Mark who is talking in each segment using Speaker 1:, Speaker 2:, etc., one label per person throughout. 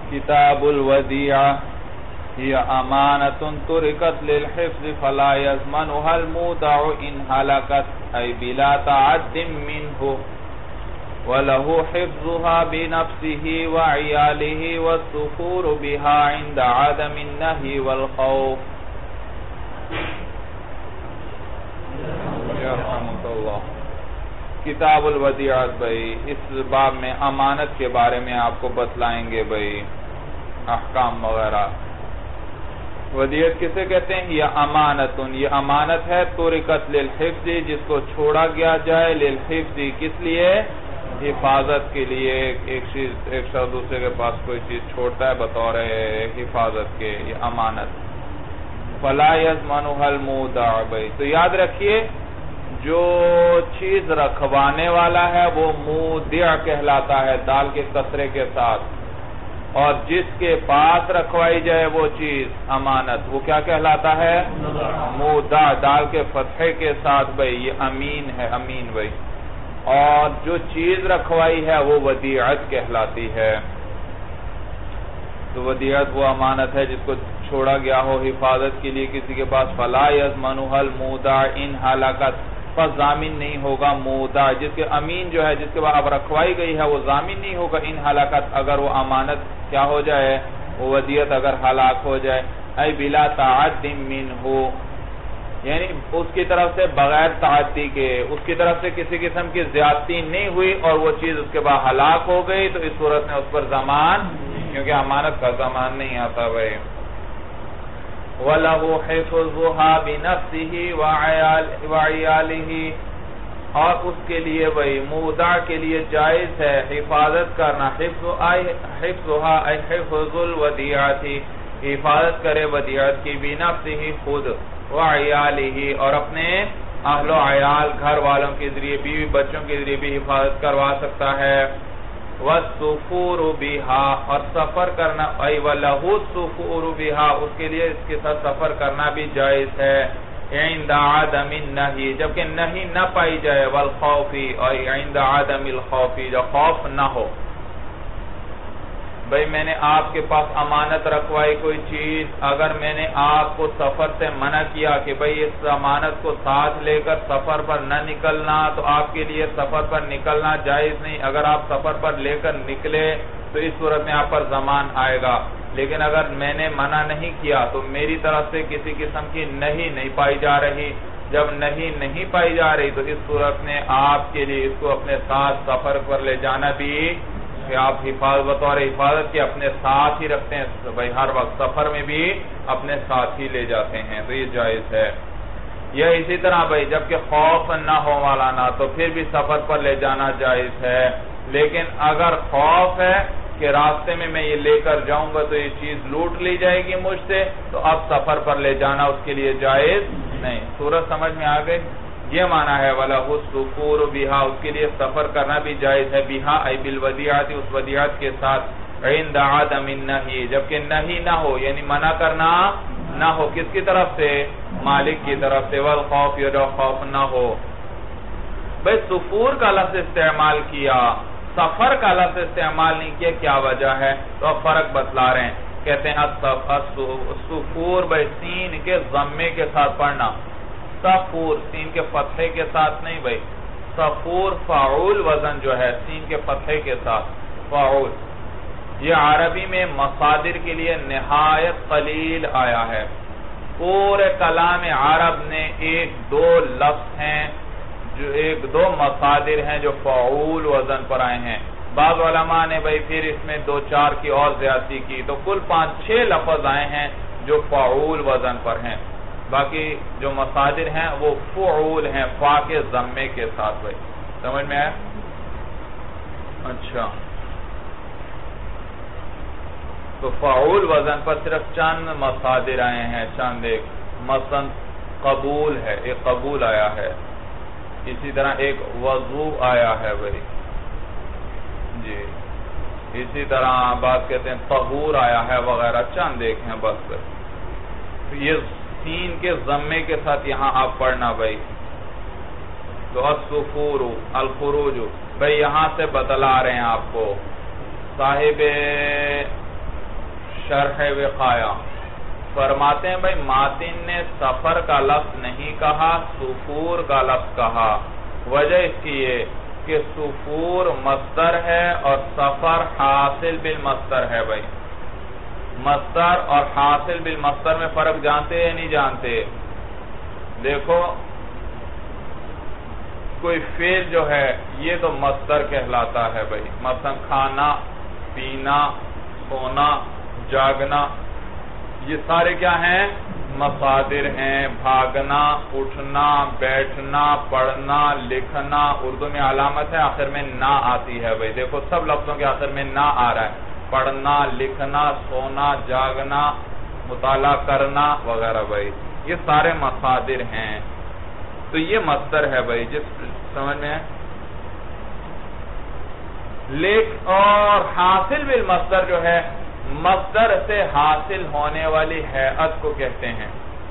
Speaker 1: کتاب الودیعہ هي امانة تركت للحفظ فلا يضمنها المودع ان هلكت اي بلا تعد منه وله حفظها بنفسه وعياله والسفور بها عند عدم النهي والخوف. رحمۃ اللہ. کتاب الودیعات بھائی اس باب میں امانت کے بارے میں آپ کو بتلائیں گے بھائی احکام وغیرہ. ودیعت کسے کہتے ہیں؟ یہ امانتن، یہ امانت ہے ترکت للحفظ جس کو چھوڑا گیا جائے، للحفظ کس لیے؟ حفاظت کے لیے. ایک شخص دوسرے کے پاس کوئی چیز چھوڑتا ہے بطور حفاظت کے، یہ امانت. فلا یضمنها المودع بھائی تو یاد رکھیے جو چیز رکھوانے والا ہے وہ مودع کہلاتا ہے دال کے کسرے کے ساتھ، اور جس کے پاس رکھوائی جائے وہ چیز امانت وہ کیا کہلاتا ہے؟ مودع دال کے فتحے کے ساتھ بھائی یہ امین ہے، امین بھائی. اور جو چیز رکھوائی ہے وہ ودیعت کہلاتی ہے. تو ودیعت وہ امانت ہے جس کو چھوڑا گیا ہو حفاظت کے لیے کسی کے پاس. فلا یضمنها المودع ان ہلاکت پس ضامن نہیں ہوگا مودع جس کے امین جو ہے جس کے بعد اب رکھوائی گئی ہے وہ ضامن نہیں ہوگا ان ہلاکت اگر وہ امانت کیا ہو جائے، وہ ودیعت اگر ہلاک ہو جائے. ای بلا تعد منہ یعنی اس کی طرف سے بغیر تعدی کے، اس کی طرف سے کسی قسم کی زیادتی نہیں ہوئی اور وہ چیز اس کے بعد ہلاک ہو گئی تو اس صورت میں اس پر ضمان، کیونکہ امانت کا ضمان نہیں آتا بھائی. وَلَهُ حِفْظُهَا بِنَفْسِهِ وَعِيَالِهِ اور اس کے لیے وہی مودع کے لیے جائز ہے حفاظت کرنا. حفظها ای حفظ الودیعت حفاظت کرے ودیعت کی بِنَفْسِهِ خود وعیالہ اور اپنے اہل و عیال گھر والوں کے ذریعے بیوی بچوں کے ذریعے بھی حفاظت کروا سکتا ہے. والسفور بها اور سفر کرنا ای وَلَهُ السفور بها اس کے لیے اس کے ساتھ سفر کرنا بھی جائز ہے. عند عدم النہی جبکہ نہی نہ پائی جائے، والخوف اور عند عدم الخوف جو خوف نہ ہو. بھئی میں نے آپ کے پاس امانت رکھوائی کوئی چیز، اگر میں نے آپ کو سفر سے منع کیا کہ بھئی اس امانت کو ساتھ لے کر سفر پر نہ نکلنا تو آپ کے لیے سفر پر نکلنا جائز نہیں. اگر آپ سفر پر لے کر نکلے تو اس صورت میں آپ پر ضمان آئے گا. لیکن اگر میں نے منع نہیں کیا تو میری طرف سے کسی قسم کی نہیں پائی جا رہی. جب نہیں پائی جا رہی تو اس صورت میں آپ کے لیے اس کو اپنے ساتھ سفر پر لے جانا بھی کہ آپ بطور حفاظت کے اپنے ساتھ ہی رکھتے ہیں بھائی، ہر وقت سفر میں بھی اپنے ساتھ ہی لے جاتے ہیں تو یہ جائز ہے. یہ اسی طرح بھائی جبکہ خوف نہ ہو مولانا تو پھر بھی سفر پر لے جانا جائز ہے. لیکن اگر خوف ہے کہ راستے میں یہ لے کر جاؤں گا تو یہ چیز لوٹ لی جائے گی مجھ سے تو اب سفر پر لے جانا اس کے لیے جائز نہیں. صورت سمجھ میں آ گئی؟ یہ معنی ہے وَلَهُ السُّفُورُ بِهَا اس کے لیے سفر کرنا بھی جائز ہے. بِهَا ای بالودیعات اس ودیعت کے ساتھ. عند عدم النہی جبکہ نہی نہ ہو یعنی منع کرنا نہ ہو کس کی طرف سے؟ مالک کی طرف سے. والخوف یہ جو خوف نہ ہو. بھئی سفور کا لفظ استعمال کیا، سفر کا لفظ استعمال نہیں کیا، کیا وجہ ہے؟ تو اب فرق بتلا رہے ہیں. کہتے ہیں السفور بھئی سین کے ضمے کے ساتھ پڑھنا. سفور سین کے فتحے کے ساتھ نہیں بھئی. سفور فاعول وزن جو ہے سین کے فتحے کے ساتھ فاعول. یہ عربی میں مصادر کے لیے نہایت قلیل آیا ہے. پورے کلام عرب نے ایک دو لفظ ہیں جو ایک دو مصادر ہیں جو فاعول وزن پر آئے ہیں. بعض علماء نے بھئی پھر اس میں 2-4 کی اور زیادتی کی تو کل 5-6 لفظ آئے ہیں جو فاعول وزن پر ہیں. باقی جو مصادر ہیں وہ فعول ہیں فا کے ضمے کے ساتھ. بھائی سمجھ میں آیا؟ اچھا تو فعول وزن پر صرف چند مصادر آئے ہیں، چند. ایک مثلا قبول ہے، ایک قبول آیا ہے. اسی طرح ایک وضو آیا ہے بھائی جی. اسی طرح بات کہتے ہیں طہور آیا ہے وغیرہ، چند ایک ہیں بس. یہ سین کے ضمے کے ساتھ یہاں آپ پڑھنا بھائی. تو السفور الخروج بھائی یہاں سے بتلا رہے ہیں آپ کو. صاحب شرح وقایا فرماتے ہیں بھائی ماتن نے سفر کا لفظ نہیں کہا، سفور کا لفظ کہا. وجہ اس کی یہ کہ سفور مصدر ہے اور سفر حاصل بالمصدر ہے. بھائی مصدر اور حاصل بالمصدر میں فرق جانتے یا نہیں جانتے؟ دیکھو کوئی فعل جو ہے یہ تو مصدر کہلاتا ہے بھائی، مثلا کھانا، پینا، سونا، جاگنا، یہ سارے کیا ہیں؟ مصادر ہیں. بھاگنا، اٹھنا، بیٹھنا، پڑھنا، لکھنا. اردو میں علامت ہے آخر میں نا آتی ہے بھائی، دیکھو سب لفظوں کے آخر میں نا آ رہا ہے. پڑھنا، لکھنا، سونا، جاگنا، مطالعہ کرنا وغیرہ بھائی، یہ سارے مصادر ہیں. تو یہ مصدر ہے بھائی، جس سمجھ میں ہے. اور حاصل بالمصدر جو ہے مصدر سے حاصل ہونے والی ہیئت کو کہتے ہیں.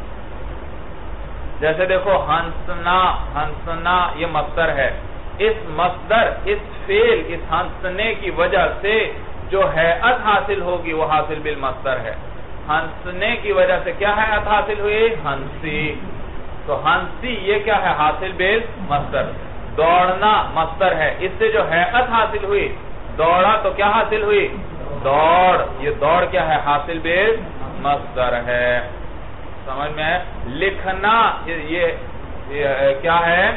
Speaker 1: جیسے دیکھو ہنسنا، ہنسنا یہ مصدر ہے. اس مصدر، اس فعل، اس ہنسنے کی وجہ سے جو ہیئت حاصل ہوگی وہ حاصل بالمصدر ہے. ہنسنے کی وجہ سے کیا ہیئت حاصل ہوئی؟ ہنسی. تو ہنسی یہ کیا ہے؟ حاصل بالمصدر. دوڑنا مصدر ہے، اس سے جو ہیئت حاصل ہوئی، دوڑا تو کیا حاصل ہوئی؟ دوڑ. یہ دوڑ کیا ہے؟ حاصل بالمصدر ہے. سمجھ میں ہے؟ لکھنا یہ کیا ہے؟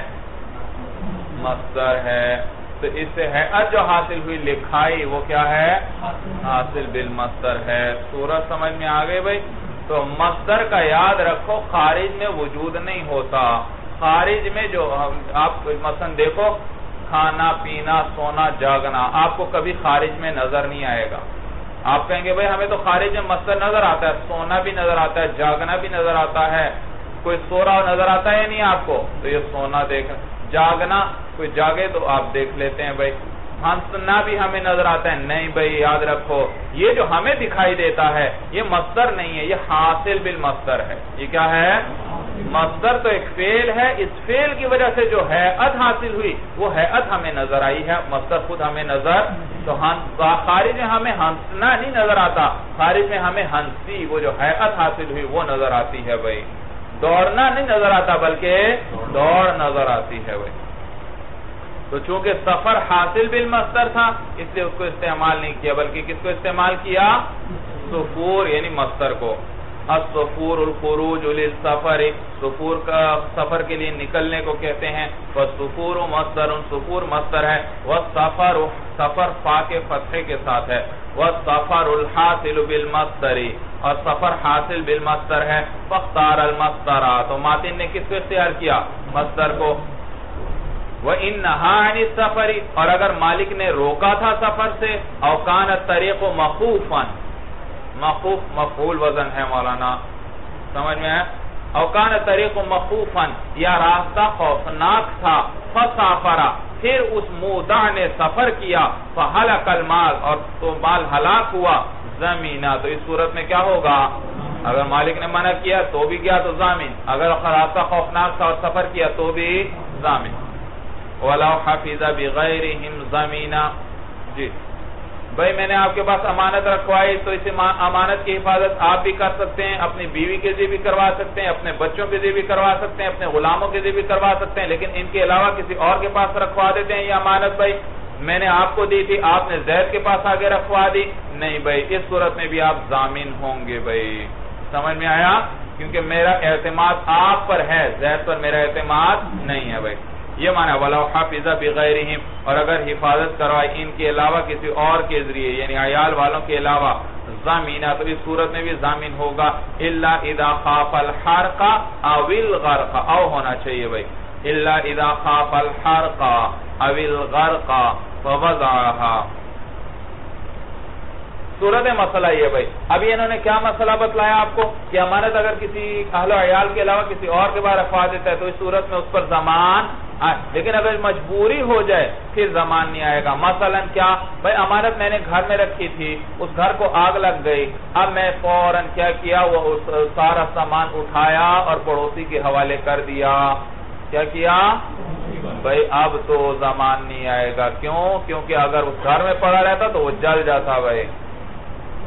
Speaker 1: مصدر ہے. تو اس سے ہیئت جو حاصل ہوئی لکھائی وہ کیا ہے؟ حاصل بالمصدر ہے. صورت سمجھ میں آ گئی بھائی؟ تو مصدر کا یاد رکھو خارج میں وجود نہیں ہوتا. خارج میں جو آپ مثلا دیکھو کھانا، پینا، سونا، جاگنا آپ کو کبھی خارج میں نظر نہیں آئے گا. آپ کہیں گے بھائی ہمیں تو خارج میں مصدر نظر آتا ہے، سونا بھی نظر آتا ہے، جاگنا بھی نظر آتا ہے. کوئی سو رہا نظر آتا ہے یا نہیں آپ کو؟ تو یہ سونا دیکھ. جاگنا کوئی جاگے تو آپ دیکھ لیتے ہیں بھائی. ہنسنا بھی ہمیں نظر آتا ہے. نہیں بھائی یاد رکھو یہ جو ہمیں دکھائی دیتا ہے یہ مصدر نہیں ہے، یہ حاصل بالمصدر ہے. یہ کیا ہے؟ مصدر تو ایک فعل ہے، اس فعل کی وجہ سے جو ہیئت حاصل ہوئی وہ ہیئت ہمیں نظر آئی ہے، مصدر خود ہمیں نظر. تو خارج میں ہمیں ہنسنا نہیں نظر آتا، خارج میں ہمیں ہنسی وہ جو ہیئت حاصل ہوئی وہ نظر آتی ہے بھائی. دوڑنا نہیں نظر آتا بلکہ دوڑ نظر آتی ہے بھائی. تو چونکہ سفر حاصل بالمصدر تھا اس لیے اس کو استعمال نہیں کیا، بلکہ کس کو استعمال کیا؟ سفور یعنی مصدر کو. السفور الخروج للسفر، سفور کا سفر کے لیے نکلنے کو کہتے ہیں. والسفور مصدر، سفور مصدر ہے. والسفر سفر فا کے فتحے کے ساتھ ہے. والسفر الحاصل بالمصدر، اور سفر حاصل بالمصدر ہے. فاختار المصدر، تو ماتن نے کس کو اختیار کیا؟ مصدر کو. وَإِنَّهَا عَنِ السَّفَرِ، اور اگر مالک نے روکا تھا سفر سے، او کان الطریق مخوفا، مخوف مفعول وزن ہے مولانا، سمجھ میں ہے؟ او کان الطریق مخوفا، یا راستہ خوفناک تھا. فسافر، پھر اس مودع نے سفر کیا. فہلک المال، اور تو مال ہلاک ہوا. زمینہ، تو اس صورت میں کیا ہوگا؟ اگر مالک نے منع کیا تو بھی گیا تو ضامن، اگر راستہ خوفناک تھا اور سفر کیا تو بھی ضامن. وَلَوْ حَفِظَ بِغَيْرِهِمْ زَمِينًا. جی بھائی میں نے آپ کے پاس امانت رکھوائی تو اس امانت کی حفاظت آپ بھی کر سکتے ہیں، اپنی بیوی کے ذریعے بھی کروا سکتے ہیں، اپنے بچوں کے ذریعے بھی کروا سکتے ہیں، اپنے غلاموں کے ذریعے بھی کروا سکتے ہیں. لیکن ان کے علاوہ کسی اور کے پاس رکھوا دیتے ہیں یہ امانت. بھائی میں نے آپ کو دی تھی، آپ نے زید کے پاس آگے رکھوا دی. نہیں بھائی اس صورت میں بھی آپ ضامن ہوں گے. بھائی سمجھ میں آیا؟ کیونکہ میرا اعتماد آپ پر ہے، زید پر میرا اعتماد نہیں ہے. بھائی یہ معنی وَلَوْ حَفِظَ بِغَيْرِهِمْ، اور اگر حفاظت کروائی ان کے علاوہ کسی اور کے ذریعے یعنی عیال والوں کے علاوہ. ضامینہ، تو اس صورت میں بھی ضامن ہوگا. إِلَّا إِذَا خَافَ الْحَرْقَ أَوِ الْغَرْقَ، او ہونا چاہیے بھائی. إِلَّا إِذَا خَافَ الْحَرْقَ أَوِ الْغَرْقَ فَوَضَعَهَا. صورت مسئلہ یہ بھائی. ابھی انہوں نے کیا مسئلہ بتلایا آپ کو کہ امانت اگر کسی اہل و عیال کے علاوہ کسی اور کے بعد رکھوا دیتا ہے تو اس صورت میں اس پر ضمان آئے، لیکن اگر مجبوری ہو جائے پھر ضمان نہیں آئے گا. مثلا کیا بھائی امانت میں نے گھر میں رکھی تھی، اس گھر کو آگ لگ گئی، اب میں فوراً کیا کیا وہ سارا سامان اٹھایا اور پڑوسی کے حوالے کر دیا. کیا کیا بھائی؟ اب تو ضمان نہیں آئے گا. کیوں؟ کیونکہ اگر اس گھر میں پڑا رہتا تو وہ جل جاتا. بھائی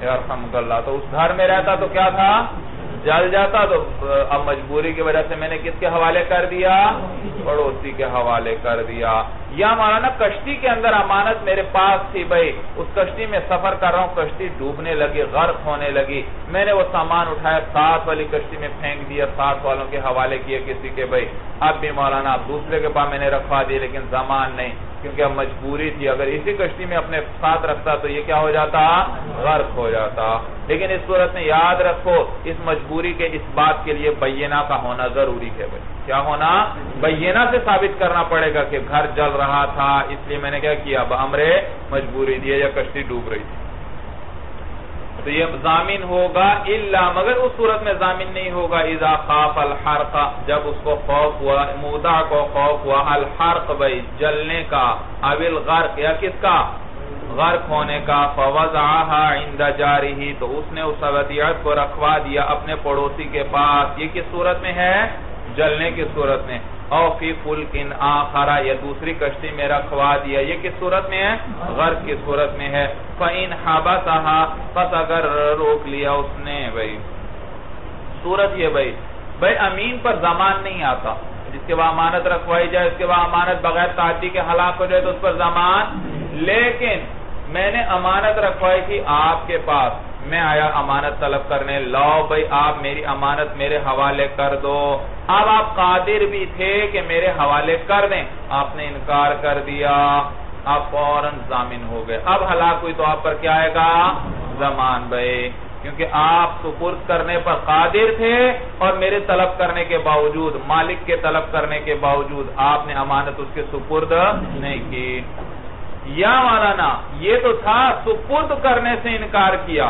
Speaker 1: یرحمک اللہ. تو اس گھر میں رہتا تو کیا تھا؟ جل جاتا. تو اب مجبوری کی وجہ سے میں نے کس کے حوالے کر دیا؟ پڑوسی کے حوالے کر دیا. یا مولانا کشتی کے اندر امانت میرے پاس تھی بھائی، اس کشتی میں سفر کر رہا ہوں، کشتی ڈوبنے لگی، غرق ہونے لگی، میں نے وہ سامان اٹھایا، ساتھ والی کشتی میں پھینک دیا، ساتھ والوں کے حوالے کیے کسی کے بھائی. اب بھی مولانا دوسرے کے پاس میں نے رکھوا دی، لیکن ضمان نہیں، کیونکہ اب مجبوری تھی. اگر اسی کشتی میں اپنے ساتھ رکھتا تو یہ کیا ہو جاتا؟ غرق ہو جاتا. لیکن اس صورت میں یاد رکھو، اس مجبوری کے اس بات کے لیے بینہ کا ہونا ضروری ہے بھائی. کیا ہونا؟ بینہ سے ثابت کرنا پڑے گا کہ گھر جل رہا تھا، اس لیے میں نے کیا کیا؟ بامر مجبوری دیا، یا کشتی ڈوب رہی تھی. تو یہ ضامن ہوگا الا، مگر اس صورت میں ضامن نہیں ہوگا اذا خاف الحرق، جب اس کو خوف ہوا، مودع کو خوف ہوا، الحرق بھائی جلنے کا، او الغرق یا کس کا؟ غرق ہونے کا. فوضعها عند جارہ، تو اس نے اس ودیعت کو رکھوا دیا اپنے پڑوسی کے پاس. یہ کس صورت میں ہے؟ جلنے کی صورت میں. او فی فلک آخر، یا دوسری کشتی میں رکھوا دیا. یہ کس صورت میں ہے؟ غرق کی صورت میں ہے. فإن حبسها، پس اگر روک لیا اس نے بھائی. صورت یہ بھائی امین پر ضمان نہیں آتا. جس کے بعد امانت رکھوائی جائے، اس کے بعد امانت بغیر تعدی کے ہلاک ہو جائے تو اس پر ضمان. لیکن میں نے امانت رکھوائی تھی آپ کے پاس، میں آیا امانت طلب کرنے، لاؤ بھائی آپ میری امانت میرے حوالے کر دو. اب آپ قادر بھی تھے کہ میرے حوالے کر دیں، آپ نے انکار کر دیا، آپ فوراً ضامن ہو گئے. اب ہلاک ہوئی تو آپ پر کیا آئے گا؟ ضمان بھائی، کیونکہ آپ سپرد کرنے پر قادر تھے اور میرے طلب کرنے کے باوجود، مالک کے طلب کرنے کے باوجود آپ نے امانت اس کے سپرد نہیں کی. یا مولانا یہ تو تھا سپرد کرنے سے انکار کیا،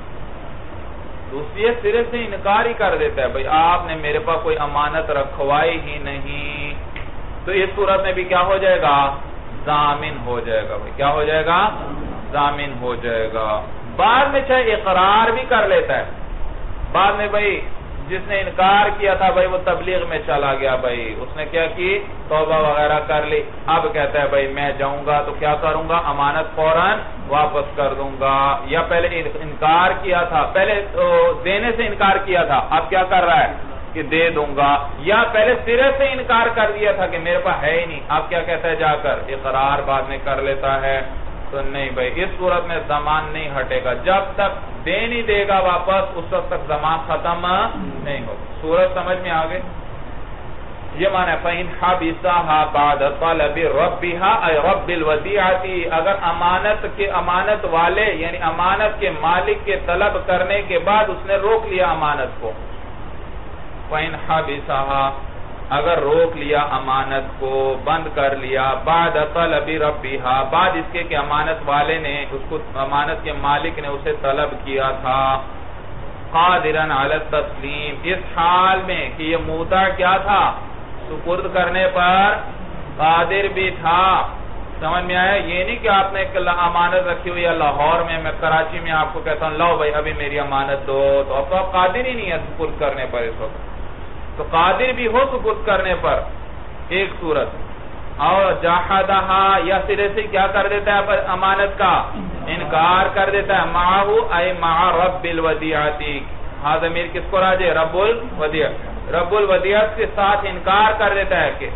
Speaker 1: دوسری سرے سے انکار ہی کر دیتا ہے بھئی آپ نے میرے پاس کوئی امانت رکھوائی ہی نہیں، تو اس صورت میں بھی کیا ہو جائے گا؟ ضامن ہو جائے گا بھئی. کیا ہو جائے گا؟ ضامن ہو جائے گا. بعد میں چاہے اقرار بھی کر لیتا ہے، بعد میں بھئی جس نے انکار کیا تھا بھئی وہ تبلیغ میں چلا گیا بھئی، اس نے کیا کی؟ توبہ وغیرہ کر لی. اب کہتا ہے بھئی میں جاؤں گا تو کیا کروں گا؟ امانت فوراً واپس کر دوں گا. یا پہلے انکار کیا تھا، پہلے دینے سے انکار کیا تھا، اب کیا کر رہا ہے کہ دے دوں گا. یا پہلے سرے سے انکار کر دیا تھا کہ میرے پاس ہے ہی نہیں، اب کیا کہتا ہے؟ جا کر اقرار بعد میں کر لیتا ہے. تو نہیں بھئی اس صورت میں ضمان نہیں ہٹے گا، جب تک دے نہیں دے گا واپس اس وقت تک ضمان ختم نہیں ہوگا. صورت سمجھ میں آگئے؟ یہ معنی ہے فَإِنْ حَبِسَهَا بَعْدَ طَلَبِ رَبِّهَا اَيْ رَبِّ الْوَدِيعَةِ، اگر امانت والے یعنی امانت کے مالک کے طلب کرنے کے بعد اس نے روک لیا امانت کو. فَإِنْ حَبِسَهَا، اگر روک لیا امانت کو، بند کر لیا، بعد طلب ربها، بعد اس کے کہ امانت والے نے اس کو، امانت کے مالک نے اسے طلب کیا تھا، قادرا علی التسلیم، اس حال میں کہ یہ مودع کیا تھا؟ سپرد کرنے پر قادر بھی تھا. سمجھ میں آیا؟ یہ نہیں کہ آپ نے امانت رکھی ہوئی ہے لاہور میں کراچی میں آپ کو کہتا ہوں لاؤ بھائی ابھی میری امانت دو، تو اب تو آپ قادر ہی نہیں ہے سپرد کرنے پر. اس وقت تو قادر بھی ہو سپرد کرنے پر ایک صورت، اور جاحدہا یا سرے سے کیا کر دیتا ہے؟ امانت کا انکار کر دیتا ہے. معہو اے مع رب الودیعتی، ہاں ضمیر کس کو راجع؟ رب الودیع، رب الودیعت کے ساتھ انکار کر دیتا ہے. کہ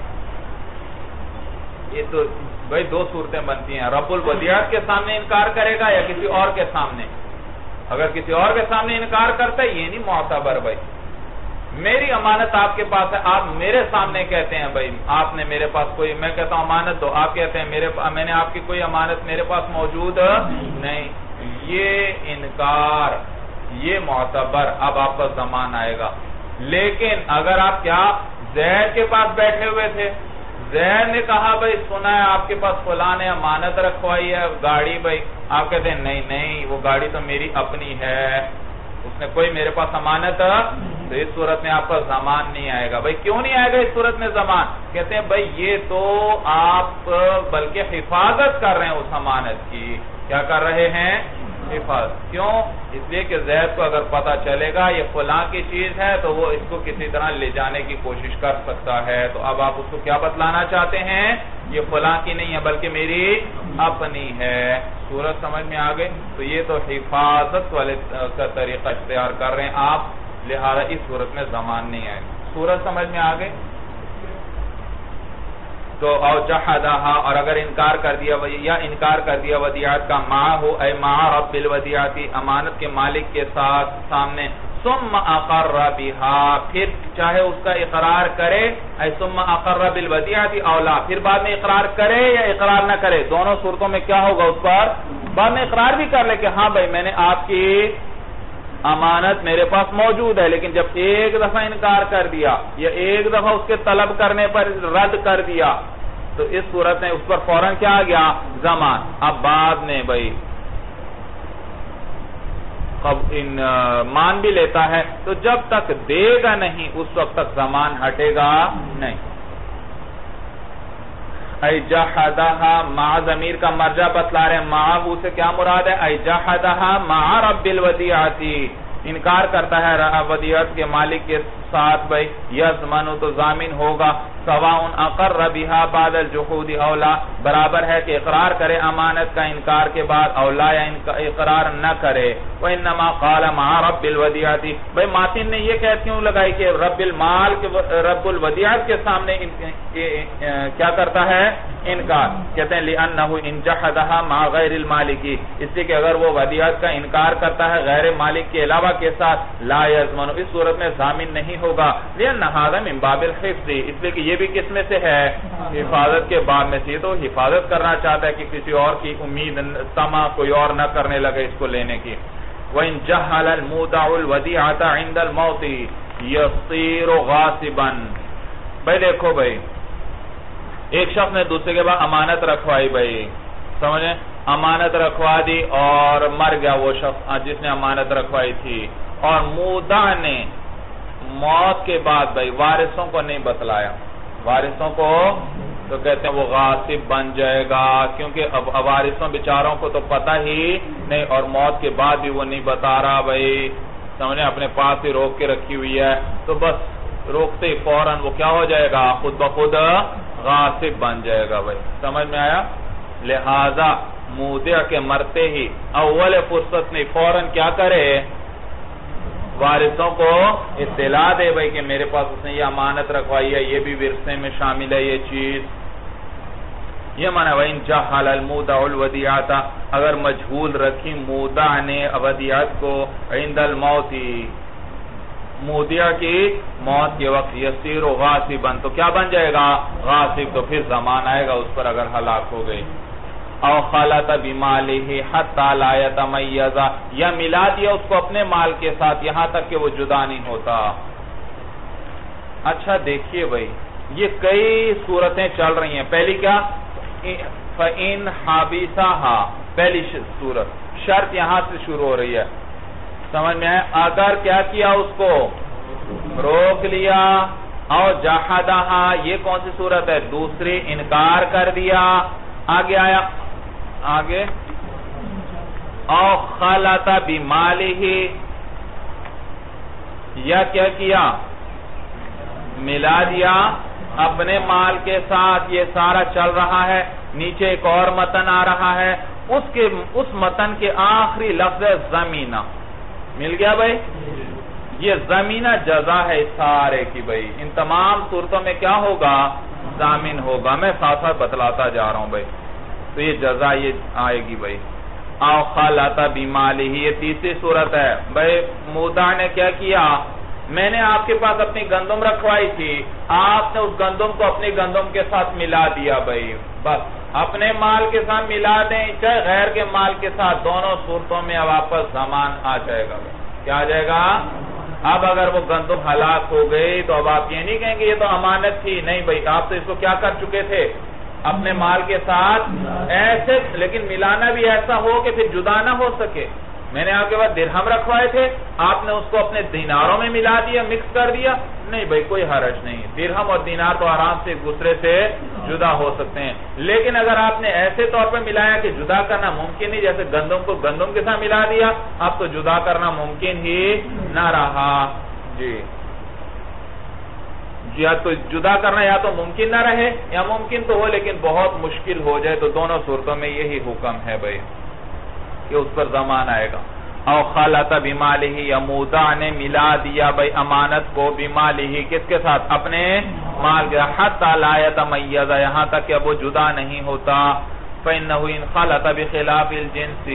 Speaker 1: یہ تو بھئی دو صورتیں بنتی ہیں، رب الودیعت کے سامنے انکار کرے گا یا کسی اور کے سامنے. اگر کسی اور کے سامنے انکار کرتا ہے یہ نہیں معتبر بھائی. میری امانت آپ کے پاس ہے، آپ میرے سامنے کہتے ہیں بھائی آپ نے میرے پاس کوئی، میں کہتا ہوں امانت دو، آپ کہتے ہیں میں نے آپ کی کوئی امانت میرے پاس موجود نہیں، یہ انکار یہ معتبر، اب آپ کا ضمان آئے گا. لیکن اگر آپ کیا زید کے پاس بیٹھے ہوئے تھے، زید نے کہا بھائی سنا ہے آپ کے پاس فلاں نے امانت رکھوائی ہے گاڑی بھائی، آپ کہتے ہیں نہیں وہ گاڑی تو میری اپنی ہے، اس نے کوئی میرے پاس امانت، تو اس صورت میں آپ کا ضمان نہیں آئے گا. بھائی کیوں نہیں آئے گا اس صورت میں ضمان؟ کہتے ہیں بھائی یہ تو آپ بلکہ حفاظت کر رہے ہیں اس امانت کی. کیا کر رہے ہیں؟ حفاظت. کیوں؟ اس لیے کہ زید کو اگر پتا چلے گا یہ فلاں کی چیز ہے تو وہ اس کو کسی طرح لے جانے کی کوشش کر سکتا ہے. تو اب آپ اس کو کیا بتلانا چاہتے ہیں؟ یہ فلاں کی نہیں ہے بلکہ میری اپنی ہے. صورت سمجھ میں آگئے؟ تو یہ تو حفاظت والے کا طریقہ اختیار کر رہے ہیں آپ، لہذا اس صورت میں ضمان نہیں آئے. صورت سمجھ میں آگئے؟ تو او جحدہا، اور اگر انکار کر دیا یا انکار کر دیا ودیعت کا معاہو اے مع رب الودیعتی، امانت کے مالک کے ساتھ سامنے، ثم اقر بہا، پھر چاہے اس کا اقرار کرے، اے ثم اقر بالودیعتی اولا، پھر بعد میں اقرار کرے یا اقرار نہ کرے، دونوں صورتوں میں کیا ہوگا اس پر؟ بعد میں اقرار بھی کر لے کہ ہاں بھائی میں نے آپ کی امانت میرے پاس موجود ہے، لیکن جب ایک دفعہ انکار کر دیا یا ایک دفعہ اس کے طلب کرنے پر رد کر دیا تو اس صورت میں اس پر فوراً کیا آ گیا؟ ضمان. اب بعد میں بھائی مان بھی لیتا ہے تو جب تک دے گا نہیں اس وقت تک ضمان ہٹے گا نہیں. اے جحدہا مع ضمیر کا مرجع بتلا رہے ہیں، معاہو سے کیا مراد ہے؟ اے جحدہا مع رب الودیعتی، انکار کرتا ہے ودیعت کے مالک کے ساتھ بھائی، یضمن تو ضامن ہوگا، سواء اقر بہا بعد الجحود اولا، برابر ہے کہ اقرار کرے امانت کا انکار کے بعد اولا یا اقرار نہ کرے. وانما قال مع رب الودیعتی، بھائی ماتن نے یہ کہہ کیوں لگائی کہ رب المال کے رب الودیعت کے سامنے کیا کرتا ہے؟ انکار. کہتے ہیں لأنہ ان جحدہا مع غیر المالکی، اس لیے کہ اگر وہ ودیعت کا انکار کرتا ہے غیر مالک کے علاوہ کے ساتھ، لا یضمن، اس صورت میں ضامن نہیں ہوگا. لأن هذا من باب الحفظ، اس لیے کہ یہ بھی کس میں سے ہے؟ حفاظت کے باب میں سے. تو حفاظت کرنا چاہتا ہے کہ کسی اور کی امید طمع کوئی اور نہ کرنے لگے اس کو لینے کی. وَإِن جَهَّلَ الْمُودَعُ الْوَدِيعَةَ عِنْدَ الْمَوْتِ يَصِيرُ غَاصِبًا. بھائی دیکھو بھائی، ایک شخص نے دوسرے کے بعد امانت رکھوائی بھائی، سمجھیں، امانت رکھوا دی اور مر گیا وہ شخص جس نے امانت رکھوائی تھی، اور مودع نے موت کے بعد بھائی وارثوں کو نہیں بتلایا، وارثوں کو، تو کہتے ہیں وہ غاصب بن جائے گا، کیونکہ اب وارثوں بیچاروں کو تو پتہ ہی نہیں، اور موت کے بعد بھی وہ نہیں بتا رہا بھائی، سمجھیں، اپنے پاس ہی روک کے رکھی ہوئی ہے، تو بس روکتے ہی فوراً وہ کیا ہو جائے گا؟ خود بخود غاصب بن جائے گا بھائی. سمجھ میں آیا؟ لہذا مودع کے مرتے ہی اول فرصت میں فوراً کیا کرے؟ وارثوں کو اطلاع دے بھائی کہ میرے پاس اس نے یہ امانت رکھوائی ہے، یہ بھی ورثے میں شامل ہے یہ چیز. یہ معنی وَإِن جَهَّلَ الْمُودَعُ الْوَدِيعَةَ، اگر مجہول رکھی مودع نے ودیعت کو عند الموت، مودع کی موت کے وقت، یصیر غاصبا، تو کیا بن جائے گا؟ غاصب. تو پھر زمان آئے گا اس پر اگر ہلاک ہو گئی. او خلط بمالہ حتی لا یتمیز، یا ملا دیا اس کو اپنے مال کے ساتھ یہاں تک کہ وہ جدا نہیں ہوتا. اچھا دیکھیے بھائی، یہ کئی صورتیں چل رہی ہیں. پہلی کیا؟ فَإِنْ حَبِسَهَا، پہلی صورت، شرط یہاں سے شروع ہو رہی ہے، سمجھ میں ہے؟ اگر کیا کیا اس کو؟ روک لیا. او جحدہا، یہ کون سی صورت ہے؟ دوسری، انکار کر دیا. آگے آیا، آگے او خلط بمالہ، یا کیا کیا؟ ملا دیا اپنے مال کے ساتھ. یہ سارا چل رہا ہے. نیچے ایک اور متن آ رہا ہے، اس متن کے آخری لفظ زمینہ مل گیا بھائی. یہ زمینہ جزا ہے اس سارے کی بھائی. ان تمام صورتوں میں کیا ہوگا؟ ضامن ہوگا. میں ساتھ ساتھ بتلاتا جا رہا ہوں بھائی. تو یہ جزا یہ آئے گی بھائی. او خلط بمالہ، یہ تیسری صورت ہے بھائی. مودع نے کیا کیا؟ میں نے آپ کے پاس اپنی گندم رکھوائی تھی، آپ نے اس گندم کو اپنی گندم کے ساتھ ملا دیا بھائی. بس اپنے مال کے ساتھ ملا دیں چاہے غیر کے مال کے ساتھ، دونوں صورتوں میں اب واپس ضمان آ جائے گا. کیا آ جائے گا؟ اب اگر وہ گندم ہلاک ہو گئی تو اب آپ یہ نہیں کہیں گے یہ تو امانت تھی، نہیں بھائی، آپ تو اس کو کیا کر چکے تھے؟ اپنے مال کے ساتھ ایسے، لیکن ملانا بھی ایسا ہو کہ پھر جدا نہ ہو سکے. میں نے آپ کے بعد درہم رکھوائے تھے، آپ نے اس کو اپنے دیناروں میں ملا دیا، مکس کر دیا، نہیں بھائی کوئی حرج نہیں. درہم اور دینار تو آرام سے ایک دوسرے سے جدا ہو سکتے ہیں. لیکن اگر آپ نے ایسے طور پر ملایا کہ جدا کرنا ممکن نہیں، جیسے گندم کو گندم کے ساتھ ملا دیا، اب تو جدا کرنا ممکن ہی نہ رہا. جی یا تو جدا کرنا یا تو ممکن نہ رہے یا ممکن تو ہو لیکن بہت مشکل ہو جائے، تو دونوں صورتوں میں یہی حکم ہے بھائی کہ اس پر ضمان آئے گا۔ او خلط بمالہ، یا مودع نے ملا دیا بھائی امانت کو بمالہ، کس کے ساتھ؟ اپنے مال کے، حتی لا یتمیز، یہاں تک کہ اب وہ جدا نہیں ہوتا۔ فإنہ ان خلط بخلاف الجنس،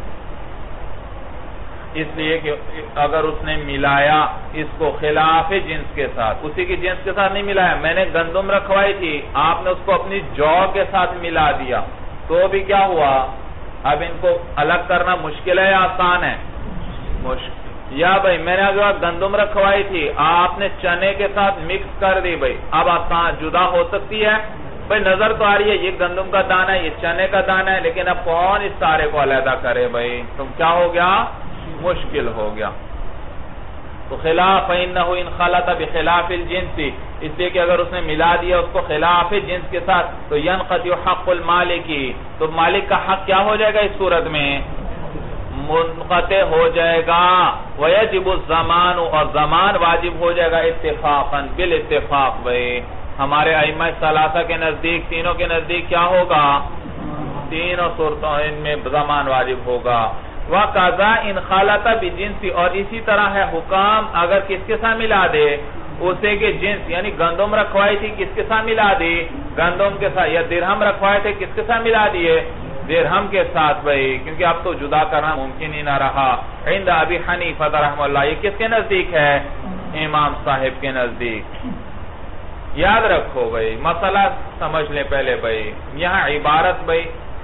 Speaker 1: اس لیے کہ اگر اس نے ملایا اس کو خلاف جنس کے ساتھ، اسی کی جنس کے ساتھ نہیں ملایا، میں نے گندم رکھوائی تھی، آپ نے اس کو اپنی جو کے ساتھ ملا دیا، تو بھی کیا ہوا؟ اب ان کو الگ کرنا مشکل ہے یا آسان ہے؟ مشکل۔ یا بھائی میں نے اگر گندم رکھوائی تھی، آپ نے چنے کے ساتھ مکس کر دی، بھائی اب آسان جدا ہو سکتی ہے؟ بھائی نظر تو آ رہی ہے یہ گندم کا دانہ ہے، یہ چنے کا دانہ ہے، لیکن اب کون اس سارے کو علیحدہ کرے بھائی؟ تو کیا ہو گیا؟ مشکل ہو گیا۔ تو خلاف فإنه ان خلط بخلاف الجنس، اس لیے کہ اگر اس نے ملا دیا اس کو خلاف جنس کے ساتھ تو ينقطع حق المالک، تو مالک کا حق کیا ہو جائے گا اس صورت میں؟ منقطع ہو جائے گا۔ ويجب الضمان، اور ضمان واجب ہو جائے گا اتفاقا، بالاتفاق بھائی۔ ہمارے ائمہ ثلاثہ کے نزدیک، تینوں کے نزدیک کیا ہوگا؟ تینوں صورتوں ان میں ضمان واجب ہوگا۔ وَقَضَا إِنْ خَلَطَ بِجِنْسِ، اور اسی طرح ہے حکام اگر کس کے ساتھ ملا دے؟ اسے کے جنس، یعنی گندم رکھوائی تھی کس کے ساتھ ملا دی؟ گندم کے ساتھ۔ یا درہم رکھوائے تھے کس کے ساتھ ملا دیے؟ درہم کے ساتھ بھائی، کیونکہ اب تو جدا کرنا ممکن ہی نہ رہا۔ عند ابی حنیفہ رحمہ اللہ، یہ کس کے نزدیک ہے؟ امام صاحب کے نزدیک۔ یاد رکھو بھائی، مسئلہ سمجھ لیں پہلے بھائی، یہاں عبارت بھائی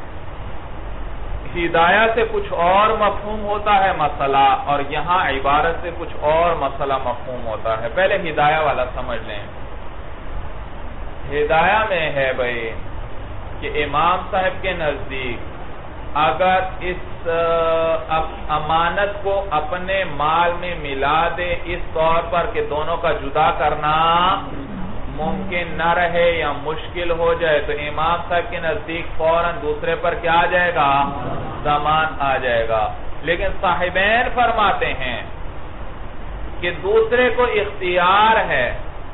Speaker 1: ہدایہ سے کچھ اور مفہوم ہوتا ہے مسئلہ، اور یہاں عبارت سے کچھ اور مسئلہ مفہوم ہوتا ہے۔ پہلے ہدایہ والا سمجھ لیں۔ ہدایہ میں ہے بھائی کہ امام صاحب کے نزدیک اگر اس امانت کو اپنے مال میں ملا دے اس طور پر کہ دونوں کا جدا کرنا ممکن نہ رہے یا مشکل ہو جائے، تو امام صاحب کے نزدیک فوراً دوسرے پر کیا آ جائے گا؟ ضمان آ جائے گا۔ لیکن صاحبین فرماتے ہیں کہ دوسرے کو اختیار ہے،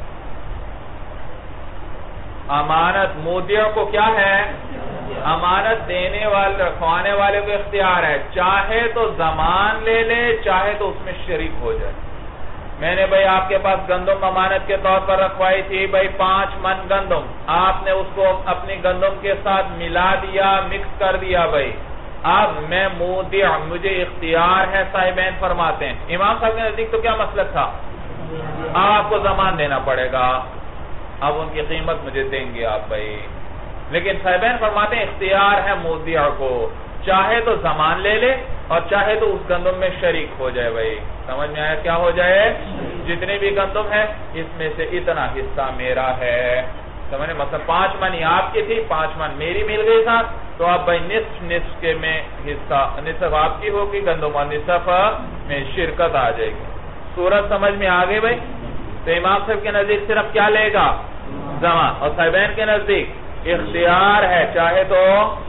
Speaker 1: امانت مودع کو کیا ہے؟ امانت دینے والے رکھوانے والے کو اختیار ہے، چاہے تو ضمان لے لے، چاہے تو اس میں شریک ہو جائے۔ میں نے بھائی آپ کے پاس گندم امانت کے طور پر رکھوائی تھی بھائی 5 من گندم، آپ نے اس کو اپنی گندم کے ساتھ ملا دیا، مکس کر دیا بھائی، اب میں مودع، مجھے اختیار ہے، صاحبین فرماتے ہیں۔ امام صاحب کے نزدیک تو کیا مسلک تھا؟ آپ کو ضمان دینا پڑے گا، اب ان کی قیمت مجھے دیں گے آپ بھائی، لیکن صاحبین فرماتے ہیں اختیار ہے مودع کو، چاہے تو ضمان لے لے اور چاہے تو اس گندم میں شریک ہو جائے بھائی۔ سمجھ میں آیا کیا ہو جائے؟ جتنے بھی گندم ہے اس میں سے اتنا حصہ میرا ہے، سمجھے؟ مثلا 5 من آپ کی تھی، 5 من میری مل گئی ساتھ، تو اب بھائی نصف کے میں حصہ، نصف آپ کی ہوگی گندم اور نصف میں شرکت آ جائے گی۔ صورت سمجھ میں آ گئی بھائی؟ تو امام صاحب کے نزدیک صرف کیا لے گا؟ ضمان، اور صاحبین کے نزدیک اختیار ہے، چاہے تو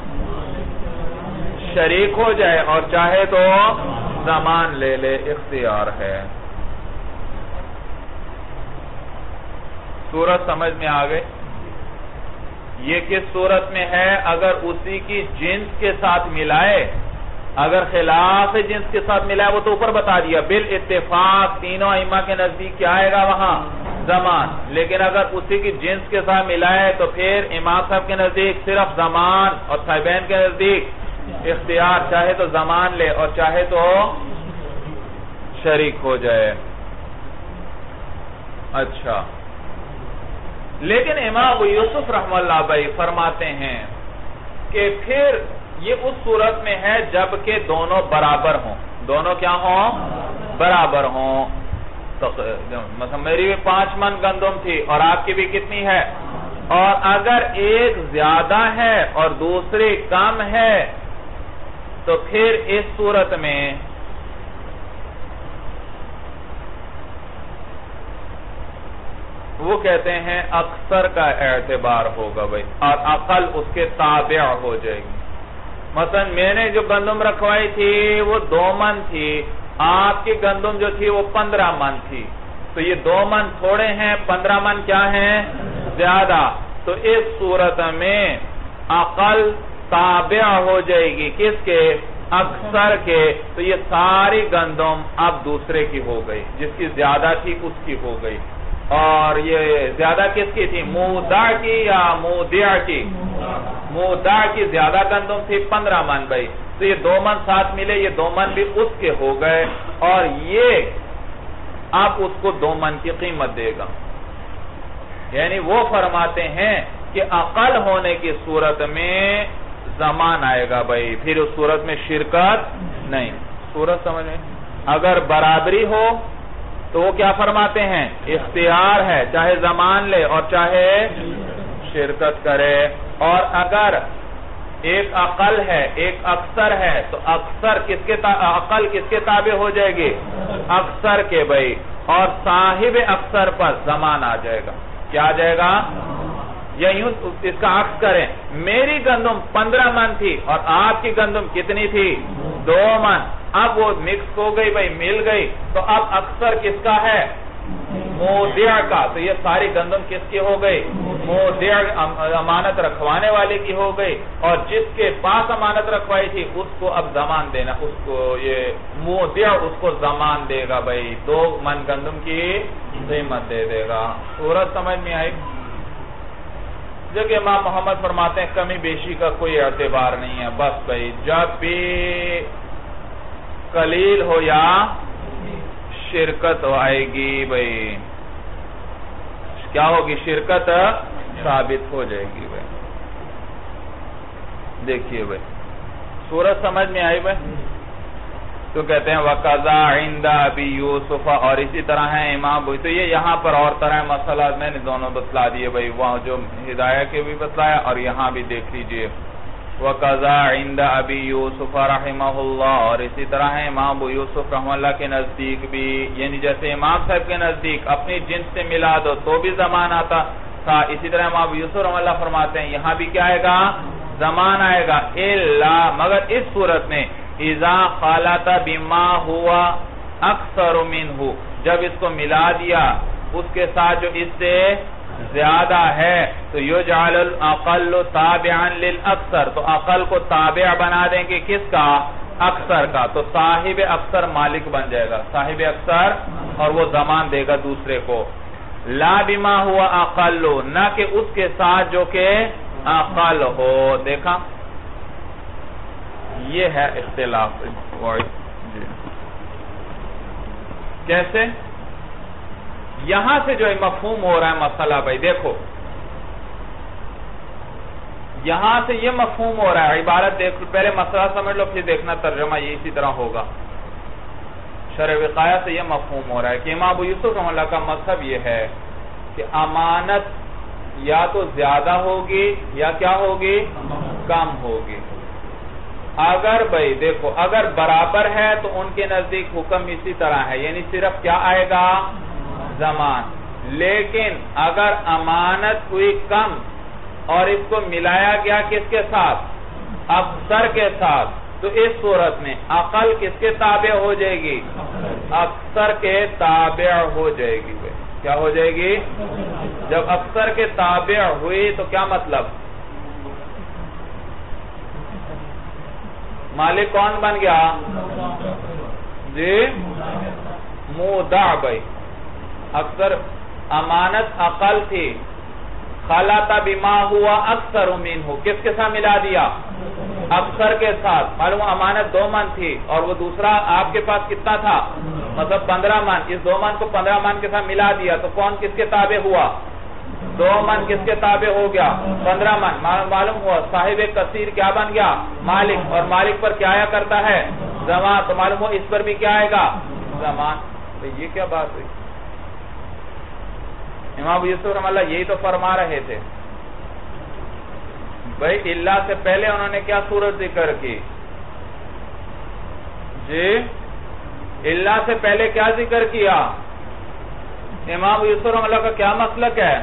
Speaker 1: شریک ہو جائے اور چاہے تو ضمان لے لے، اختیار ہے۔ صورت سمجھ میں آ گئی؟ یہ کس صورت میں ہے؟ اگر اسی کی جنس کے ساتھ ملائے، اگر خلاف جنس کے ساتھ ملائے، وہ تو اوپر بتا دیا بالاتفاق، تینوں ائمہ کے نزدیک کیا آئے گا وہاں؟ ضمان۔ لیکن اگر اسی کی جنس کے ساتھ ملائے تو پھر امام صاحب کے نزدیک صرف ضمان، اور صاحبین کے نزدیک اختیار، چاہے تو ضمان لے اور چاہے تو شریک ہو جائے۔ اچھا، لیکن امام ابو یوسف رحمہ اللہ بھائی فرماتے ہیں کہ پھر یہ اس صورت میں ہے جبکہ دونوں برابر ہوں۔ دونوں کیا ہوں؟ برابر ہوں۔ مثلا میری بھی 5 من گندم تھی اور آپ کی بھی کتنی ہے، اور اگر ایک زیادہ ہے اور دوسری کم ہے تو پھر اس صورت میں وہ کہتے ہیں اکثر کا اعتبار ہوگا بھائی، اور اقل اس کے تابع ہو جائے گی۔ مثلا میں نے جو گندم رکھوائی تھی وہ 2 من تھی، آپ کی گندم جو تھی وہ 15 من تھی، تو یہ 2 من تھوڑے ہیں، 15 من کیا ہیں؟ زیادہ. تو اس صورت میں اقل تابع ہو جائے گی کس کے؟ اکثر کے. تو یہ ساری گندم اب دوسرے کی ہو گئی، جس کی زیادہ تھی اس کی ہو گئی. اور یہ زیادہ کس کی تھی؟ مودع کی یا مودع کی؟ مودع کی زیادہ گندم تھی 15 من بھائی. تو یہ 2 من ساتھ ملے، یہ 2 من بھی اس کے ہو گئے، اور یہ آپ اس کو 2 من کی قیمت دے گا. یعنی وہ فرماتے ہیں کہ اقل ہونے کی صورت میں زمان آئے گا بھائی، پھر اس صورت میں شرکت نہیں. صورت سمجھ میں؟ اگر برابری ہو تو وہ کیا فرماتے ہیں؟ اختیار ہے، چاہے زمان لے اور چاہے شرکت کرے. اور اگر ایک اقل ہے ایک اکثر ہے تو اکثر اقل کس کے تابع ہو جائے گی؟ اکثر کے بھائی. اور صاحب اکثر پر زمان آ جائے گا. کیا آ جائے گا؟ یا یوں اس کا عکس کریں، میری گندم 15 من تھی اور آپ کی گندم کتنی تھی؟ 2 من. اب وہ مکس ہو گئی بھائی، مل گئی، تو اب اکثر کس کا ہے؟ مودع کا. تو یہ ساری گندم کس کی ہو گئی؟ مودع امانت رکھوانے والے کی ہو گئی. اور جس کے پاس امانت رکھوائی تھی اس کو اب زمان دینا، اس کو یہ مودع اس کو زمان دے گا بھائی، 2 من گندم کی قیمت دے دے گا. صورت سمجھ میں آئی؟ جو کہ امام محمد فرماتے ہیں کمی بیشی کا کوئی اعتبار نہیں ہے، بس بھائی جب بھی قلیل ہو یا شرکت آئے گی بھائی، کیا ہوگی؟ شرکت ثابت ہو جائے گی بھائی. دیکھیے بھائی صورت سمجھ میں آئی بھائی. تو کہتے ہیں وَقَضَى عِنْدَ أَبِي يُوسُفَ، اور اسی طرح ہے امام بھائی. تو یہ یہاں پر اور طرح مسئلہ میں نے دونوں بتلا دیے بھائی، وہاں جو ہدایہ کے بھی بتلایا اور یہاں بھی دیکھ لیجئے. وَقَضَى عِنْدَ أَبِي يُوسُفَ رَحِمَهُ اللَّهُ، اور اسی طرح ہے امام ابو یوسف رحمہ اللہ کے نزدیک بھی، یعنی جیسے امام صاحب کے نزدیک اپنی جنس سے ملا دو تو بھی زمان آتا تھا، اسی طرح امام ابو یوسف رحمہ اللہ فرماتے ہیں یہاں بھی کیا آئے گا؟ زمان آئے گا. الا، مگر اس صورت میں اذا خالط بما ہوا اکثر منہ، جب اس کو ملا دیا اس کے ساتھ جو اس سے زیادہ ہے، تو یجعل الاقل تابعا للاکثر، تو اقل کو تابع بنا دیں گے کس کا؟ اکثر کا. تو صاحب اکثر مالک بن جائے گا، صاحب اکثر، اور وہ زمان دے گا دوسرے کو. لا بما ہوا اقل، نہ کہ اس کے ساتھ جو کہ اقل ہو. دیکھا یہ ہے اختلاف. کیسے؟ یہاں سے جو مفہوم ہو رہا ہے مسئلہ بھائی، دیکھو یہاں سے یہ مفہوم ہو رہا ہے، عبارت دیکھ پہلے مسئلہ سمجھ لو پھر دیکھنا ترجمہ یہ اسی طرح ہوگا. شرح وقایہ سے یہ مفہوم ہو رہا ہے کہ امام ابو یوسف رحمہ اللہ کا مذہب یہ ہے کہ امانت یا تو زیادہ ہوگی یا کیا ہوگی؟ کم ہوگی. اگر بھائی دیکھو اگر برابر ہے تو ان کے نزدیک حکم اسی طرح ہے، یعنی صرف کیا آئے گا؟ زمان. لیکن اگر امانت ہوئی کم اور اس کو ملایا گیا کس کے ساتھ؟ اکثر کے ساتھ، تو اس صورت میں اقل کس کے تابع ہو جائے گی؟ اکثر کے تابع ہو جائے گی. کیا ہو جائے گی؟ جب اکثر کے تابع ہوئی تو کیا مطلب؟ مالک کون بن گیا؟ جی مودع بھائی. اکثر امانت اقل تھی، خالط بما ہوا اکثر منہ، کس کے ساتھ ملا دیا؟ اکثر کے ساتھ. معلوم امانت 2 من تھی اور وہ دوسرا آپ کے پاس کتنا تھا؟ مطلب 15 من. اس 2 من کو 15 من کے ساتھ ملا دیا تو کون کس کے تابع ہوا؟ 2 من کس کے تابع ہو گیا؟ 15 من. معلوم ہوا صاحب کثیر کیا بن گیا؟ مالک. اور مالک پر کیا آیا کرتا ہے؟ زمان. تو معلوم ہوا اس پر بھی کیا آئے گا؟ زمان. تو یہ کیا بات ہوئی؟ امام ابو یوسف رحمہ اللہ یہی تو فرما رہے تھے بھائی. اللہ سے پہلے انہوں نے کیا صورت ذکر کی؟ جی اللہ سے پہلے کیا ذکر کیا؟ امام ابو یوسف رحمہ اللہ کا کیا مسلک ہے؟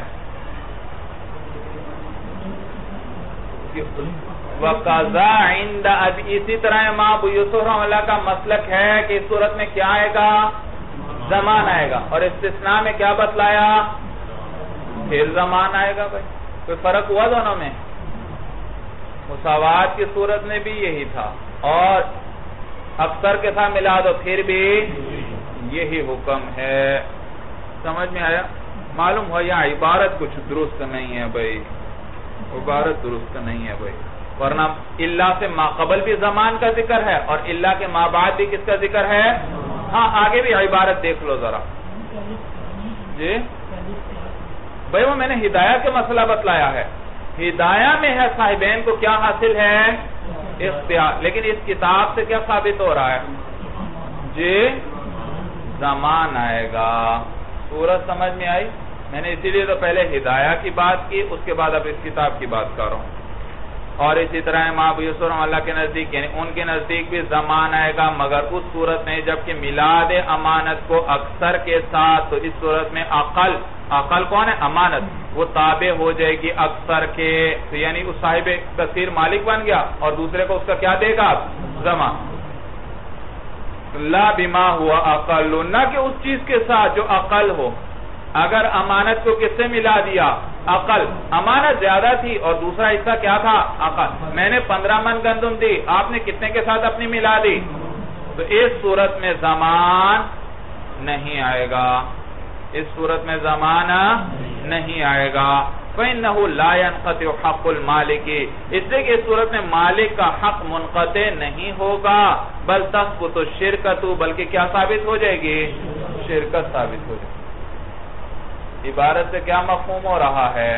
Speaker 1: وَقَضَى عِنْدَ أَبِي، اسی طرح امام ابو یوسف رحمہ اللہ کا مسلک ہے کہ اس صورت میں کیا آئے گا؟ زمان آئے گا، اور استثناء میں کیا بتلایا؟ پھر زمان آئے گا بھائی. کوئی فرق ہوا دونوں میں؟ مساوات کی صورت میں بھی یہی تھا، اور اکثر کے ساتھ ملا دو پھر بھی یہی حکم ہے. سمجھ میں آیا؟ معلوم ہو یہاں عبارت کچھ درست نہیں ہے بھائی، عبارت درست نہیں ہے بھائی، ورنہ اللہ سے ما قبل بھی زمان کا ذکر ہے اور اللہ کے ما بعد بھی کس کا ذکر ہے؟ ہاں آگے بھی عبارت دیکھ لو ذرا جی بھائی. وہ میں نے ہدایہ کے مسئلہ بتلایا ہے، ہدایہ میں ہے صاحبین کو کیا حاصل ہے؟ اختیار. لیکن اس کتاب سے کیا ثابت ہو رہا ہے جی؟ زمان آئے گا. صورت سمجھ میں آئی؟ میں نے اسی لیے تو پہلے ہدایہ کی بات کی، اس کے بعد اب اس کتاب کی بات کر رہا ہوں. اور اسی طرح امام ابو یوسف اللہ کے نزدیک یعنی ان کے نزدیک بھی زمان آئے گا، مگر اس صورت میں جبکہ میلاد امانت کو اکثر کے ساتھ، تو اس صورت میں عقل کون ہے؟ امانت، وہ تابع ہو جائے گی اکثر کے، تو یعنی اس صاحب کثیر مالک بن گیا اور دوسرے کو اس کا کیا دے گا؟ زمان. لا بما ہوا اقل، نہ کہ اس چیز کے ساتھ جو اقل ہو. اگر امانت کو کس سے ملا دیا؟ عقل. امانت زیادہ تھی اور دوسرا حصہ کیا تھا؟ عقل. میں نے 15 من گندم دی، آپ نے کتنے کے ساتھ اپنی ملا دی؟ تو اس صورت میں زمان نہیں آئے گا، اس صورت میں زمان نہیں آئے گا. فَإِنَّهُ لَا يَنْقَطِعُ حَقُّ الْمَالِكِ، اس لیے کہ اس صورت میں مالک کا حق منقطع نہیں ہوگا، بل تثبت الشرکۃ، بلکہ کیا ثابت ہو جائے گی؟ شرکت ثابت ہو جائے گی. عبارت سے کیا مفہوم ہو رہا ہے؟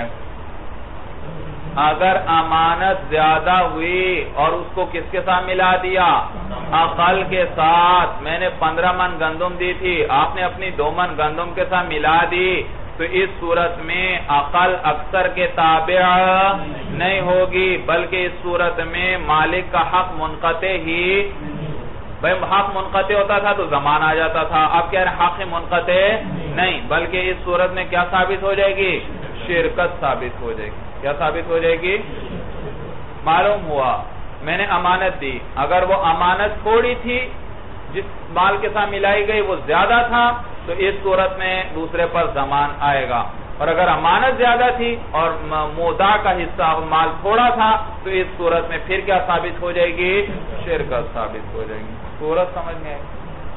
Speaker 1: اگر امانت زیادہ ہوئی اور اس کو کس کے ساتھ ملا دیا؟ عقل کے ساتھ. میں نے 15 من گندم دی تھی، آپ نے اپنی 2 من گندم کے ساتھ ملا دی، تو اس صورت میں عقل اکثر کے تابع نہیں ہوگی، بلکہ اس صورت میں مالک کا حق منقطع ہی. بھئی حق منقطع ہوتا تھا تو زمان آ جاتا تھا، اب کہہ رہے حق منقطع نہیں، بلکہ اس صورت میں کیا ثابت ہو جائے گی؟ شرکت ثابت ہو جائے گی. کیا ثابت ہو جائے گی؟ معلوم ہوا میں نے امانت دی، اگر وہ امانت تھوڑی تھی، جس مال کے ساتھ ملائی گئی وہ زیادہ تھا، تو اس صورت میں دوسرے پر زمان آئے گا. اور اگر امانت زیادہ تھی اور مودع کا حصہ مال تھوڑا تھا، تو اس صورت میں پھر کیا ثابت ہو جائے گی؟ شرکت ثابت ہو جائے گی. صورت سمجھ میں آئی؟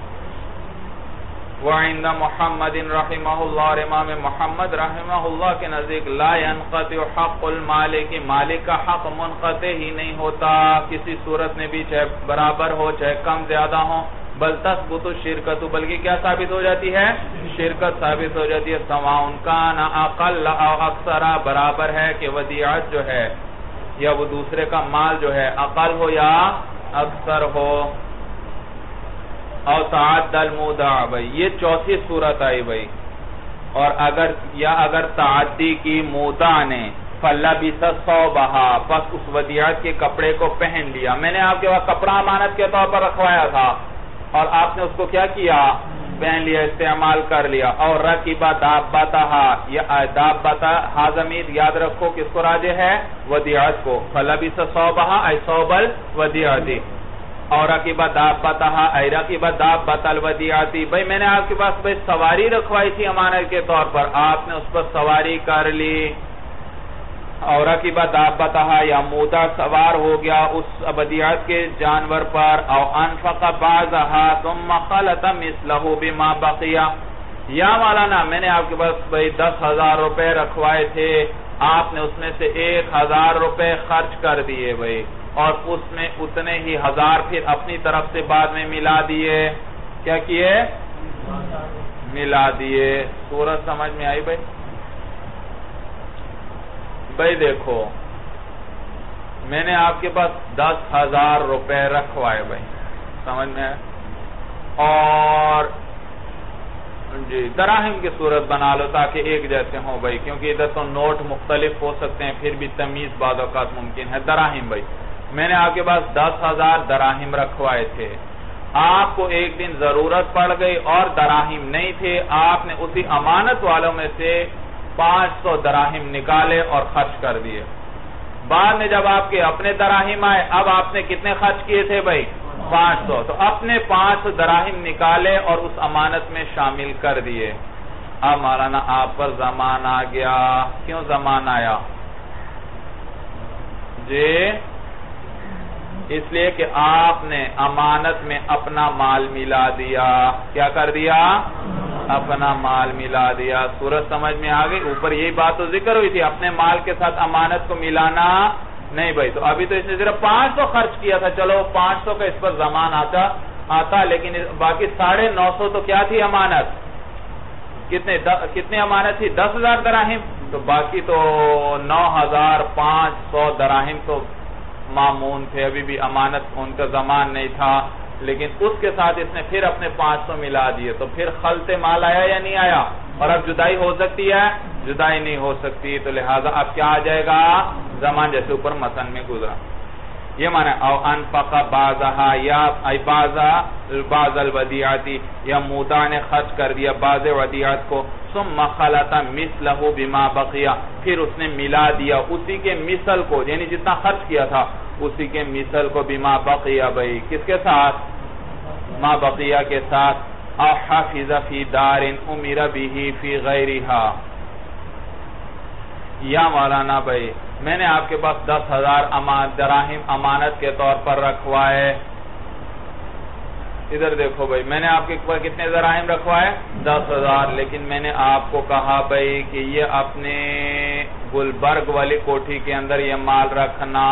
Speaker 1: وعند محمد رحمہ اللہ، اور امام محمد رحمہ اللہ کے نزدیک لا ينقطع حق المالک، مالک کا حق منقطع ہی نہیں ہوتا کسی صورت میں بھی، چاہے برابر ہو چاہے کم زیادہ ہو، بل تثبت الشرکت، بلکہ کیا ثابت ہو جاتی ہے؟ شرکت ثابت ہو جاتی ہے. سواء کان اقل او اکثر، برابر ہے کہ ودیعت جو ہے یا وہ دوسرے کا مال جو ہے اقل ہو یا اکثر ہو. او تعد المودع، بھئی یہ چوتھی صورت آئی بھئی. اور اگر تعدی کی مودع نے فَلَبِسَ ثَوْبَهَا، پس اس ودیعت کے کپڑے کو پہن لیا. میں نے آپ کے پاس کپڑا امانت کے طور پر رکھوایا تھا اور آپ نے اس کو کیا کیا؟ پہن لیا، استعمال کر لیا. اور رَكِبَ دَابَّتَهَا، یہ دابتہ حاضمید یاد رکھو کس کو راجع ہے؟ ودیعت کو. فَلَبِسَ ثَوْبَهَا ای ثوب الودیعت، اور رَكِبَ دَابَّتَهَا ای رَكِبَ دَابَّتَ الودیعت. بھئی میں نے آپ کے پاس سواری رکھوائی تھی امانت کے طور پر، آپ نے اس پر سواری کر لی. اور رَكِبَ دَابَّتَهَا، یا مودع سوار ہو گیا اس ودیعت کے جانور پر. او انفق بعضها ثم خلط مثله بما بقي، یا مولانا میں نے آپ کے پاس 10,000 روپے رکھوائے تھے، آپ نے اس میں سے 1,000 روپے خرچ کر دیے بھئی، اور اس میں اتنے ہی 1000 پھر اپنی طرف سے بعد میں ملا دیے. کیا کیے؟ ملا دیے. صورت سمجھ میں آئی بھئی؟ بھئی دیکھو میں نے آپ کے پاس 10,000 روپے رکھوائے بھئی، سمجھ میں آئے، اور جی دراہم کی صورت بنا لو تاکہ ایک جیسے ہوں بھئی، کیونکہ ادھر تو نوٹ مختلف ہو سکتے ہیں، پھر بھی تمیز بعض اوقات ممکن ہے. دراہم بھئی، میں نے آپ کے پاس 10,000 دراہم رکھوائے تھے، آپ کو ایک دن ضرورت پڑ گئی اور دراہم نہیں تھے، آپ نے اسی امانت والوں میں سے 500 دراہم نکالے اور خرچ کر دیے. بعد میں جب آپ کے اپنے دراہم آئے، اب آپ نے کتنے خرچ کیے تھے بھئی؟ 500. تو اپنے 500 دراہم نکالے اور اس امانت میں شامل کر دیے. اب مولانا آپ پر زمان آ گیا. کیوں زمان آیا؟ جی اس لیے کہ آپ نے امانت میں اپنا مال ملا دیا. کیا کر دیا؟ اپنا مال ملا دیا. صورت سمجھ میں آ گئی؟ اوپر یہی بات تو ذکر ہوئی تھی، اپنے مال کے ساتھ امانت کو ملانا نہیں بھائی. تو ابھی تو اس نے صرف 500 خرچ کیا تھا، چلو 500 کا اس پر زمان آتا لیکن باقی 950 تو کیا تھی امانت؟ کتنے امانت تھی؟ 10,000 دراہم. تو باقی تو 9,500 دراہم تو معمون تھے، ابھی بھی امانت ان کا زمان نہیں تھا. لیکن اس کے ساتھ اس نے پھر اپنے 500 ملا دیے. تو پھر خلط مال آیا یا نہیں آیا؟ اور اب جدائی ہو سکتی ہے؟ جدائی نہیں ہو سکتی. تو لہذا اب کیا آ جائے گا؟ زمان، جیسے اوپر متن میں گزرا. یہ معنی او انفق بعضها یا بعض الودیعتی، یا مودع نے خرچ کر دیا بعض ودیعت کو. ثم خلط مثلہ بما بقیہ، پھر اس نے ملا دیا اسی کے مثل کو، یعنی جتنا خرچ کیا تھا اسی کے مثل کو بما بقیہ، بھئی کس کے ساتھ؟ ما بقیہ کے ساتھ. او حافظ فی دار امر به فی غیرها. یا مولانا بھئی میں نے آپ کے پاس 10,000 دراہم امانت کے طور پر رکھوائے. ادھر دیکھو بھئی، میں نے آپ کے پاس کتنے دراہم رکھوائے؟ 10,000. لیکن میں نے آپ کو کہا بھئی کہ یہ اپنے گلبرگ والی کوٹھی کے اندر یہ مال رکھنا.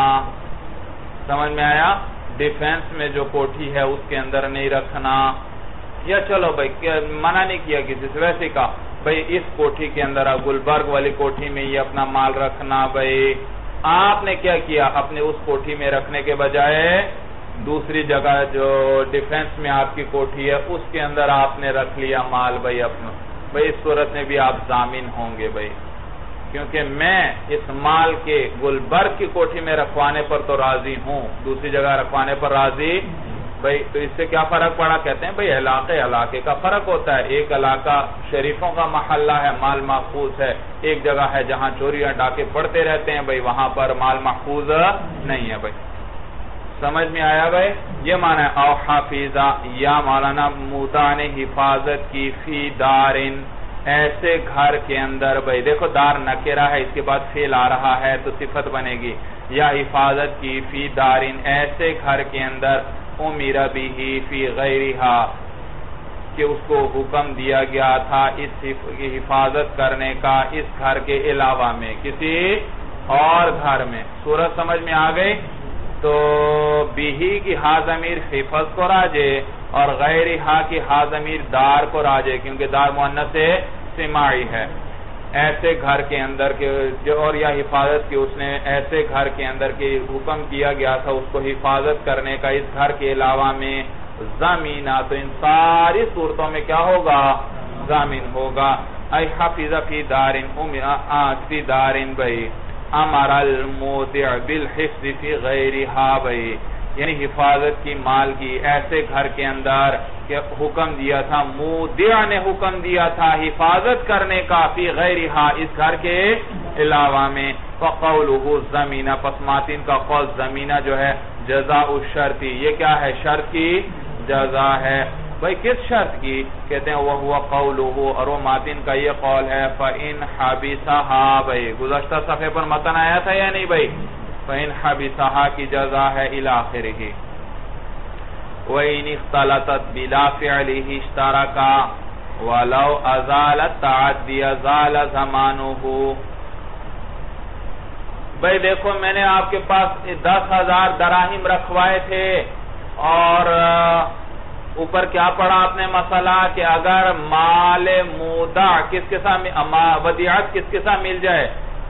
Speaker 1: سمجھ میں آیا؟ ڈیفنس میں جو کوٹھی ہے اس کے اندر نہیں رکھنا. یا چلو بھئی منع نہیں کیا کسی سے، ویسے کہا بھئی اس کوٹھی کے اندر، گلبرگ والی کوٹھی میں یہ اپنا مال رکھنا. بھئی آپ نے کیا کیا؟ اپنے اس کوٹھی میں رکھنے کے بجائے دوسری جگہ جو ڈیفنس میں آپ کی کوٹھی ہے اس کے اندر آپ نے رکھ لیا مال. بھئی اپنا، بھئی اس صورت میں بھی آپ ضامن ہوں گے بھئی، کیونکہ میں اس مال کے گلبرگ کی کوٹھی میں رکھوانے پر تو راضی ہوں، دوسری جگہ رکھوانے پر راضی. بھئی تو اس سے کیا فرق پڑا؟ کہتے ہیں بھئی علاقے کا فرق ہوتا ہے. ایک علاقہ شریفوں کا محلہ ہے، مال محفوظ ہے. ایک جگہ ہے جہاں چوریاں ڈاکے پڑتے رہتے ہیں، بھئی وہاں پر مال محفوظ نہیں ہے. بھئی سمجھ میں آیا بھئی؟ یہ معنی ہے او حافظہ، یا مولانا مودع نے حفاظت کی فی دارن، ایسے گھر کے اندر. بھئی دیکھو دار نکرہ ہے، اس کے بعد فعل آ رہا ہے تو صفت بنے گی. یا حفاظت کی فی دارن، ایسے گھر کے اندر امر به فی غیرہا، کہ اس کو حکم دیا گیا تھا اس کی حفاظت کرنے کا اس گھر کے علاوہ میں، کسی اور گھر میں. صورت سمجھ میں آ گئی؟ تو بیہی کی ہا ضمیر حفظ کو راجے اور غیرہا کی ہا ضمیر دار کو راجے، کیونکہ دار مؤنث سماعی ہے. ایسے گھر کے اندر کے جو، اور یا حفاظت کی اس نے ایسے گھر کے اندر کے حکم کیا گیا تھا اس کو حفاظت کرنے کا اس گھر کے علاوہ میں. ضامینہ، تو ان ساری صورتوں میں کیا ہوگا؟ ضامن ہوگا. ای حافظ فی دارن فی دارن. بھئی امر المودع بالحفظ فی غیرہا. بھئی یعنی حفاظت کی مال کی ایسے گھر کے اندر کہ حکم دیا تھا، مودع نے حکم دیا تھا حفاظت کرنے کا فی غیرہا، اس گھر کے علاوہ میں. فقولہ زمینہ، پس ماتن کا قول زمینہ جو ہے جزاء الشرط، یہ کیا ہے؟ شرط کی جزا ہے. بھئی کس شرط کی؟ کہتے ہیں وَهُوَ قَوْلُهُ، اور وہ ماتن کا یہ قول ہے فَإِنْ حَبِسَهَا. بھئی گزشتہ صفحے پر متن آیا تھا یا نہیں بھئی؟ فَإِنْ حَبِسَهَا کی جزا ہے الى آخرہ. وَإِنْ اخْتَلَطَتْ بِلَا فِعْلِهِ اشْتَرَكَا وَلَوْ أَزَالَ التَّعَدِّيَ زَالَ زَمَانُهُ. بھئی دیکھو میں نے آپ کے پاس 10,000 دراہم رکھوائے تھے، اور اوپر کیا پڑھا آپ نے مسئلہ کہ اگر مال مودع کس کے ساتھ، ودیعت کس کے ساتھ مل جائے؟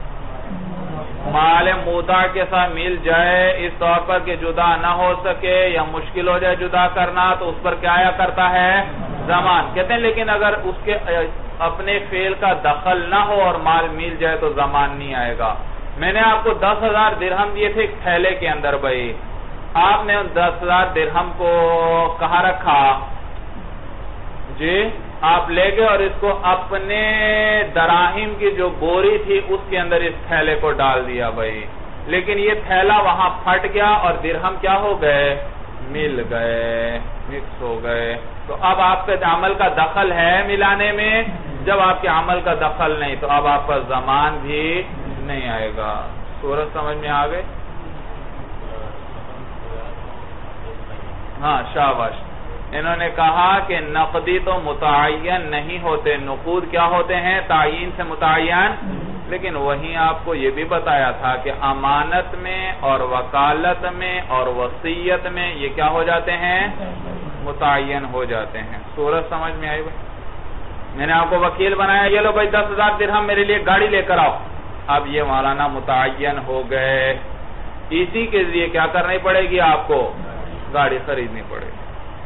Speaker 1: مال مودع کے ساتھ مل جائے اس طور پر کہ جدا نہ ہو سکے یا مشکل ہو جائے جدا کرنا، تو اس پر کیا آیا کرتا ہے؟ زمان. کہتے ہیں لیکن اگر اس کے اپنے فعل کا دخل نہ ہو اور مال مل جائے تو زمان نہیں آئے گا. میں نے آپ کو 10,000 درہم دیے تھے ایک تھیلے کے اندر. بھئی آپ نے 10,000 درہم کو کہاں رکھا؟ جی آپ لے گئے اور اس کو اپنے دراہم کی جو بوری تھی اس کے اندر اس تھیلے کو ڈال دیا. بھئی لیکن یہ تھیلا وہاں پھٹ گیا اور درہم کیا ہو گئے؟ مل گئے، مکس ہو گئے، تو اب آپ کے عمل کا دخل ہے ملانے میں. جب آپ کے عمل کا دخل نہیں تو اب آپ کا زمان بھی نہیں آئے گا. صورت سمجھ میں آ گئے؟ ہاں شاباش. انہوں نے کہا کہ نقدی تو متعین نہیں ہوتے، نقود کیا ہوتے ہیں؟ تعین سے متعین. لیکن وہیں آپ کو یہ بھی بتایا تھا کہ امانت میں اور وکالت میں اور وصیت میں یہ کیا ہو جاتے ہیں؟ متعین ہو جاتے ہیں. صورت سمجھ میں آئی بھائی؟ میں نے آپ کو وکیل بنایا، یہ لو بھائی 10,000 درہم میرے لیے گاڑی لے کر آؤ. اب یہ مولانا متعین ہو گئے، اسی کے لیے کیا کرنی پڑے گی؟ آپ کو گاڑی خریدنی پڑے گی.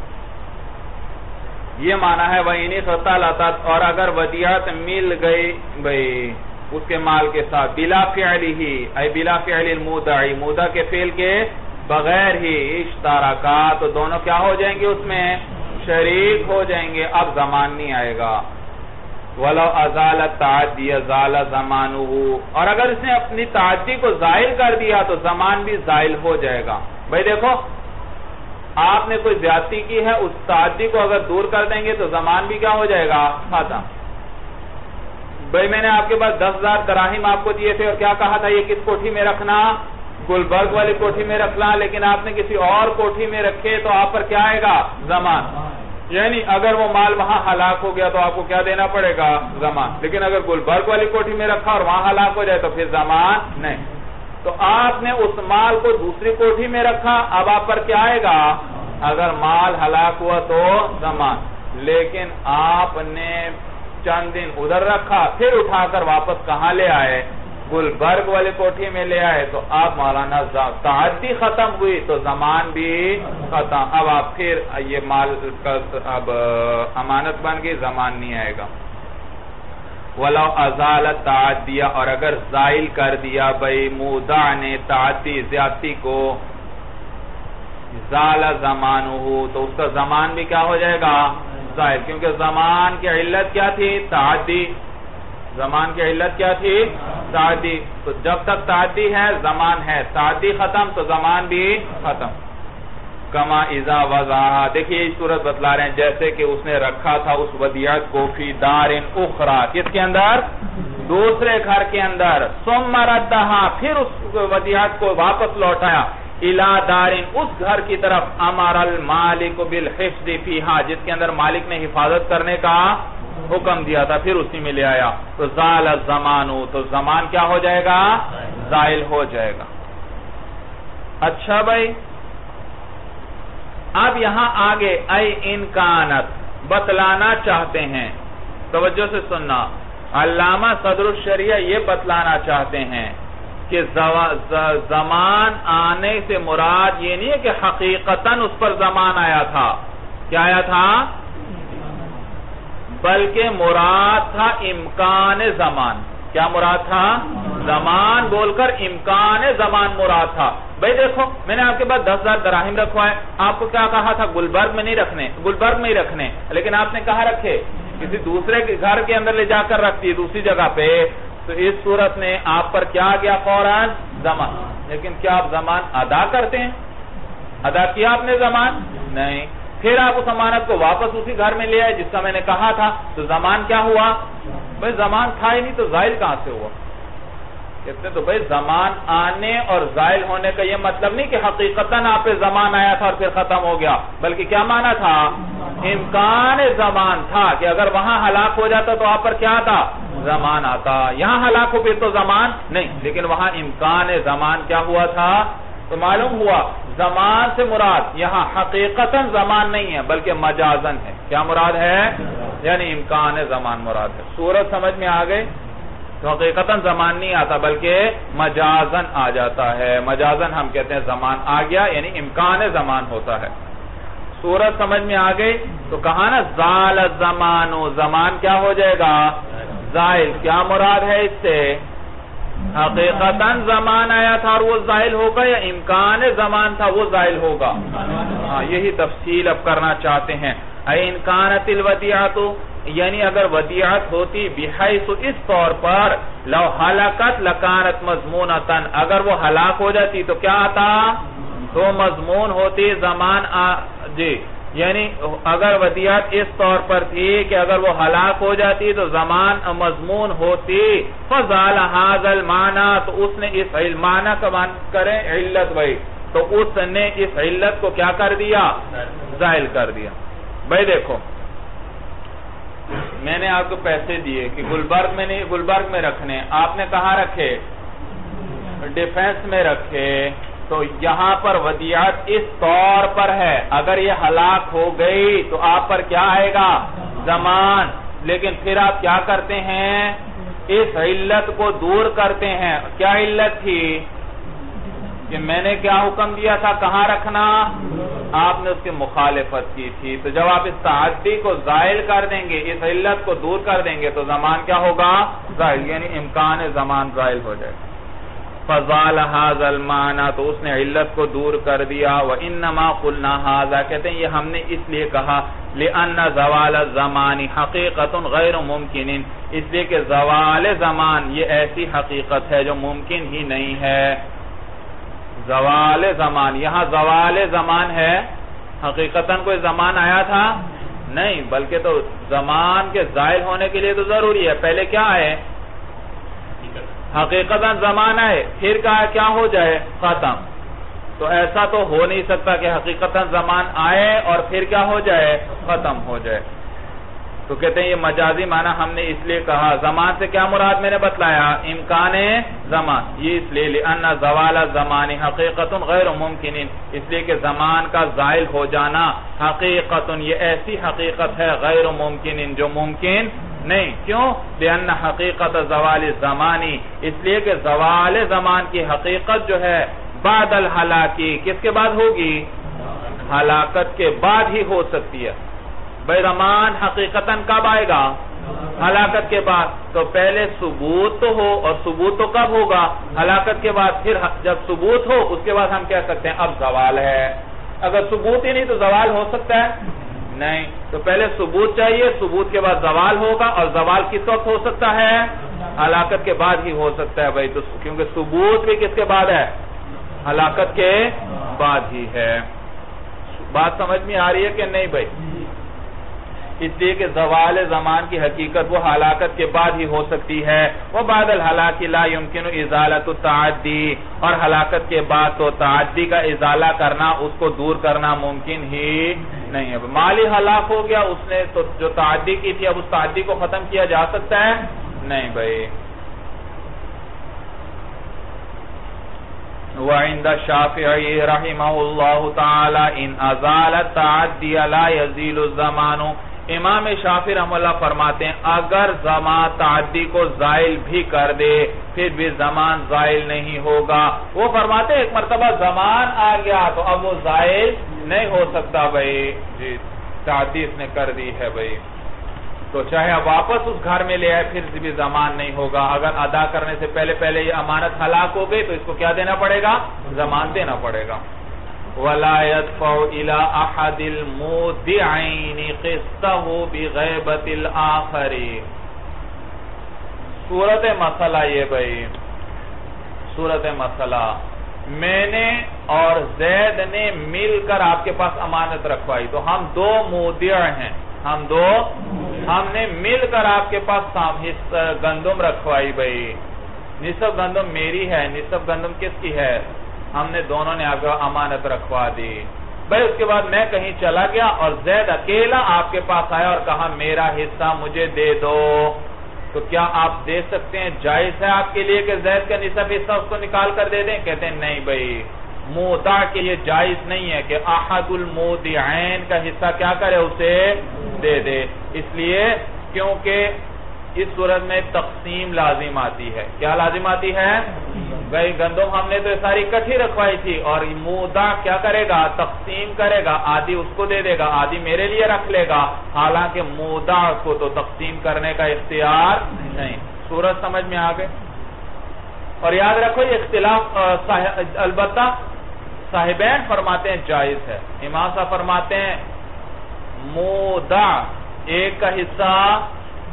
Speaker 1: یہ معنی ہے وَإِنِ اخْتَلَطَتْ، اور اگر ودیعت مل گئی بھئی اس کے مال کے ساتھ، بلا فعلہ ای بلا فعل المودع، مودع کے فعل کے بغیر ہی، اشتراکا، تو دونوں کیا ہو جائیں گے؟ اس میں شریک ہو جائیں گے. اب زمان نہیں آئے گا. وَلَوْ أَزَالَ التَّعَدِّ زَالَ زَمَانُهُ، اور اگر اس نے اپنی تعدی کو زائل کر دیا تو زمان بھی زائل ہو جائے گا. بھئی دیکھو، آپ نے کوئی زیادتی کی ہے، اس تعدی کو اگر دور کر دیں گے تو زمان بھی کیا ہو جائے گا؟ ختم. بھئی میں نے آپ کے پاس 10,000 دراہم آپ کو دیے تھے اور کیا کہا تھا؟ یہ کس کوٹھی میں رکھنا؟ گلبرگ والی کوٹھی میں رکھنا. لیکن آپ نے کسی اور کوٹھی میں رکھے تو آپ پر کیا آئے گا؟ زمان. یعنی اگر وہ مال وہاں ہلاک ہو گیا تو آپ کو کیا دینا پڑے گا؟ زمان. لیکن اگر گلبرگ والی کوٹھی میں رکھا اور وہاں ہلاک ہو جائے تو پھر زمان نہیں. تو آپ نے اس مال کو دوسری کوٹھی میں رکھا، اب آپ پر کیا آئے گا؟ اگر مال ہلاک ہوا تو زمان. لیکن آپ نے چند دن ادھر رکھا، پھر اٹھا کر واپس کہاں لے آئے؟ گلبرگ والے کوٹھی میں لے آئے، تو اب مولانا تعدی ختم ہوئی تو زمان بھی ختم. اب آپ پھر یہ مال کا اب امانت بن گئی، زمان نہیں آئے گا. وَلَوْ أَزَالَ التَّعَدِّيَ، اور اگر زائل کر دیا بھئی مودع نے تعدی زیادتی کو، زال زمانہ، تو اس کا زمان بھی کیا ہو جائے گا؟ زائل. کیونکہ زمان کی علت کیا تھی؟ تعدی. زمان کی علت کیا تھی؟ تعدی. تو جب تک تعدی ہے زمان ہے، تعدی ختم تو زمان بھی ختم. کما اذا وضعها، دیکھیے یہ صورت بتلا رہے ہیں جیسے کہ اس نے رکھا تھا اس ودیعت کو فی دار اخرى، کس کے اندر؟ دوسرے گھر کے اندر. ثم ردها، پھر اس ودیعت کو واپس لوٹایا. الى دار، اس گھر کی طرف. امر المالک بالحفظ فیہا، جس کے اندر مالک نے حفاظت کرنے کا حکم دیا تھا، پھر اسی میں لے آیا. تو زال الزمان، تو زمان کیا ہو جائے گا؟ زائل ہو جائے گا. اچھا بھائی، اب یہاں آگے اے انکانت بتلانا چاہتے ہیں، توجہ سے سننا. علامہ صدر الشریعہ یہ بتلانا چاہتے ہیں کہ زمان آنے سے مراد یہ نہیں ہے کہ حقیقتاً اس پر زمان آیا تھا. کیا آیا تھا؟ بلکہ مراد تھا امکان زمان. کیا مراد تھا؟ زمان بول کر امکان زمان مراد تھا. بھئی دیکھو، میں نے آپ کے پاس 10,000 دراہم رکھوا ہے، آپ کو کیا کہا تھا؟ گلبرگ میں نہیں رکھنے، گلبرگ میں ہی رکھنے. لیکن آپ نے کہاں رکھے؟ کسی دوسرے گھر کے اندر لے جا کر رکھتی دوسری جگہ پہ. تو اس صورت میں آپ پر کیا گیا؟ فوراً زمان. لیکن کیا آپ زمان ادا کرتے ہیں؟ ادا کیا آپ نے زمان؟ نہیں. پھر آپ اس امانت کو واپس اسی گھر میں لے آئے جس کا میں نے کہا تھا، تو زمان کیا ہوا؟ بھئی زمان تھا ہی نہیں تو زائل کہاں سے ہوا؟ کہتے تو بھئی زمان آنے اور زائل ہونے کا یہ مطلب نہیں کہ حقیقتاً آپ پہ زمان آیا تھا اور پھر ختم ہو گیا، بلکہ کیا معنی تھا؟ امکان زمان تھا کہ اگر وہاں ہلاک ہو جاتا تو آپ پر کیا آتا؟ زمان آتا. یہاں ہلاک ہو پھر تو زمان نہیں، لیکن وہاں امکان زمان کیا ہوا تھا؟ تو معلوم ہوا زمان سے مراد یہاں حقیقتاً زمان نہیں ہے بلکہ مجازن ہے. کیا مراد ہے؟ یعنی امکان زمان مراد ہے. صورت سمجھ میں آ گئے؟ تو حقیقتاً زمان نہیں آتا بلکہ مجازن آ جاتا ہے. مجازن ہم کہتے ہیں زمان آ گیا، یعنی امکان زمان ہوتا ہے. صورت سمجھ میں آ گئی؟ تو کہا نا زال الزمان، زمان کیا ہو جائے گا؟ زائل. کیا مراد ہے اس سے؟ حقیقتاً زمان آیا تھا اور وہ زائل ہوگا، یا امکان زمان تھا وہ زائل ہوگا؟ یہی تفصیل اب کرنا چاہتے ہیں. اے انکانت الودیعۃ، یعنی اگر ودیعت ہوتی بحیث اس طور پر لو ہلاکت لکانت مضمونتاً، اگر وہ ہلاک ہو جاتی تو کیا آتا؟ تو مضمون ہوتی زمان جی، یعنی اگر ودیعت اس طور پر تھی کہ اگر وہ ہلاک ہو جاتی تو زمان مضمون ہوتی، فزال هذا المعنی، تو اس نے اس معنی کا معنی کریں علت بھائی، تو اس نے اس علت کو کیا کر دیا؟ زائل کر دیا۔ بھائی دیکھو میں نے آپ کو پیسے دیے کہ گلبرگ میں نہیں، گلبرگ میں رکھنے، آپ نے کہاں رکھے؟ ڈیفنس میں رکھے، تو یہاں پر ودیعت اس طور پر ہے، اگر یہ ہلاک ہو گئی تو آپ پر کیا آئے گا؟ زمان۔ لیکن پھر آپ کیا کرتے ہیں؟ اس علت کو دور کرتے ہیں۔ کیا علت تھی؟ کہ میں نے کیا حکم دیا تھا کہاں رکھنا؟ آپ نے اس کی مخالفت کی تھی، تو جب آپ اس تعدی کو زائل کر دیں گے، اس علت کو دور کر دیں گے، تو زمان کیا ہوگا؟ زائل، یعنی امکان زمان زائل ہو جائے گا۔ فَزَالَ هَذَا الْمَعْنَى، تو اس نے علت کو دور کر دیا۔ وَإِنَّمَا قُلْنَا هَذَا، کہتے ہیں یہ ہم نے اس لیے کہا، لِأَنَّ زَوَالَ الزَّمَانِ حَقِيقَةٌ غَيْرُ مُمْكِنٍ، اس لیے کہ زوال زمان یہ ایسی حقیقت ہے جو ممکن ہی نہیں ہے۔ زوال زمان، یہاں زوال زمان ہے، حقیقتاً کوئی زمان آیا تھا نہیں، بلکہ تو زمان کے زائل ہونے کے لیے تو ضروری ہے پہلے کیا ہے؟ حقیقتاً زمان آئے، پھر کیا ہو جائے؟ ختم۔ تو ایسا تو ہو نہیں سکتا کہ حقیقتاً زمان آئے اور پھر کیا ہو جائے؟ ختم ہو جائے۔ تو کہتے ہیں یہ مجازی معنی ہم نے اس لیے کہا، زمان سے کیا مراد میں نے بتلایا؟ امکان زمان، یہ اس لیے لأن زوال الزمان حقیقت غیر ممکن، اس لیے کہ زمان کا زائل ہو جانا حقیقت، یہ ایسی حقیقت ہے غیر ممکن جو ممکن نہیں۔ کیوں؟ لأن حقیقت زوال الزمانی، اس لیے کہ زوال زمان کی حقیقت جو ہے بعد الہلاکی، کس کے بعد ہوگی؟ ہلاکت کے بعد ہی ہو سکتی ہے۔ بھئی زمان حقیقتاً کب آئے گا؟ ہلاکت کے بعد۔ تو پہلے ثبوت تو ہو، اور ثبوت تو کب ہوگا؟ ہلاکت کے بعد۔ پھر جب ثبوت ہو اس کے بعد ہم کہہ سکتے ہیں اب زوال ہے۔ اگر ثبوت ہی نہیں تو زوال ہو سکتا ہے نہیں، تو پہلے ثبوت چاہیے، ثبوت کے بعد زوال ہوگا، اور زوال کس وقت ہو سکتا ہے؟ ہلاکت کے بعد ہی ہو سکتا ہے بھائی، تو کیونکہ ثبوت بھی کس کے بعد ہے؟ ہلاکت کے بعد ہی ہے۔ بات سمجھ میں آ رہی ہے کہ نہیں بھائی؟ اس لیے کہ زوال زمان کی حقیقت وہ ہلاکت کے بعد ہی ہو سکتی ہے۔ وہ بعد الہلاک لا يمكن ازالۃ التعدی، اور ہلاکت کے بعد تو تعدی کا ازالہ کرنا، اس کو دور کرنا ممکن ہی نہیں ہے۔ مالی ہلاک ہو گیا، اس نے تو جو تعدی کی تھی اب اس تعدی کو ختم کیا جا سکتا ہے نہیں بھائی۔ وعند الشافعی رحمہ اللہ تعالی ان ازال التعدی لا يزيل الزمان، امام شافعی رحمہ اللہ فرماتے ہیں اگر زمان تعدی کو زائل بھی کر دے پھر بھی زمان زائل نہیں ہوگا۔ وہ فرماتے ہیں ایک مرتبہ زمان آ گیا تو اب وہ زائل نہیں ہو سکتا بھائی، جی تعدی اس نے کر دی ہے بھائی، تو چاہے اب واپس اس گھر میں لے آئے پھر بھی زمان نہیں ہوگا۔ اگر ادا کرنے سے پہلے یہ امانت ہلاک ہو گئی تو اس کو کیا دینا پڑے گا؟ زمان دینا پڑے گا۔ وَلَا يَدْفَعُ إِلَىٰ أَحَدِ الْمُودِعَيْنِ قِسْطَهُ بِغَيْبَةِ الْآخَرِ۔ صورت مسئلہ یہ بھائی، صورت مسئلہ میں نے اور زید نے مل کر آپ کے پاس امانت رکھوائی، تو ہم دو مودع ہیں، ہم نے مل کر آپ کے پاس گندم رکھوائی بھائی، نصف گندم میری ہے، نصف گندم کس کی ہے؟ ہم نے دونوں نے آپ کو امانت رکھوا دی بھائی۔ اس کے بعد میں کہیں چلا گیا اور زید اکیلا آپ کے پاس آیا اور کہا میرا حصہ مجھے دے دو، تو کیا آپ دے سکتے ہیں؟ جائز ہے آپ کے لیے کہ زید کا نصف حصہ اس کو نکال کر دے دیں؟ کہتے ہیں نہیں بھائی، مودع کے یہ جائز نہیں ہے کہ احد المودعین کا حصہ کیا کرے؟ اسے دے دے، اس لیے کیونکہ اس صورت میں تقسیم لازم آتی ہے۔ کیا لازم آتی ہے؟ بھائی گندم ہم نے تو ساری اکٹھی رکھوائی تھی، اور مودع کیا کرے گا؟ تقسیم کرے گا، آدھی اس کو دے دے گا، آدھی میرے لیے رکھ لے گا، حالانکہ مودع کو تو تقسیم کرنے کا اختیار نہیں۔ صورت سمجھ میں آ گئے؟ اور یاد رکھو یہ اختلاف البتہ صاحبین فرماتے ہیں جائز ہے، امام صاحب فرماتے ہیں مودع ایک کا حصہ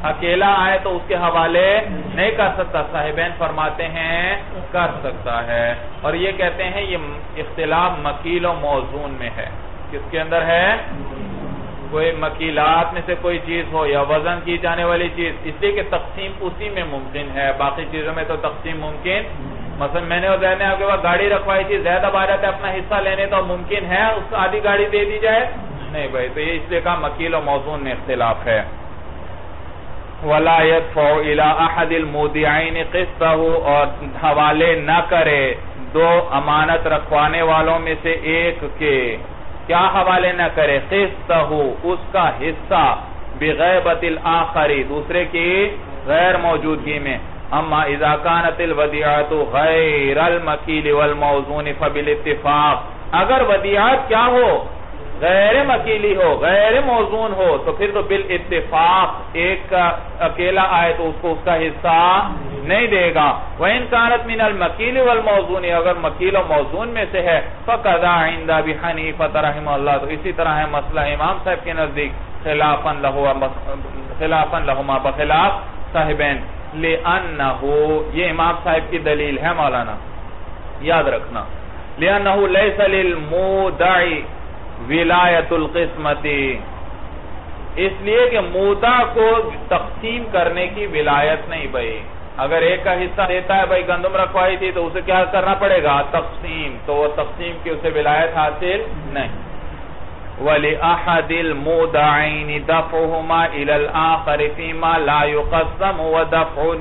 Speaker 1: اکیلا آئے تو اس کے حوالے نہیں کر سکتا. صاحبین فرماتے ہیں کر سکتا ہے. اور یہ کہتے ہیں یہ اختلاف مکیل و موزون میں ہے. کس کے اندر ہے؟ کوئی مکیلات میں سے کوئی چیز ہو یا وزن کی جانے والی چیز، اس لیے کہ تقسیم اسی میں ممکن ہے، باقی چیزوں میں تو تقسیم ممکن. مثلا میں نے اور زید نے آپ کے پاس گاڑی رکھوائی تھی، زید اب آ رہا تھا اپنا حصہ لینے، تو ممکن ہے اس کو آدھی گاڑی دے دی جائے؟ نہیں بھائی. تو یہ اس لیے کہا مکیل و موزون میں اختلاف ہے. وَلَا يَدْفَعُ إِلَىٰ أَحَدِ الْمُودِعَيْنِ قِسْطَهُ، اور حوالے نہ کرے دو امانت رکھوانے والوں میں سے ایک کے، کیا حوالے نہ کرے؟ قِسْطَهُ، اس کا حصہ، بِغَيْبَةِ الْآخَرِ، دوسرے کی غیر موجودگی میں. اما اذا كانت الودیعۃ غیر المکیل والموزون فبالاتفاق، اگر ودیعت کیا ہو؟ غیر مکیلی ہو، غیر موزون ہو، تو پھر تو بالاتفاق ایک کا اکیلا آئے تو اس کو اس کا حصہ نہیں دے گا. وَإِن كَانَتْ مِنَ الْمَكِيلِ وَالْمَوْزُونِ، اگر مکیل و موزون میں سے ہے، فَقَضَى عِنْدَ أَبِي حَنِيفَةَ رحمہ اللہ، تو اسی طرح ہے مسئلہ امام صاحب کے نزدیک خلافاً لہما، بخلاف صاحبین. لِأَنَّهُ، یہ امام صاحب کی دلیل ہے مولانا، یاد رکھنا. لِأَنَّهُ لَيْسَ لِلْمُودَعِ ولایت القسمتی، اس لیے کہ مودع کو تقسیم کرنے کی ولایت نہیں بھائی. اگر ایک کا حصہ دیتا ہے بھائی، گندم رکھوائی تھی تو اسے کیا کرنا پڑے گا؟ تقسیم. تو وہ تقسیم کی اسے ولایت حاصل نہیں. وَلِأَحَدِ الْمُودَعَيْنِ دَفْعُهُمَا إِلَى الْآخَرِ فِيمَا لَا يُقَسَّمُ وَدَفْعُ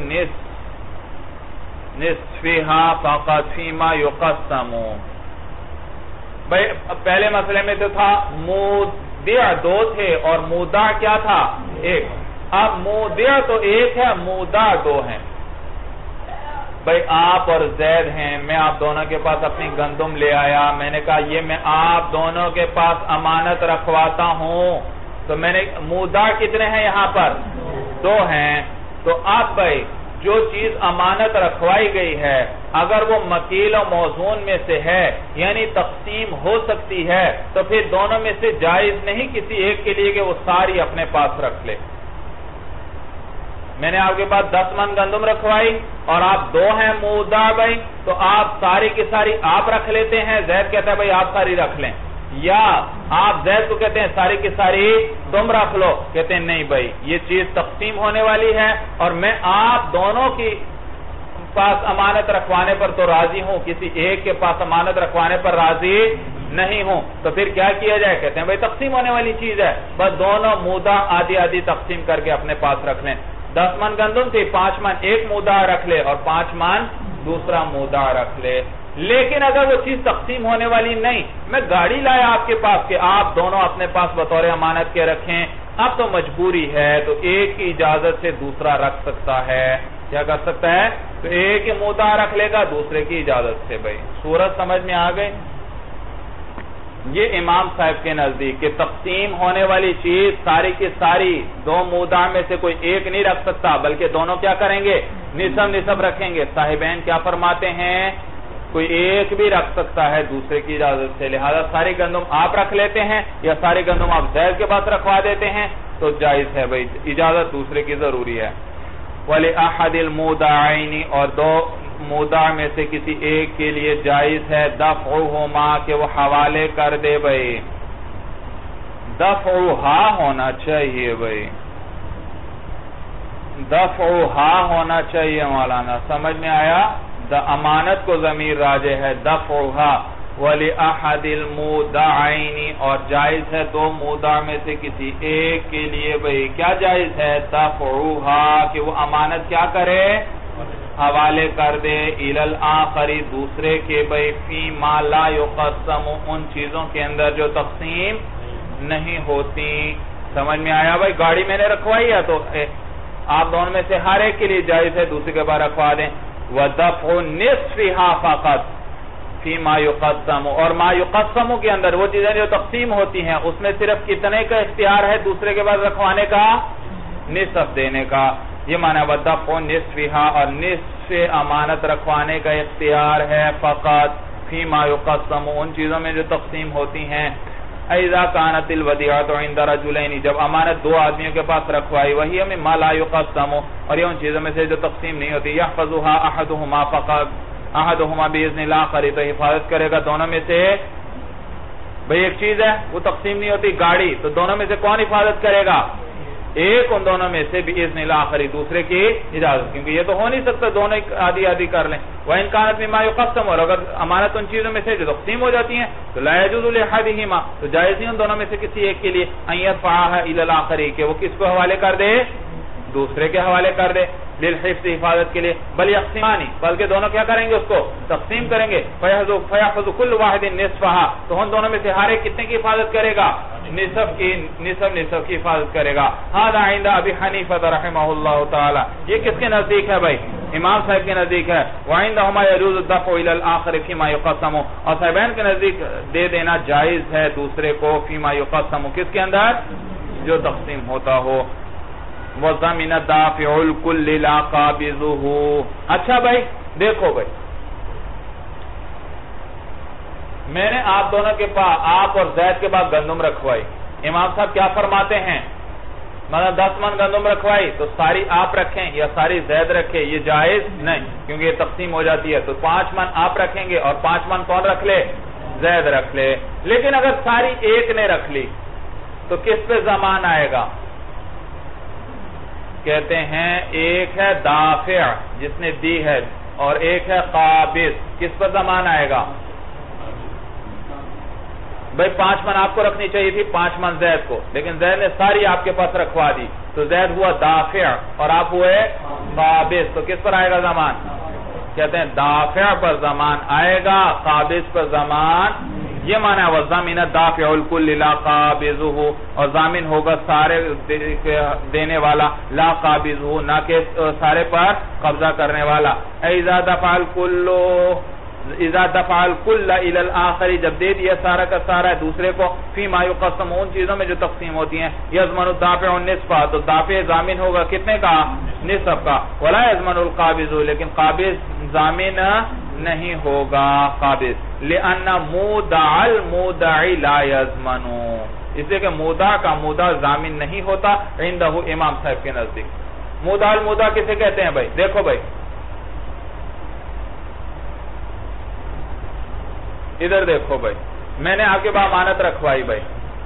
Speaker 1: نِصْفِهَا فَقَدْ فِيمَا يُقَسَّمُ. بھائی پہلے مسئلے میں تو تھا مودع دو تھے اور مودع کیا تھا؟ ایک. اب مودع تو ایک ہے، مودع دو ہیں. بھائی آپ اور زید ہیں، میں آپ دونوں کے پاس اپنی گندم لے آیا، میں نے کہا یہ میں آپ دونوں کے پاس امانت رکھواتا ہوں. تو میں نے مودع کتنے ہیں یہاں پر؟ دو ہیں. تو اب بھائی جو چیز امانت رکھوائی گئی ہے اگر وہ مکیل و موزون میں سے ہے، یعنی تقسیم ہو سکتی ہے، تو پھر دونوں میں سے جائز نہیں کسی ایک کے لیے کہ وہ ساری اپنے پاس رکھ لے. میں نے آپ کے پاس 10 من گندم رکھوائی اور آپ دو ہیں مودع بھائی، تو آپ ساری کی ساری آپ رکھ لیتے ہیں، زید کہتا ہے بھائی آپ ساری رکھ لیں. یا آپ زید کو کہتے ہیں ساری کی ساری تم رکھ لو، کہتے ہیں نہیں بھائی یہ چیز تقسیم ہونے والی ہے اور میں آپ دونوں کی پاس امانت رکھوانے پر تو راضی ہوں، کسی ایک کے پاس امانت رکھوانے پر راضی نہیں ہوں. تو پھر کیا کیا جائے؟ کہتے ہیں بھائی تقسیم ہونے والی چیز ہے، بس دونوں مودع آدھی آدھی تقسیم کر کے اپنے پاس رکھ لیں. 10 من گندم تھی، 5 من ایک مودع رکھ لے اور 5 من دوسرا مودع رکھ لے. لیکن اگر وہ چیز تقسیم ہونے والی نہیں، میں گاڑی لایا آپ کے پاس کہ آپ دونوں اپنے پاس بطور امانت کے رکھیں، اب تو مجبوری ہے، تو ایک کی اجازت سے دوسرا رکھ سکتا ہے. کیا کر سکتا ہے؟ تو ایک ہی مودع رکھ لے گا دوسرے کی اجازت سے. بھائی صورت سمجھ میں آ گئی؟ یہ امام صاحب کے نزدیک کہ تقسیم ہونے والی چیز ساری کی ساری دو مودع میں سے کوئی ایک نہیں رکھ سکتا، بلکہ دونوں کیا کریں گے؟ نصف رکھیں گے. صاحبین کیا فرماتے ہیں؟ کوئی ایک بھی رکھ سکتا ہے دوسرے کی اجازت سے. لہذا ساری گندم آپ رکھ لیتے ہیں یا ساری گندم آپ زید کے پاس رکھوا دیتے ہیں تو جائز ہے بھائی، اجازت دوسرے کی ضروری ہے. وَلِأَحَدِ الْمُودَعَيْنِ، اور دو مودع میں سے کسی ایک کے لیے جائز ہے دفعہما، کہ وہ حوالے کر دے. بھائی دفعہا ہونا چاہیے، بھائی دفعہا ہونا چاہیے مولانا، سمجھ میں آیا؟ امانت کو ضمیر راجع ہے دفعہا. وَلِأَحَدِ الْمُودَعَيْنِ، اور جائز ہے دو مودع میں سے کسی ایک کے لیے. بھئی کیا جائز ہے؟ دفعہا، کہ وہ امانت کیا کرے؟ حوالے کر دے. إِلَى الْآخَرِ، دوسرے کے. بھئی فِي مَا لَا يُقَسَّمُ، ان چیزوں کے اندر جو تقسیم نہیں ہوتی. سمجھ میں آیا بھئی؟ گاڑی میں نے رکھوائی ہے تو آپ دونوں میں سے ہر ایک کے لیے جائز ہے دوسرے کے بعد رکھوا دیں. وَدَفْعُ نِصْفِهَا فَقَدْ فِي مَا يُقَسَّمُ، اور ما يُقَسَّمُ کے اندر وہ چیزیں جو تقسیم ہوتی ہیں اس میں صرف کتنے کا اختیار ہے دوسرے کے بعد رکھوانے کا؟ نصف دینے کا. یہ معنی وَدَفْعُ نِصْفِهَا، اور نصف امانت رکھوانے کا اختیار ہے فقط فِي مَا يُقَسَّمُ، ان چیزوں میں جو تقسیم ہوتی ہیں. اذا كانت الوديعة عند رجلين، جب امانت دو آدمیوں کے پاس رکھوائی، وہی مما لا يقسم، اور یہ ان چیزوں میں سے جو تقسیم نہیں ہوتی، يحفظها احدهما فقط احدهما باذن الاخر، تو حفاظت کرے گا دونوں میں سے. بھئی ایک چیز ہے وہ تقسیم نہیں ہوتی، گاڑی، تو دونوں میں سے کون حفاظت کرے گا؟ ایک ان دونوں میں سے باذن الاخر، دوسرے کی اجازت، کیونکہ یہ تو ہو نہیں سکتا دونوں آدھی آدھی کر لیں. وَإِنْ كَانَتْ مِمَّا يُقَسَّمُ، اور اگر امانت ان چیزوں میں سے جو تقسیم ہو جاتی ہیں تو لا يجوز لأحدهما، تو جائز نہیں ان دونوں میں سے کسی ایک کے لیے ان يدفعها الى الاخر، کہ وہ کس کو حوالے کر دے؟ دوسرے کے حوالے کر دے، للحفظ، حفاظت کے لیے. بل یقسمانی، بلکہ دونوں کیا کریں گے؟ اس کو تقسیم کریں گے. فیحفظ کل واحد نصفها، تو ان دونوں میں سے ہر ایک کتنے کی حفاظت کرے گا؟ نصف کی حفاظت کرے گا. هذا عند ابی حنیفہ رحمہ اللہ تعالی، یہ کس کے نزدیک ہے بھائی؟ امام صاحب کے نزدیک ہے. وعندهما يجوز الدفع الى الاخر فيما يقسم، اور صاحبین کے نزدیک دے دینا جائز ہے دوسرے کو فيما يقسم، کس کے اندر؟ جو تقسیم ہوتا ہو. وَضَمِنَ دَافِعُ الْكُلِّ لَا قَابِضُهُ. اچھا بھائی دیکھو بھائی، میں نے آپ دونوں کے پاس، آپ اور زید کے پاس گندم رکھوائی. امام صاحب کیا فرماتے ہیں؟ مطلب 10 من گندم رکھوائی تو ساری آپ رکھیں یا ساری زید رکھے، یہ جائز نہیں، کیونکہ یہ تقسیم ہو جاتی ہے. تو 5 من آپ رکھیں گے اور 5 من کون رکھ لے؟ زید رکھ لے. لیکن اگر ساری ایک نے رکھ لی تو کس پہ ضمان آئے گا؟ کہتے ہیں ایک ہے دافع جس نے دی ہے، اور ایک ہے قابض، کس پر ضمان آئے گا؟ بھئی 5 من آپ کو رکھنی چاہیے تھی، 5 من زید کو، لیکن زید نے ساری آپ کے پاس رکھوا دی، تو زید ہوا دافع اور آپ ہوئے قابض، تو کس پر آئے گا ضمان؟ کہتے ہیں دافع پر ضمان آئے گا، قابض پر ضمان. یہ معنی ہے وَالضَّامِنَ الدَّافِعُ الْكُلِّ لَا قَابِضُهُ، اور ضامن ہوگا سارے دینے والا، لا قابضُهُ، نہ کہ سارے پر قبضہ کرنے والا. اِذَا دَفَعَ الْكُلُّ إِلَى الْآخَرِ، جب دے دیا سارا کا سارا دوسرے کو، فِيمَا يُقَسَّمُ، ان چیزوں میں جو تقسیم ہوتی ہیں، يَضْمَنُ الدَّافِعُ النِّصْفَ، تو دافع ضامن ہوگا کتنے کا؟ نصف کا. وَلَا يَضْمَنُ الْقَابِضُ، لیکن قابض ضامن نہیں ہوگا. قابض لِأَنَّ مُودَعَ الْمُودَعِ لَا يَضْمَنُ، اس لئے کہ مودع کا مودع ضامن نہیں ہوتا عندہ امام صاحب کے نزدیک. مودع المودع کسے کہتے ہیں بھائی؟ دیکھو بھائی ادھر دیکھو بھائی، میں نے آپ کے پاس امانت رکھوائی بھائی،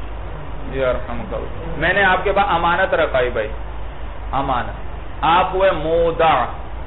Speaker 1: میں نے آپ کے پاس امانت رکھوائی بھائی، امانت، آپ ہوئے مودع.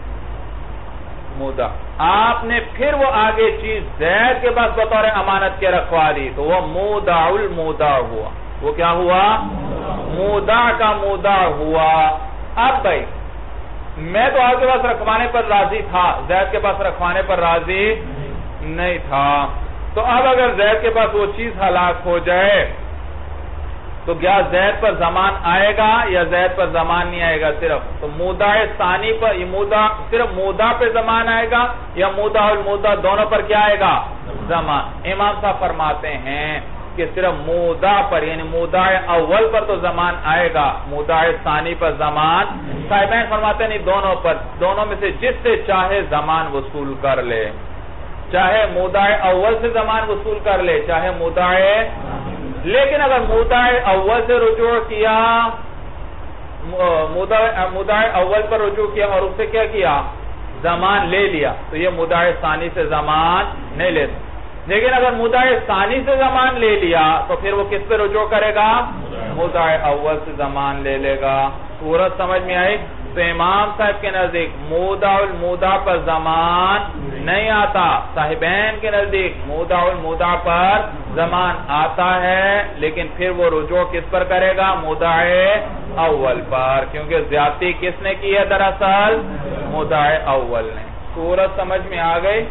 Speaker 1: آپ نے پھر وہ آگے چیز زید کے پاس بطور امانت کے رکھوا دی، تو وہ مودع المودع ہوا. وہ کیا ہوا؟ مودع کا مودع ہوا. اب بھائی میں تو آپ کے پاس رکھوانے پر راضی تھا، زید کے پاس رکھوانے پر راضی نہیں تھا، تو اب اگر زید کے پاس وہ چیز ہلاک ہو جائے تو کیا زید پر ضمان آئے گا یا زید پر ضمان نہیں آئے گا؟ صرف تو مودع ثانی پر، یہ مودع صرف مودع پہ ضمان آئے گا یا مودع المودع دونوں پر کیا آئے گا؟ ضمان. امام صاحب فرماتے ہیں کہ صرف مودع پر، یعنی مودع اول پر تو ضمان آئے گا، مودع ثانی پر ضمان. صاحبین فرماتے ہیں نہیں، دونوں پر، دونوں میں سے جس سے چاہے ضمان وصول کر لے، چاہے مودع اول سے ضمان وصول کر لے، چاہے مودع، لیکن اگر مودع اول سے رجوع کیا، مودع اول پر رجوع کیا اور اس سے کیا کیا؟ ضمان لے لیا، تو یہ مودع ثانی سے ضمان نہیں لیتا. لیکن اگر مودع ثانی سے ضمان لے لیا تو پھر وہ کس پہ رجوع کرے گا؟ مودع اول سے ضمان لے لے گا. صورت سمجھ میں آئی؟ تو امام صاحب کے نزدیک مودع المودع پر ضمان نہیں آتا، صاحبین کے نزدیک مودع المودع پر ضمان آتا ہے، لیکن پھر وہ رجوع کس پر کرے گا؟ مودع اول پر، کیونکہ زیادتی کس نے کی ہے دراصل؟ مودع اول نے. صورت سمجھ میں آ گئی؟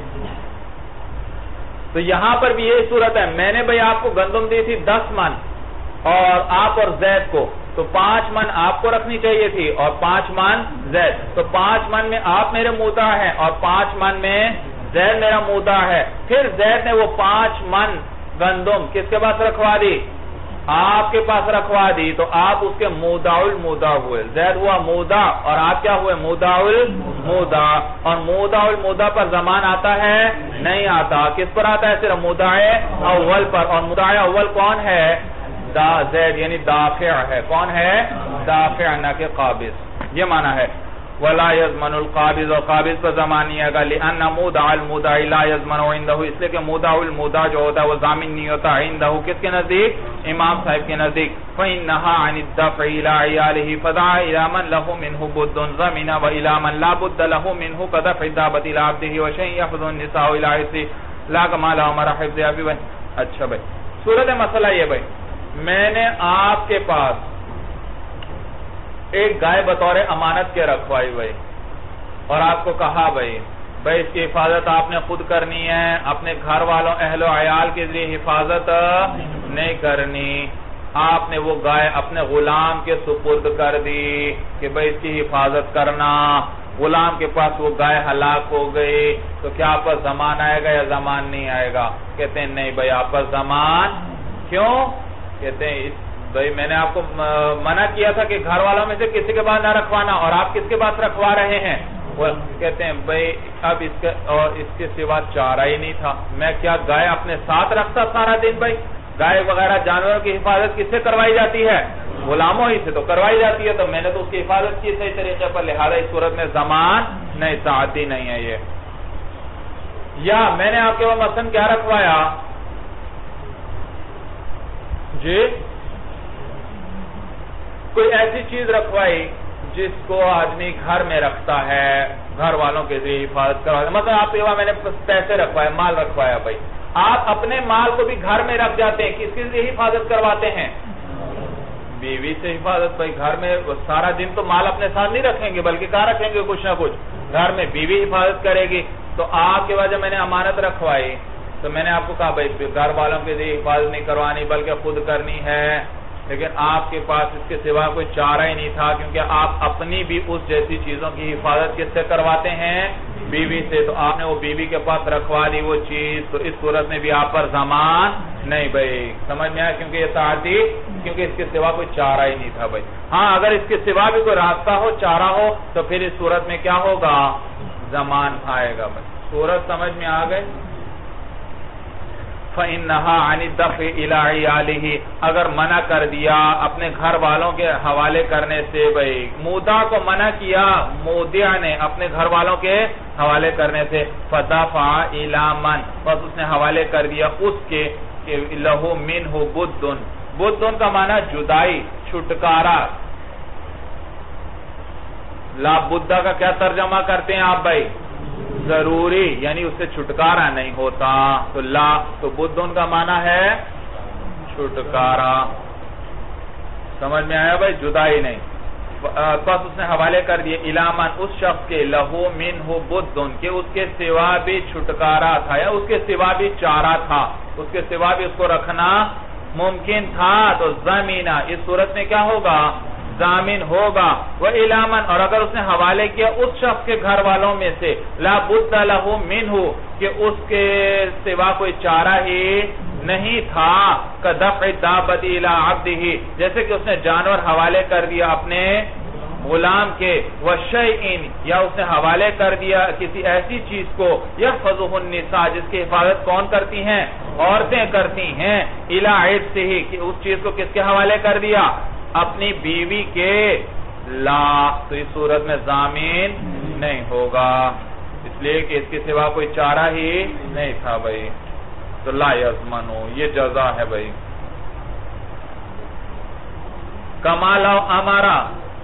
Speaker 1: تو یہاں پر بھی یہی صورت ہے. میں نے بھئی آپ کو گندم دی تھی 10 من، اور آپ اور زید کو، تو 5 من آپ کو رکھنی چاہیے تھی اور 5 من زید، تو 5 من میں آپ میرے مودع ہیں اور 5 من میں زید میرا مودع ہے. پھر زید نے وہ 5 من گندم کس کے پاس رکھوا دی؟ آپ کے پاس رکھوا دی تو آپ اس کے مودع المودع ہوئے. زید ہوا مودع اور آپ کیا ہوئے؟ مودع المودع. اور مودع المودع پر زمان آتا ہے؟ نہیں آتا. کس پر آتا ہے؟ صرف مودع اول پر. اور مودع اول کون ہے؟ زید یعنی دافع ہے. کون ہے؟ دافع نہ کہ قابض. یہ معنی ہے. وَلَا يَزْمَنُ الْقَابِضُ اور قابض پر زمان نہیں آگا. لِأَنَّ مُودَعَ الْمُودَعِ لَا يَزْمَنُ عِنْدَهُ اس لئے کہ مودع المودع جو ہوتا ہے وہ ضامن نہیں ہوتا. عندہ کس کے نزدیک؟ امام صاحب کے نزدیک. فَإِنَّهَا عَنِ الدَّفْعِ إِلَىٰ عِيَالِهِ فَدَعَ إِلَىٰ مَنْ لَهُ مِنْهُ بُدٌّ ضَمِنَ وَإِلَىٰ مَنْ لَا بُدَّ لَهُ مِنْهُ كَدَفْعِ الدَّابَةِ إِلَىٰ عَبْدِهِ وَشَيْءٍ يَحْفَظُ النِّسَاءُ إِلَىٰ عِرْضِهِ لَا كَمَا لَهُ مَرَ حِفْظِهَا فِي بَنِ. اچھا بھائی صورت مسئلہ یہ بھائی میں نے آپ کے پاس ایک گائے بطور امانت کے رکھوائی بھائی اور آپ کو کہا بھائی اس کی حفاظت آپ نے خود کرنی ہے, اپنے گھر والوں اہل و عیال کے ذریعے حفاظت نہیں کرنی. آپ نے وہ گائے اپنے غلام کے سپرد کر دی کہ اس کی حفاظت کرنا. غلام کے پاس وہ گائے ہلاک ہو گئی تو کیا آپ پر زمان آئے گا یا زمان نہیں آئے گا؟ کہتے ہیں نہیں بھائی آپ پر زمان. کیوں؟ کہتے ہیں بھائی میں نے آپ کو منع کیا تھا کہ گھر والوں میں سے کسی کے پاس نہ رکھوانا اور آپ کس کے پاس رکھوا رہے ہیں؟ کہتے ہیں بھائی اب اس کے سوا چارہ ہی نہیں تھا. میں کیا گائے اپنے ساتھ رکھتا سارا دن بھائی؟ گائے وغیرہ جانوروں کی حفاظت کس سے کروائی جاتی ہے؟ غلاموں ہی سے تو کروائی جاتی ہے. تو میں نے تو اس کی حفاظت کی صحیح طریقے پر, لہذا اس صورت میں زمان نہیں, تعدی نہیں ہے یہ. یا میں نے آپ کے پاس مثلا کیا رکھوایا جی؟ کوئی ایسی چیز رکھوائی جس کو آدمی گھر میں رکھتا ہے, گھر والوں کے ذریعے حفاظت کرواتا ہے. مثلا آپ کے پاس میں نے پیسے رکھوائے, مال رکھوایا بھائی. آپ اپنے مال کو بھی گھر میں رکھ جاتے ہیں, کس کے ذریعے حفاظت کرواتے ہیں؟ بیوی سے حفاظت. بھائی گھر میں سارا دن تو مال اپنے ساتھ نہیں رکھیں گے بلکہ کہاں رکھیں گے؟ کچھ نہ کچھ گھر میں بیوی حفاظت کرے گی. تو آپ کے بعد جب میں نے امانت رکھوائی تو میں نے آپ کو کہا بھائی گھر والوں کے ذریعے حفاظت نہیں کروانی بلکہ خود کرنی ہے. لیکن آپ کے پاس اس کے سوا کوئی چارہ ہی نہیں تھا کیونکہ آپ اپنی بھی اس جیسی چیزوں کی حفاظت کس سے کرواتے ہیں؟ بیوی سے. تو آپ نے وہ بیوی کے پاس رکھوا دی وہ چیز, تو اس صورت میں بھی آپ پر زمان نہیں بھائی. سمجھ میں آیا؟ کیونکہ یہ تعدی, کیونکہ اس کے سوا کوئی چارہ ہی نہیں تھا بھائی. ہاں اگر اس کے سوا بھی کوئی راستہ ہو, چارہ ہو, تو پھر اس صورت میں کیا ہوگا؟ زمان آئے گا بھائی. صورت سمجھ میں آ گئے؟ فَإِنَّهَا عَنِ الدَّفْعِ إِلَىٰ عِيَالِهِ اگر منع کر دیا اپنے گھر والوں کے حوالے کرنے سے بھئی, مودع کو منع کیا مودع نے اپنے گھر والوں کے حوالے کرنے سے, فَدَفَعَ إِلَىٰ مَنْ بس اس نے حوالے کر دیا اس کے لَهُ مِنْهُ بُدٌّ. بُدٌّ کا معنی جدائی, چھٹکارا. لا بدہ کا کیا ترجمہ کرتے ہیں آپ بھائی؟ ضروری, یعنی اس سے چھٹکارا نہیں ہوتا. تو لا تو بدن کا معنی ہے چھٹکارا. سمجھ میں آیا بھائی؟ جدائی نہیں. پس اس نے حوالے کر دیے الامن اس شخص کے لہو منہ بدن کہ اس کے سوا بھی چھٹکارا تھا یا اس کے سوا بھی چارہ تھا, اس کے سوا بھی اس کو رکھنا ممکن تھا. تو زمینہ اس صورت میں کیا ہوگا؟ ضامن ہوگا. وَإِلَامًا اور اگر اس نے حوالے کیا اس شخص کے گھر والوں میں سے لا بُدَّ لَهُ مِنْهُ کہ اس کے سوا کوئی چارہ ہی نہیں تھا. كَدَفْعِ الدَّابَّةِ إِلَىٰ عَبْدِهِ جیسے کہ اس نے جانور حوالے کر دیا اپنے غلام کے. وَشَيْءٍ یا اس نے حوالے کر دیا کسی ایسی چیز کو يَحْفَظُهُ النِّسَاء جس کی حفاظت کون کرتی ہیں؟ عورتیں کرتی ہیں. إِلَىٰ عِرْضِهِ کہ اس چیز کو کس کے حوالے کر دیا؟ اپنی بیوی کے. لا تو اس صورت میں ضامن نہیں ہوگا, اس لیے کہ اس کے سوا کوئی چارہ ہی نہیں تھا بھائی. تو لا یضمنو یہ جزا ہے بھائی. کما لو امارا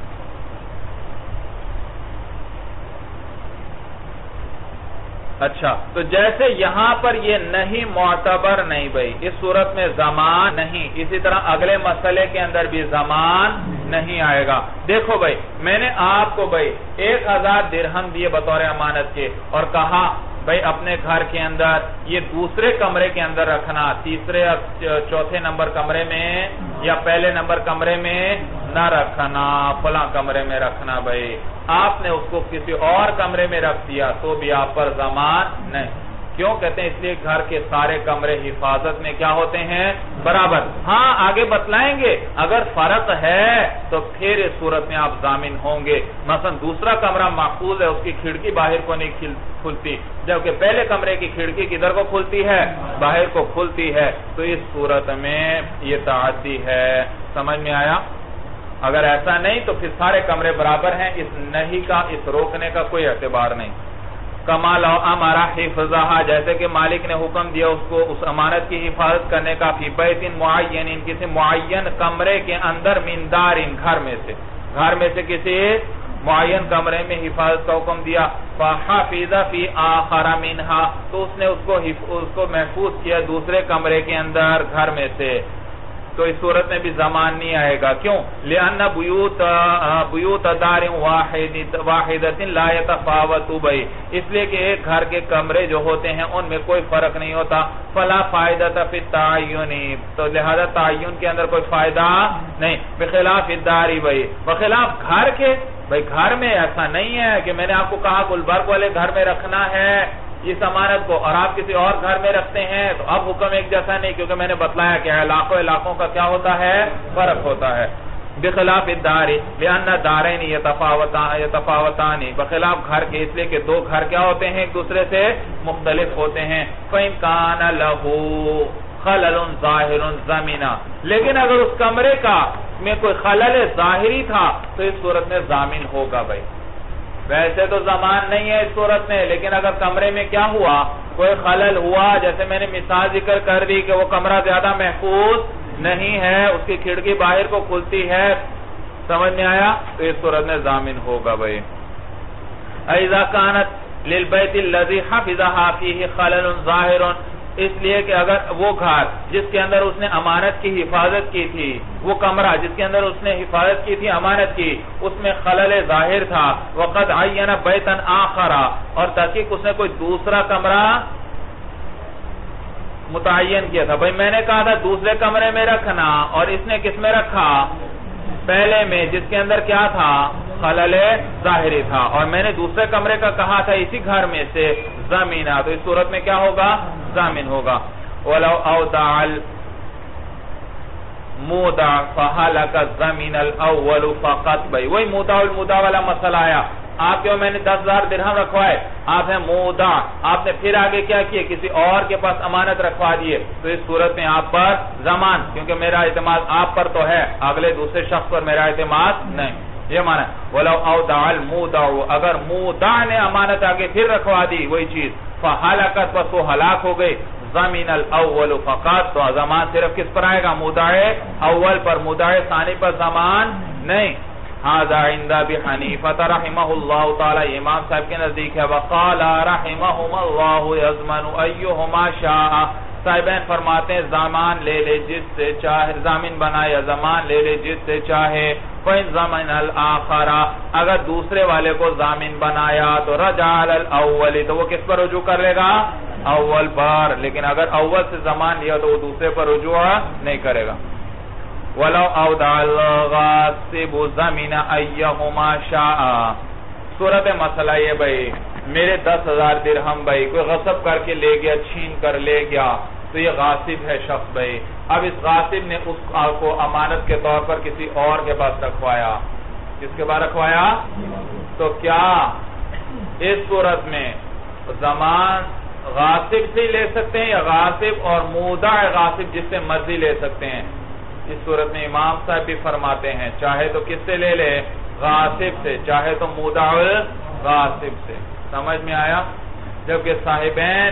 Speaker 1: اچھا تو جیسے یہاں پر یہ نہیں معتبر نہیں بھائی, اس صورت میں زمان نہیں, اسی طرح اگلے مسئلے کے اندر بھی زمان نہیں آئے گا. دیکھو بھائی میں نے آپ کو بھائی 1000 درہم دیے بطور امانت کے اور کہا بھائی اپنے گھر کے اندر یہ دوسرے کمرے کے اندر رکھنا, تیسرے یا چوتھے نمبر کمرے میں یا پہلے نمبر کمرے میں نہ رکھنا, فلاں کمرے میں رکھنا. بھائی آپ نے اس کو کسی اور کمرے میں رکھ دیا تو بھی آپ پر زمان نہیں. کیوں کہتے ہیں؟ اس لیے گھر کے سارے کمرے حفاظت میں کیا ہوتے ہیں؟ برابر. ہاں آگے بتلائیں گے اگر فرق ہے تو پھر اس صورت میں آپ ضامن ہوں گے. مثلا دوسرا کمرہ محفوظ ہے، اس کی کھڑکی باہر کو نہیں کھلتی، جبکہ پہلے کمرے کی کھڑکی کدھر کو کھلتی ہے؟ باہر کو کھلتی ہے. تو اس صورت میں یہ تعدی ہے. سمجھ میں آیا؟ اگر ایسا نہیں تو پھر سارے کمرے برابر ہیں. اس نہیں کا، اس روکنے کا کوئی اعتبار نہیں. کما لو امر حفظها، جیسے کہ مالک نے حکم دیا اس کو اس امانت کی حفاظت کرنے کا، فی بیت معین، کسی معین کمرے کے اندر، من دار، گھر میں سے کسی معین کمرے میں حفاظت کا حکم دیا. فحفظ فی آخر منها، تو اس نے اس کو محفوظ کیا دوسرے کمرے کے اندر گھر میں سے. تو اس صورت میں بھی زمان نہیں آئے گا. کیوں؟ لأن بیوت دار واحدۃ لا يتفاوت بی، اس لیے کہ ایک گھر کے کمرے جو ہوتے ہیں ان میں کوئی فرق نہیں ہوتا. فلا فائدۃ فی التعین، تو لہذا تعین کے اندر کوئی فائدہ نہیں. بخلاف الدار بی، بخلاف گھر کے، بھئی گھر میں ایسا نہیں ہے کہ میں نے آپ کو کہا گلبرگ والے گھر میں رکھنا ہے اس امانت کو اور آپ کسی اور گھر میں رکھتے ہیں تو اب حکم ایک جیسا نہیں، کیونکہ میں نے بتلایا کہ علاقوں کا کیا ہوتا ہے؟ فرق ہوتا ہے. بخلاف الدار لأن الدارین یتفاوتان، بخلاف گھر کے، اس لیے کہ دو گھر کیا ہوتے ہیں؟ ایک دوسرے سے مختلف ہوتے ہیں. فإن كان له خلل ظاہر ضامنا، لیکن اگر اس کمرے کا میں کوئی خلل ظاہری تھا تو اس صورت میں ضامن ہوگا. بھائی ویسے تو زمان نہیں ہے اس صورت میں، لیکن اگر کمرے میں کیا ہوا؟ کوئی خلل ہوا، جیسے میں نے مثال ذکر کر دی کہ وہ کمرہ زیادہ محفوظ نہیں ہے، اس کی کھڑکی باہر کو کھلتی ہے. سمجھ میں آیا؟ تو اس صورت میں ضامن ہوگا. بھائی اذا كانت للبيت الذي حفظها فيه خلل ظاهر، اس لیے کہ اگر وہ گھر جس کے اندر اس نے امانت کی حفاظت کی تھی، وہ کمرہ جس کے اندر اس نے حفاظت کی تھی امانت کی، اس میں خلل ظاہر تھا، وقد عین بیتا آخر، اور تحقیق اس نے کوئی دوسرا کمرہ متعین کیا تھا. بھئی میں نے کہا تھا دوسرے کمرے میں رکھنا، اور اس نے کس میں رکھا؟ پہلے میں، جس کے اندر کیا تھا؟ خلل ظاہری تھا، اور میں نے دوسرے کمرے کا کہا تھا اسی گھر میں سے ضامنا، تو اس صورت میں کیا ہوگا؟ ضامن ہوگا. وَلَوْ أَوْدَعَ الْمُودَعَ فَحَلَكَ الضَّمِنَ الْأَوَّلُ فَقَطْ. بھئی وہی مودع المودع والا مسئلہ آیا. آپ کے میں نے 10,000 درہم رکھوائے، آپ ہیں مودع، آپ نے پھر آگے کیا کیے؟ کسی اور کے پاس امانت رکھوا دیے، تو اس صورت میں آپ پر ضمان، کیونکہ میرا اعتماد آپ پر تو ہے، اگلے دوسرے شخص پر میرا اعتماد نہیں. یہ معنی ہے وَلَوْ أَوْدَعَ الْمُودَعُ، اگر مودع نے امانت آگے پھر رکھوا دی وہی چیز، فَحَلَكَتْ، بس وہ ہلاک ہو گئی، ضَمِنَ الْأَوَّلُ فَقَطْ، تو ضمان صرف کس پر آئے گا؟ مودع اول پر، مودع ثانی پر ضمان نہیں. هذا عند ابي حنيفه رحمه الله تعالی، امام صاحب کے نزدیک ہے. وقال رحمهم الله يضمن ايهما شاء، صاحبین فرماتے ہیں ضمان لے لے جس سے چاہے، ضامن بنائے یا ضمان لے لے جس سے چاہے. فَإِنْ ضَمَنَ الْآخَرَ، اگر دوسرے والے کو ضامن بنایا تو رجع علی الاول، تو وہ کس پر رجوع کر لے گا؟ اول پر. لیکن اگر اول سے ضمان لیا تو وہ دوسرے پر رجوع نہیں کرے گا. وَلَوْ أَوْدَعَ الْغَاصِبُ ضَمِنَ أَيَّهُمَا شَاءَ، صورت مسئلہ یہ بھئی میرے 10,000 درہم بھئی کوئی غصب کر کے لے گیا، چھین کر لے گیا، تو یہ غاصب ہے شخص بھئی. اب اس غاصب نے اس کو امانت کے طور پر کسی اور کے پاس رکھوایا. کس کے پاس رکھوایا؟ تو کیا اس صورت میں زمان غاصب سے لے سکتے ہیں یا غاصب اور مودع غاصب جس سے مرضی لے سکتے ہیں؟ اس صورت میں امام صاحب بھی فرماتے ہیں چاہے تو کس سے لے لے؟ غاصب سے، چاہے تو مودع غاصب سے. سمجھ میں آیا؟ جبکہ صاحبین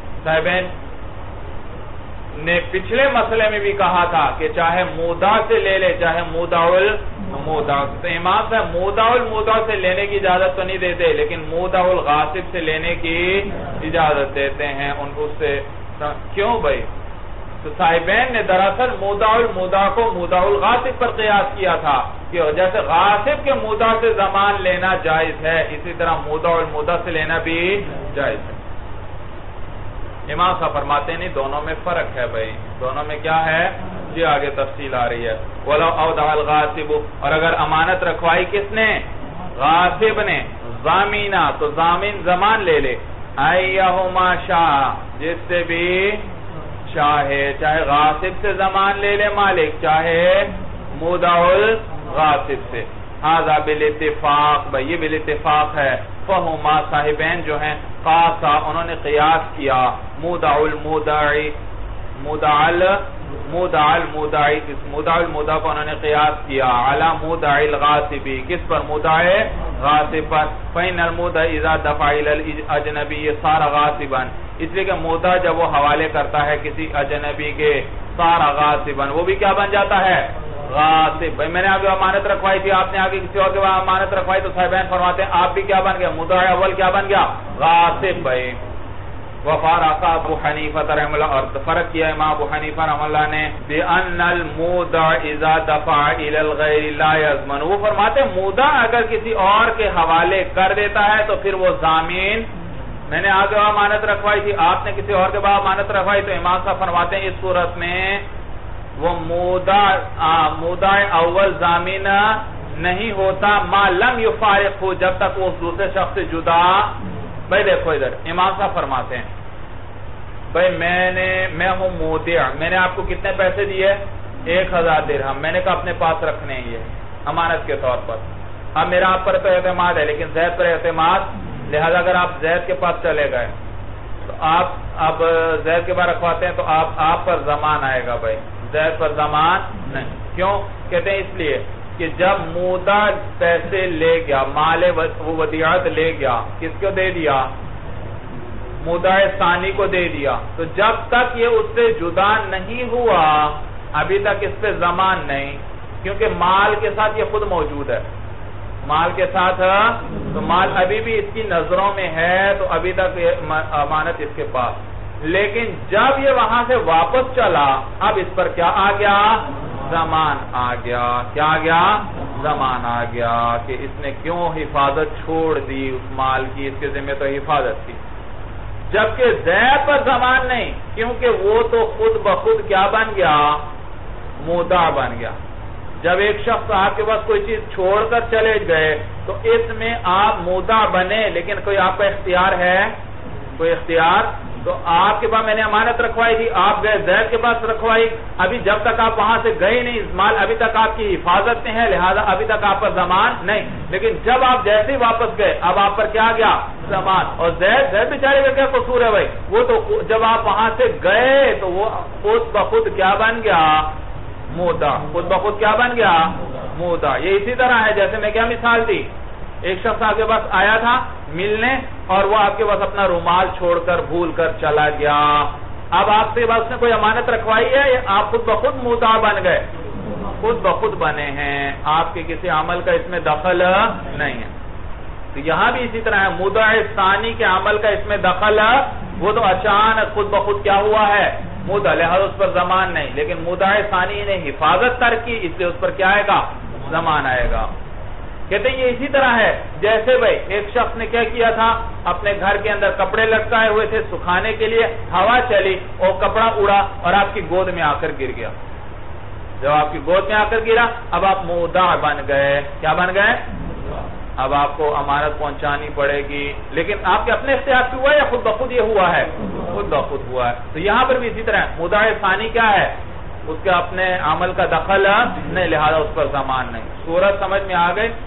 Speaker 1: نے پچھلے مسئلے میں بھی کہا تھا کہ چاہے مودع سے لے لے چاہے مودع المودع. تو امام صاحب مودع المودع سے لینے کی اجازت تو نہیں دیتے، لیکن مودع الغاصب سے لینے کی اجازت دیتے ہیں ان کو. سے کیوں بھائی؟ تو صاحبین نے دراصل مودع المودع کو مودع الغاصب پر قیاس کیا تھا کہ جیسے غاصب کے مودع سے ضمان لینا جائز ہے، اسی طرح مودع المودع سے لینا بھی جائز ہے. امام صاحب فرماتے ہیں نہیں، دونوں میں فرق ہے بھائی. دونوں میں کیا ہے؟ جی آگے تفصیل آ رہی ہے. وَلَوْ أَوْدَعَ الْغَاصِبُ، اور اگر امانت رکھوائی کس نے؟ غاصب نے. ضَامِنَا، تو ضامن زمان لے لے. ایہما شاء، جس سے بھی چاہے، چاہے غاصب سے زمان لے لے مالک، چاہے مودع الغاصب سے. ھذا بالاتفاق، بھئی یہ بالاتفاق ہے. فہما صاحبین جو ہیں قاسا، انہوں نے قیاس کیا مودع المودعی، مودع المودعی، اس مودع المودع کو انہوں نے قیاس کیا علی مودع الغاصبی، کس پر؟ مودع غاصب پر. فإن المودع اذا دفع الى الاجنبی صار غاصبا، اس لیے کہ مودع جب وہ حوالے کرتا ہے کسی اجنبی کے، صار غاصبا، وہ بھی کیا بن جاتا ہے؟ غاصب. بھئی میں نے آگے امانت رکھوائی تھی، آپ نے آگے کسی اور کے بعد امانت رکھوائی، تو صاحبین فرماتے ہیں آپ بھی کیا بن گیا؟ مودع اول کیا بن گیا؟ غاصب. بھئی وفارق ابو حنیفہ رحمہ اللہ، اور فرق کیا امام ابو حنیفہ رحمہ اللہ نے بِأَنَّ الْمُودَعَ إِذَا دَفَعَ إِلَى الْغَيْرِ لَا يَضْمَنُ، وہ فرماتے ہیں مودع اگر کسی اور کے حوالے کر دیتا ہے تو پھر وہ ضامین، میں نے آگے امانت رکھوائی تھی، آپ نے کسی اور کے بعد امانت رکھوائی، تو امام صاحب فرماتے ہیں اس صورت میں وہ مودع اول ضامین نہیں ہوتا ما لم یفارق ہو، جب تک وہ دوسرے شخص سے جدا. بھئی دیکھو ادھر امام صاحب فرماتے ہیں بھئی میں ہوں مودع، میں نے آپ کو کتنے پیسے دیے؟ 1000 درہم، میں نے کہا اپنے پاس رکھنے ہیں یہ امانت کے طور پر. اب میرا آپ پر تو اعتماد ہے لیکن زید پر اعتماد، لہذا اگر آپ زید کے پاس چلے گئے تو آپ اب زید کے بعد رکھواتے ہیں تو آپ پر ضمان آئے گا. بھئی زید پر ضمان نہیں. کیوں کہتے ہیں؟ اس لیے کہ جب مودع پیسے لے گیا، مال ودیعت لے گیا، کس کو دے دیا؟ مودع ثانی کو دے دیا، تو جب تک یہ اس سے جدا نہیں ہوا ابھی تک اس پہ ضمان نہیں، کیونکہ مال کے ساتھ یہ خود موجود ہے، مال کے ساتھ، تو مال ابھی بھی اس کی نظروں میں ہے تو ابھی تک امانت اس کے پاس. لیکن جب یہ وہاں سے واپس چلا اب اس پر کیا آ گیا؟ زمان آ گیا. کیا آ گیا؟ زمان آ گیا کہ اس نے کیوں حفاظت چھوڑ دی اس مال کی، اس کے ذمہ تو حفاظت تھی. جبکہ زید پر زمان نہیں، کیونکہ وہ تو خود بخود کیا بن گیا؟ مودع بن گیا. جب ایک شخص آپ کے پاس کوئی چیز چھوڑ کر چلے گئے تو اس میں آپ مودع بنے، لیکن کوئی آپ کا اختیار ہے؟ کوئی اختیار؟ تو آپ کے پاس میں نے امانت رکھوائی تھی، آپ گئے زید کے پاس رکھوائی، ابھی جب تک آپ وہاں سے گئے نہیں مال ابھی تک آپ کی حفاظت میں ہے، لہذا ابھی تک آپ پر ضمان نہیں. لیکن جب آپ جیسے ہی واپس گئے اب آپ پر کیا گیا؟ ضمان. اور زید بیچارے کا کیا قصور ہے بھائی؟ وہ تو جب آپ وہاں سے گئے تو وہ خود بخود کیا بن گیا؟ مودع. خود بخود کیا بن گیا؟ مودع. یہ اسی طرح ہے جیسے میں کیا مثال دی، ایک شخص آپ کے پاس آیا تھا ملنے اور وہ آپ کے پاس اپنا رومال چھوڑ کر بھول کر چلا گیا. اب آپ سے بس نے کوئی امانت رکھوائی ہے یا آپ خود بخود مودع بن گئے؟ خود بخود بنے ہیں، آپ کے کسی عمل کا اس میں دخل نہیں ہے. تو یہاں بھی اسی طرح ہے، مودع ثانی کے عمل کا اس میں دخل، وہ تو اچانک خود بخود کیا ہوا ہے؟ مودع، لہذا اس پر ضمان نہیں. لیکن مودع ثانی نے حفاظت ترک کی، اس لیے اس پر کیا آئے گا؟ ضمان آئے گا. کہتے ہیں یہ اسی طرح ہے جیسے بھائی ایک شخص نے کیا کیا تھا، اپنے گھر کے اندر کپڑے لٹکائے ہوئے تھے سکھانے کے لیے، ہوا چلی اور کپڑا اڑا اور آپ کی گود میں آ کر گر گیا. جب آپ کی گود میں آ کر گرا اب آپ مودع بن گئے. کیا بن گئے؟ اب آپ کو امانت پہنچانی پڑے گی، لیکن آپ کے اپنے اختیار سے ہوا ہے یا خود بخود یہ ہوا ہے؟ خود بخود ہوا ہے. تو یہاں پر بھی اسی طرح مودع ثانی کیا ہے؟ اس کے اپنے عمل کا دخل نہیں، لہذا اس پر ضمان نہیں. صورت سمجھ میں آ گئی؟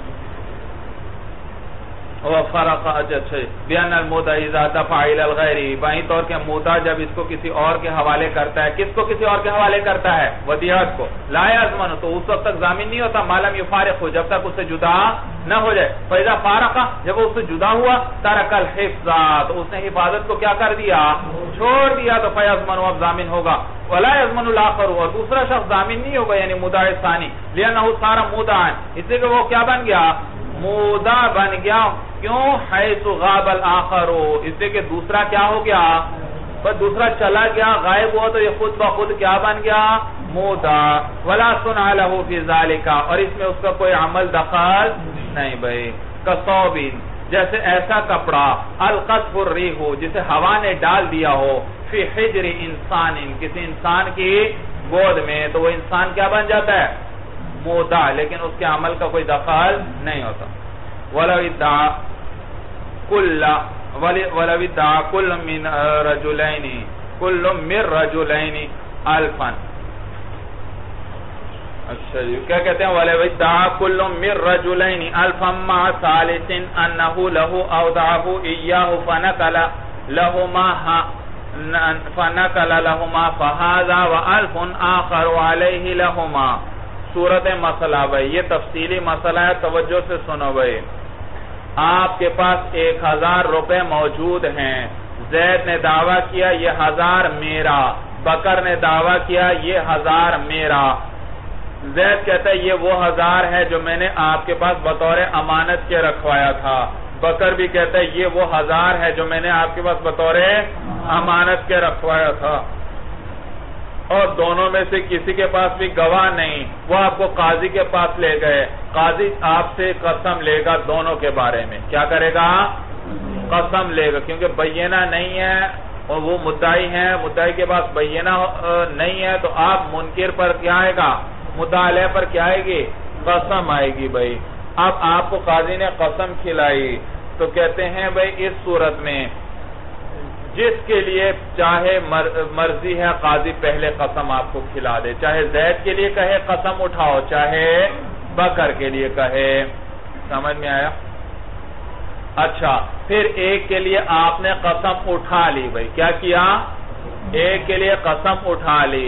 Speaker 1: وفرق بین المودع اذا دفع الى الغیر، بائیں طور کے مودع جب اس کو کسی اور کے حوالے کرتا ہے، کس کو کسی اور کے حوالے کرتا ہے؟ ودیعت کو. لا یضمن، تو اس وقت تک ضامن نہیں ہوتا ما لم یفارق ہو، جب تک اس سے جدا نہ ہو جائے. فاذا فارق، جب وہ اس سے جدا ہوا، ترک الحفظ، تو اس نے حفاظت کو کیا کر دیا؟ چھوڑ دیا. تو فیضمن، اب ضامن ہوگا. ولا یضمن الاخر، اور دوسرا شخص ضامن نہیں ہوگا یعنی مودع ثانی، لانه صار مودعا، اس لیے کہ وہ کیا بن گیا؟ مودع بن گیا. کیوں؟ حیث غاب الاخر، اس لیے کہ دوسرا کیا ہو گیا؟ بس دوسرا چلا گیا، غائب ہوا تو یہ خود بخود کیا بن گیا؟ مودع. ولا صنع له في ذلك، اور اس میں اس کا کوئی عمل دخل نہیں. بھائی کثوب، جیسے ایسا کپڑا القذف الریح، جسے ہوا نے ڈال دیا ہو، فی حجر انسان، کسی انسان کی گود میں، تو وہ انسان کیا بن جاتا ہے؟ مودع، لیکن اس کے عمل کا کوئی دخل نہیں ہوتا. ولو ادعا کل وَلَوِ ادَّعَى كُلٌّ مِّن رَجُلَيْنِ أَلْفًا. اچھا جی کیا کہتے ہیں؟ وَلَوِ ادَّعَى كُلٌّ مِّن رَجُلَيْنِ أَلْفًا مَّعَ ثَالِثٍ أَنَّهُ لَهُ أَوْدَعَهُ إِيَّاهُ فَنَقَلَ لَهُمَا فَهَذَا وَأَلْفٌ آخَرُ عَلَيْهِ لَهُمَا. صورت مسئلہ بھائی، یہ تفصیلی مسئلہ ہے، توجہ سے سنو بھائی. آپ کے پاس 1000 روپے موجود ہیں. زید نے دعویٰ کیا یہ 1000 میرا، بکر نے دعویٰ کیا یہ 1000 میرا. زید کہتا ہے یہ وہ 1000 ہے جو میں نے آپ کے پاس بطور امانت کے رکھوایا تھا. بکر بھی کہتا ہے یہ وہ 1000 ہے جو میں نے آپ کے پاس بطور امانت کے رکھوایا تھا. اور دونوں میں سے کسی کے پاس بھی گواہ نہیں، وہ آپ کو قاضی کے پاس لے گئے. قاضی آپ سے قسم لے گا دونوں کے بارے میں. کیا کرے گا؟ قسم لے گا، کیونکہ بینہ نہیں ہے اور وہ مدعی ہیں. مدعی کے پاس بینہ نہیں ہے تو آپ منکر پر کیا آئے گا؟ مدعا علیہ پر کیا آئے گی؟ قسم آئے گی بھائی. اب آپ کو قاضی نے قسم کھلائی تو کہتے ہیں بھائی اس صورت میں جس کے لیے چاہے مرضی ہے قاضی پہلے قسم آپ کو کھلا دے. چاہے زید کے لیے کہے قسم اٹھاؤ، چاہے بکر کے لیے کہے. سمجھ میں آیا؟ اچھا پھر ایک کے لیے آپ نے قسم اٹھا لی بھائی. کیا کیا؟ ایک کے لیے قسم اٹھا لی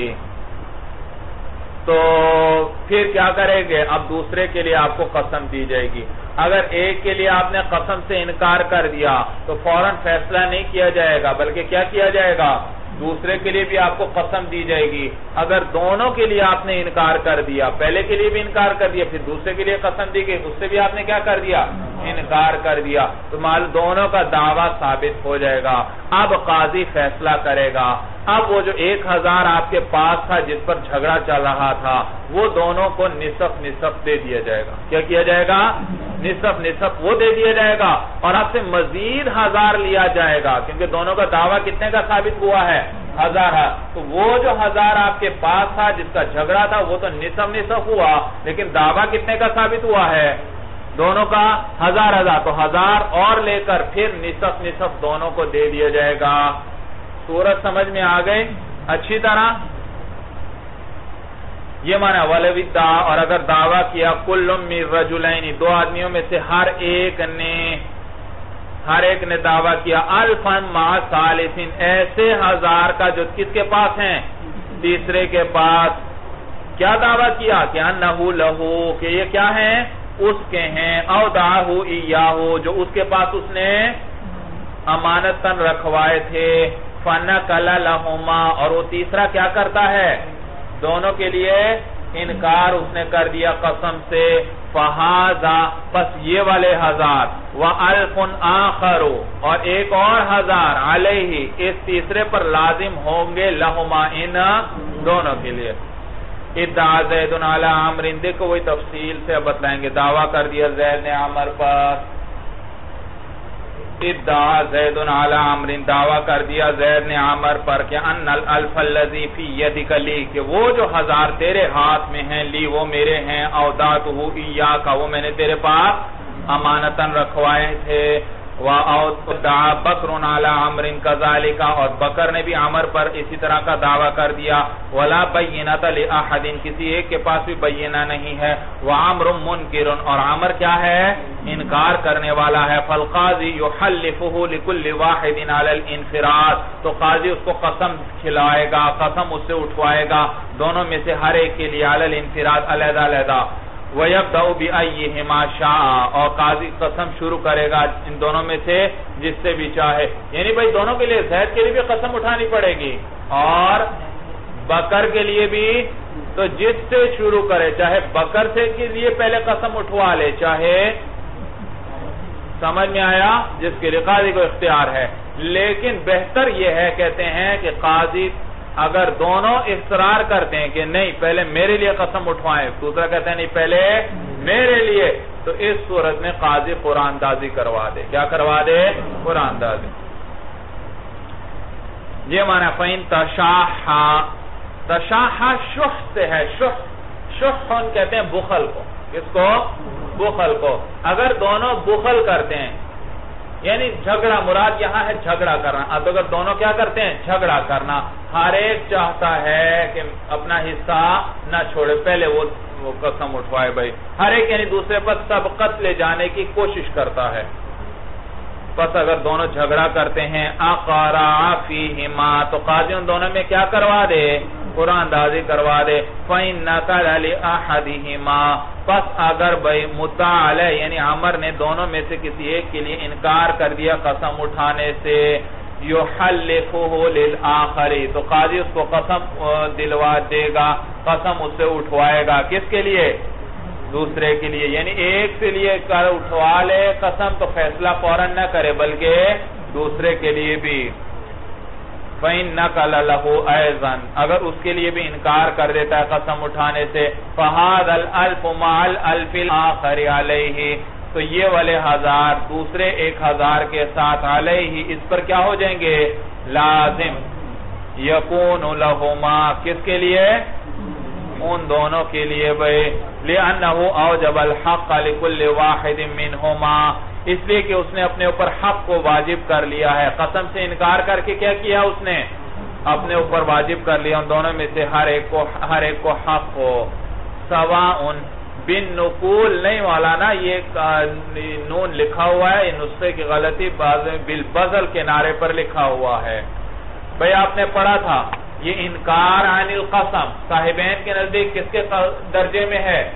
Speaker 1: تو پھر کیا کریں گے؟ اب دوسرے کے لیے آپ کو قسم دی جائے گی. اگر ایک کے لیے آپ نے قسم سے انکار کر دیا تو فوراً فیصلہ نہیں کیا جائے گا، بلکہ کیا کیا جائے گا؟ دوسرے کے لیے بھی آپ کو قسم دی جائے گی. اگر دونوں کے لیے آپ نے انکار کر دیا، پہلے کے لیے بھی انکار کر دیا، پھر دوسرے کے لیے قسم دی گئی، اس سے بھی آپ نے کیا کر دیا؟ انکار کر دیا، تو دونوں کا دعویٰ ثابت ہو جائے گا. اب قاضی فیصلہ کرے گا. اب وہ جو 1000 آپ کے پاس تھا جس پر جھگڑا چل رہا تھا وہ دونوں کو نصف نصف دے دیا جائے گا. کیا کیا جائے گا؟ نصف نصف وہ دے دیا جائے گا اور آپ سے مزید 1000 لیا جائے گا، کیونکہ دونوں کا دعویٰ کتنے کا ثابت ہوا ہے؟ 1000 ہے. تو وہ جو 1000 آپ کے پاس تھا جس کا جھگڑا تھا وہ تو نصف نصف ہوا، لیکن دعویٰ کتنے کا ثابت ہوا ہے؟ دونوں کا 1000 تو 1000 اور لے کر پھر نصف نصف دونوں کو دے دیا جائے گا. صورت سمجھ میں آ گئی اچھی طرح؟ یہ معنی وَلَوِ ادَّعَى، اور اگر دعویٰ کیا كُلٌّ مِّن رَجُلَيْنِ، دو آدمیوں میں سے ہر ایک نے دعویٰ کیا أَلْفًا مَّعَ ثَالِثٍ، ایسے 1000 کا جو کس کے پاس ہیں؟ تیسرے کے پاس. کیا دعویٰ کیا؟ کہ أَنَّهُ لَهُ، کہ یہ کیا ہیں؟ اس کے ہیں. أَوْدَعَهُ إِيَّاهُ، جو اس کے پاس اس نے امانتاً رکھوائے تھے. فَنَقَلَ لَهُمَا، اور وہ تیسرا کیا کرتا ہے؟ دونوں کے لیے انکار اس نے کر دیا قسم سے. فَهَذَا، پس یہ والے 1000. وَأَلْفٌ آخَرُ، اور ایک اور 1000 علیہ، اس تیسرے پر لازم ہوں گے. لَهُمَا، ان دونوں کے لیے. ادعا زید علی عمر، دیکھو وہی تفصیل سے بتلائیں گے. دعویٰ کر دیا زید نے عمر پر. ادعا زید علی عمر، دعویٰ کر دیا زید نے عمر پر کہ ان الالف الذی فی یدک لی، کہ وہ جو 1000 تیرے ہاتھ میں ہیں، لی وہ میرے ہیں. اودعتہ ایاک، وہ میں نے تیرے پاس امانتاً رکھوائے تھے. وَأَوْدَعَ بَكْرٌ عَلَى عَمْرٍ كَذَلِكَ، اور بکر نے بھی عمر پر اسی طرح کا دعویٰ کر دیا. وَلَا بَيِّنَةَ لِأَحَدٍ، کسی ایک کے پاس بھی بینہ نہیں ہے. وَعَمْرٌ مُنْكِرٌ، اور عمر کیا ہے؟ انکار کرنے والا ہے. فَالْقَاضِي يُحَلِّفُهُ لِكُلِّ وَاحِدٍ عَلَى الْإِنْفِرَادِ، تو قاضی اس کو قسم کھلائے گا، قسم اس سے اٹھوائے گا دونوں میں سے ہر ایک کے لیے. عَلَى الْإِنْفِرَادِ، علیحدہ علیحدہ. وَيَبْدَأُ بِأَيِّهِمَا شَاءَ، اور قاضی قسم شروع کرے گا ان دونوں میں سے جس سے بھی چاہے. یعنی بھائی دونوں کے لیے، زید کے لیے بھی قسم اٹھانی پڑے گی اور بکر کے لیے بھی. تو جس سے شروع کرے، چاہے بکر سے کے لیے پہلے قسم اٹھوا لے، چاہے، سمجھ میں آیا، جس کے لیے قاضی کو اختیار ہے. لیکن بہتر یہ ہے، کہتے ہیں کہ قاضی اگر دونوں اصرار کرتے ہیں کہ نہیں پہلے میرے لیے قسم اٹھوائیں، دوسرا کہتے ہیں نہیں پہلے میرے لیے، تو اس صورت میں قاضی قرآن اندازی کروا دے. کیا کروا دے؟ قرآن اندازی. یہ معنی فَإِن تَشَاحَّا، تشاحا شح سے ہے. شح کہتے ہیں بخل کو. کس کو؟ بخل کو. اگر دونوں بخل کرتے ہیں، یعنی جھگڑا مراد یہاں ہے جھگڑا کرنا. اب اگر دونوں کیا کرتے ہیں جھگڑا کرنا, ہر ایک چاہتا ہے کہ اپنا حصہ نہ چھوڑے, پہلے وہ قسم اٹھوائے بھائی, ہر ایک یعنی دوسرے پر سبقت لے جانے کی کوشش کرتا ہے. پس اگر دونوں جھگڑا کرتے ہیں اقرع فیہما, تو قاضی ان دونوں میں کیا کروا دے قرآن اندازی کروا دے. فَإِنَّكَ لَأَحَدِهِمَا, پس اگر بھائی مدعا علیہ یعنی عمر نے دونوں میں سے کسی ایک کے لیے انکار کر دیا قسم اٹھانے سے, يُحَلِّفُهُ لِلْآخَرِ, تو قاضی اس کو قسم دلوا دے گا, قسم اس سے اٹھوائے گا. کس کے لیے دوسرے کے لیے, یعنی ایک سے لیے کر اٹھوا لے قسم تو فیصلہ فوراً نہ کرے بلکہ دوسرے کے لیے بھی. فَإِنَّكَ لَهُ أَيْضًا, اگر اس کے لیے بھی انکار کر دیتا ہے قسم اٹھانے سے, فَهَذَا الْأَلْفُ مَعَ الْأَلْفِ الْآخَرِ عَلَيْهِ, تو یہ والے 1000 دوسرے 1000 کے ساتھ علیہ اس پر کیا ہو جائیں گے لازم. یکون لہما, کس کے لیے ان دونوں کے لیے بھئی, لِأَنَّهُ أَوْجَبَ الْحَقَّ لِكُلِّ وَاحِدٍ مِّنْهُمَا, اس لیے کہ اس نے اپنے اوپر حق کو واجب کر لیا ہے. قسم سے انکار کر کے کیا کیا اس نے اپنے اوپر واجب کر لیا, ان دونوں میں سے ہر ایک کو حق ہو. سواء بن نقول نہیں والا نا, یہ نون لکھا ہوا ہے, یہ نسخے کی غلطی بالبذل کے نعرے پر لکھا ہوا ہے. بھئی آپ نے پڑھا تھا یہ انکار عن القسم صاحبین کے نزدیک کس کے درجے میں ہے.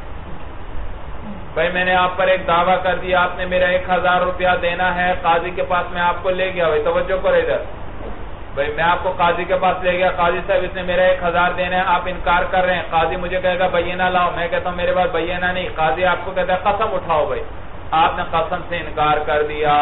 Speaker 1: بھئی میں نے آپ پر ایک دعویٰ کر دیا, آپ نے میرا 1000 روپیہ دینا ہے, قاضی کے پاس میں آپ کو لے گیا. بھئی توجہ کرو ادھر, بھئی میں آپ کو قاضی کے پاس لے گیا, قاضی صاحب اس نے میرا 1000 دینا ہے, آپ انکار کر رہے ہیں. قاضی مجھے کہے گا بینہ لاؤ, میں کہتا ہوں میرے پاس بینہ نہیں. قاضی آپ کو کہتا ہے قسم اٹھاؤ. بھئی آپ نے قسم سے انکار کر دیا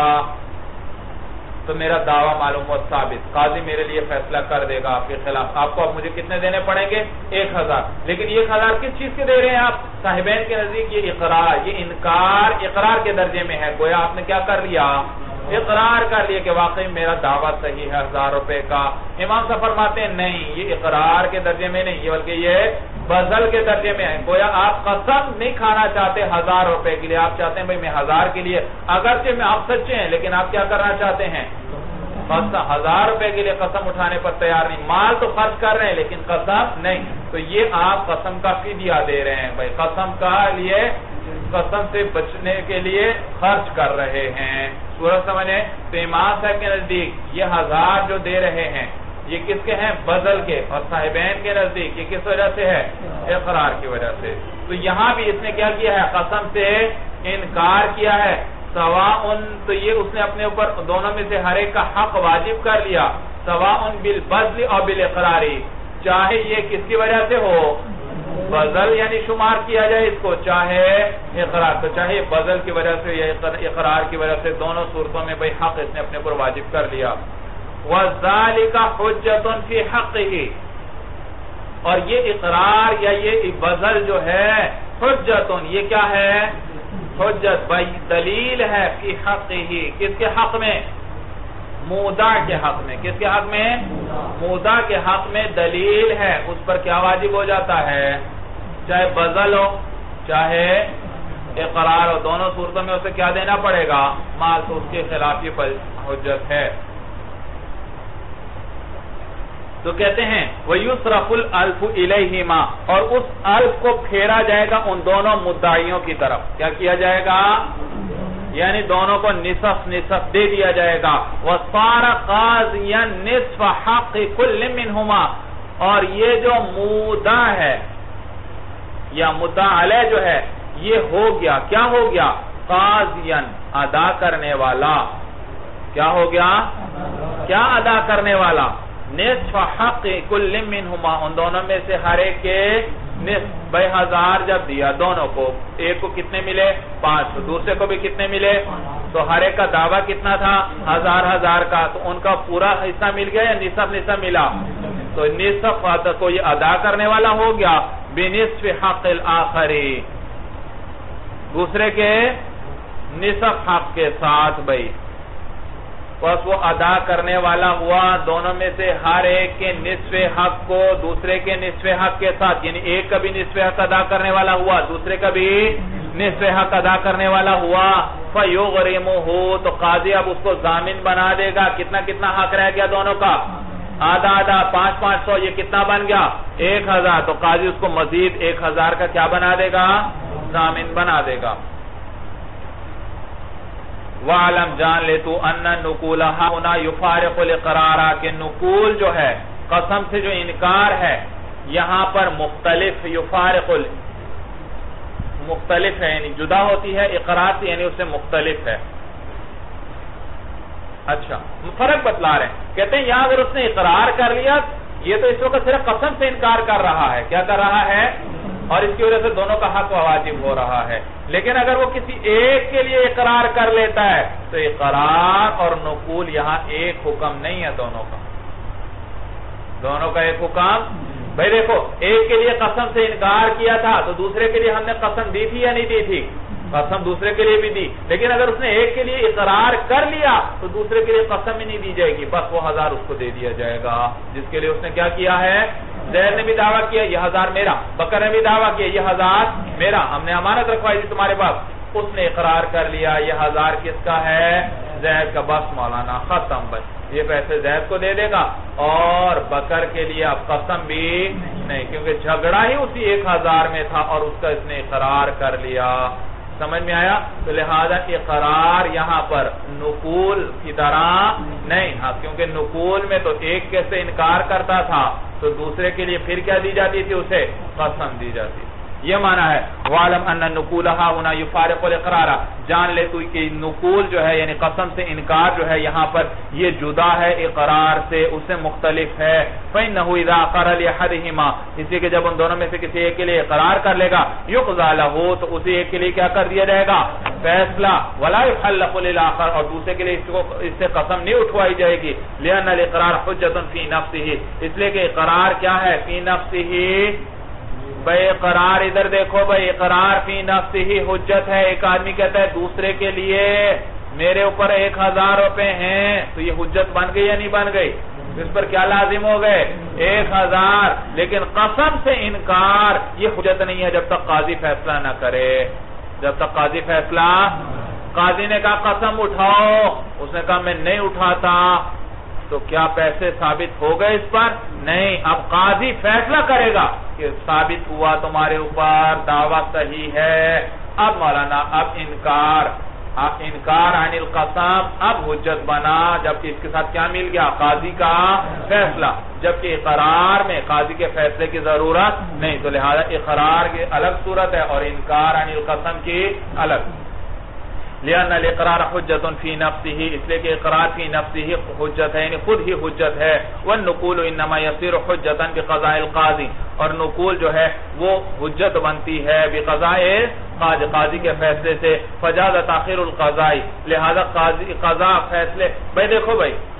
Speaker 1: تو میرا دعویٰ معلوم ہوا ثابت, قاضی میرے لیے فیصلہ کر دے گا آپ کے خلاف. آپ کو اب مجھے کتنے دینے پڑیں گے 1000, لیکن یہ 1000 کس چیز کے دے رہے ہیں آپ صاحبین کے نزدیک, یہ اقرار, یہ انکار اقرار کے درجے میں ہے. گویا آپ نے کیا کر لیا اقرار کر لیا کہ واقعی میرا دعویٰ صحیح ہے 1000 روپے کا. امام صاحب فرماتے ہیں نہیں, یہ اقرار کے درجے میں نہیں, بلکہ یہ بذل کے درجے میں ہے. گویا آپ قسم نہیں کھانا چاہتے 1000 روپے کے لیے, آپ چاہتے ہیں بھئی میں 1000 کے لیے, اگرچہ میں آپ سچے ہیں لیکن آپ کیا کرنا چاہتے ہیں 1000 روپے کے لیے قسم اٹھانے پر تیار نہیں. مال تو خرچ کر رہے ہیں لیکن قسم نہیں, تو یہ آپ قسم کا فدیہ دے رہے ہیں. بھئی قسم کا لیے قسم سے بچنے کے لیے خرچ کر رہے ہیں. سورج سمجھیں, تو امام صاحب کے نزدیک یہ 1000 جو دے رہے ہیں یہ کس کے ہیں بذل کے, اور صاحبین کے نزدیک یہ کس وجہ سے ہے اقرار کی وجہ سے. تو یہاں بھی اس نے کیا کیا ہے قسم سے انکار کیا ہے. سواء, تو یہ اس نے اپنے اوپر دونوں میں سے ہر ایک کا حق واجب کر لیا. سواء بالبذل اور بالاقراری, چاہے یہ کس کی وجہ سے ہو بذل یعنی شمار کیا جائے اس کو, چاہے اقرار, تو چاہے بذل کی وجہ سے یا اقرار کی وجہ سے, دونوں صورتوں میں بھئی حق اس نے اپنے اوپر واجب کر لیا. وَذَلِكَ حُجَّةٌ فِي حَقِّهِ, اور یہ اقرار یا یہ بذل جو ہے حجتن, یہ کیا ہے حجت, بھائی دلیل ہے فی حقہ, کس کے حق میں مودع کے حق میں. کس کے حق میں مودع کے حق میں دلیل ہے, اس پر کیا واجب ہو جاتا ہے چاہے بذل ہو چاہے اقرار ہو, دونوں صورتوں میں اسے کیا دینا پڑے گا مال, تو اس کے خلاف یہ حجت ہے. تو کہتے ہیں وَيُصْرَفُ الْأَلْفُ إِلَيْهِمَا, اور اس الف کو پھیرا جائے گا ان دونوں مدعیوں کی طرف. کیا کیا جائے گا یعنی دونوں کو نصف دے دیا جائے گا. وَصَارَ قَاضِيًا نِصْفَ حَقِّ كُلِّ مِنْهُمَا, اور یہ جو مودع ہے یا مدعا علیہ جو ہے یہ ہو گیا, کیا ہو گیا قاضیاً ادا کرنے والا. کیا ہو گیا کیا ادا کرنے والا نصف حق کل منہما, ان دونوں میں سے ہر ایک کے نصف. بھئی 1000 جب دیا دونوں کو, ایک کو کتنے ملے 500, دوسرے کو بھی کتنے ملے, تو ہر ایک کا دعویٰ کتنا تھا 1000 کا, تو ان کا پورا حصہ مل گیا یا نصف ملا, تو نصف کو یہ ادا کرنے والا ہو گیا بنصف حق الآخری, دوسرے کے نصف حق کے ساتھ. بھئی بس وہ ادا کرنے والا ہوا دونوں میں سے ہر ایک کے نصف حق کو دوسرے کے نصف حق کے ساتھ, یعنی ایک کا بھی نصف حق ادا کرنے والا ہوا, دوسرے کا بھی نصف حق ادا کرنے والا ہوا فَيُغْرِمُهُ تو قاضی اب اس کو ضامن بنا دے گا. کتنا کتنا حق رہ گیا دونوں کا؟ آدھا آدھا 500 یہ کتنا بن گیا 1000. تو قاضی اس کو مزید 1000 کا کیا بنا دے گا ضامن بنا دے گا. وَعَلَمْ جان لے تو أَنَّ النُّقُولَ هَٰؤُنَا يُفَارِقُ الْإِقْرَارَ کہ نقول جو ہے قسم سے جو انکار ہے یہاں پر مختلف مختلف ہے یعنی جدا ہوتی ہے اقرار سے یعنی اس سے مختلف ہے. اچھا فرق بتلا رہے ہیں کہتے ہیں یہاں اگر اس نے اقرار کر لیا یہ تو اس وقت صرف قسم سے انکار کر رہا ہے. کیا کر رہا ہے؟ اور اس کی وجہ سے دونوں کا حق واجب ہو رہا ہے. لیکن اگر وہ کسی ایک کے لیے اقرار کر لیتا ہے تو اقرار اور نقول یہاں ایک حکم نہیں ہے دونوں کا ایک حکم. بھائی دیکھو ایک کے لیے قسم سے انکار کیا تھا تو دوسرے کے لیے ہم نے قسم دی تھی یا نہیں دی تھی؟ قسم دوسرے کے لیے بھی دی. لیکن اگر اس نے ایک کے لیے اقرار کر لیا تو دوسرے کے لیے قسم ہی نہیں دی جائے گی, بس وہ 1000 اس کو دے دیا جائے گا جس کے لیے اس نے کیا کیا ہے. زید نے بھی دعویٰ کیا یہ 1000 میرا, بکر نے بھی دعویٰ کیا یہ 1000 میرا, ہم نے امانت رکھوائی تھی تمہارے پاس, اس نے اقرار کر لیا یہ 1000 کس کا ہے زید کا. بس مولانا ختم, بس یہ پیسے زید کو دے دے گا اور بکر کے لیے اب قسم بھی نہیں کیونکہ جھگڑا ہی اسی 1000 میں تھا اور اس کا اس نے اقرار کر لیا. سمجھ میں آیا؟ تو لہذا اقرار یہاں پر نقول کی طرح نہیں. ہاں کیونکہ نقول میں تو ایک سے انکار کرتا تھا تو دوسرے کے لیے پھر کیا دی جاتی تھی اسے قسم دی جاتی. یہ معنی ہے وَعَلَمْ أَنَّ النُّقُولَ هَٰؤُنَا يُفَارِقُ الْإِقْرَارَ جان لے تو کہ نقول جو ہے یعنی قسم سے انکار جو ہے یہاں پر یہ جدا ہے اقرار سے, اس سے مختلف ہے. فَإِنَّهُ إِذَا أَقَرَّ لِأَحَدِهِمَا اس لیے کہ جب ان دونوں میں سے کسی ایک کے لیے اقرار کر لے گا يُقْضَىٰ لَهُ تو اسی ایک کے لیے کیا کر دیا جائے گا فیصلہ. وَلَا يُحَلَّقُ لِلْآخَرِ اور دوسرے کے لیے اس سے قسم نہیں اٹھوائی جائے گی. لِأَنَّ الْإِقْرَارَ حُجَّةٌ فِي نَفْسِهِ اس لیے کہ اقرار کیا ہے فی نفسه. بھئی اقرار ادھر دیکھو بھئی اقرار فی نفسہ ہی حجت ہے. ایک آدمی کہتا ہے دوسرے کے لیے میرے اوپر 1000 روپے ہیں تو یہ حجت بن گئی یا نہیں بن گئی؟ اس پر کیا لازم ہو گئے 1000. لیکن قسم سے انکار یہ حجت نہیں ہے جب تک قاضی فیصلہ نہ کرے. جب تک قاضی فیصلہ قاضی نے کہا قسم اٹھاؤ, اس نے کہا میں نہیں اٹھاتا تو کیا پیسے ثابت ہو گئے اس پر؟ نہیں. اب قاضی فیصلہ کرے گا کہ ثابت ہوا تمہارے اوپر دعویٰ صحیح ہے. اب مولانا اب انکار عن القسم اب حجت بنا جبکہ اس کے ساتھ کیا مل گیا قاضی کا فیصلہ, جبکہ اقرار میں قاضی کے فیصلے کی ضرورت نہیں. تو لہذا اقرار کی الگ صورت ہے اور انکار عن القسم کی الگ. لِأَنَّ الْإِقْرَارَ حُجَّةٌ فِي نَفْسِهِ اس لیے کہ اقرار فی نفسه حجت ہے یعنی خود ہی حجت ہے. وَالنُّقُولُ إِنَّمَا يَصِيرُ حُجَّةً بِقَضَاءِ الْقَاضِ اور نقول جو ہے وہ حجت بنتی ہے بقضاء قاضی کے فیصلے سے. فَجَازَ تَأْخِيرُ الْقَضَاءِ لہذا قضاء فیصلے. بھئی دیکھو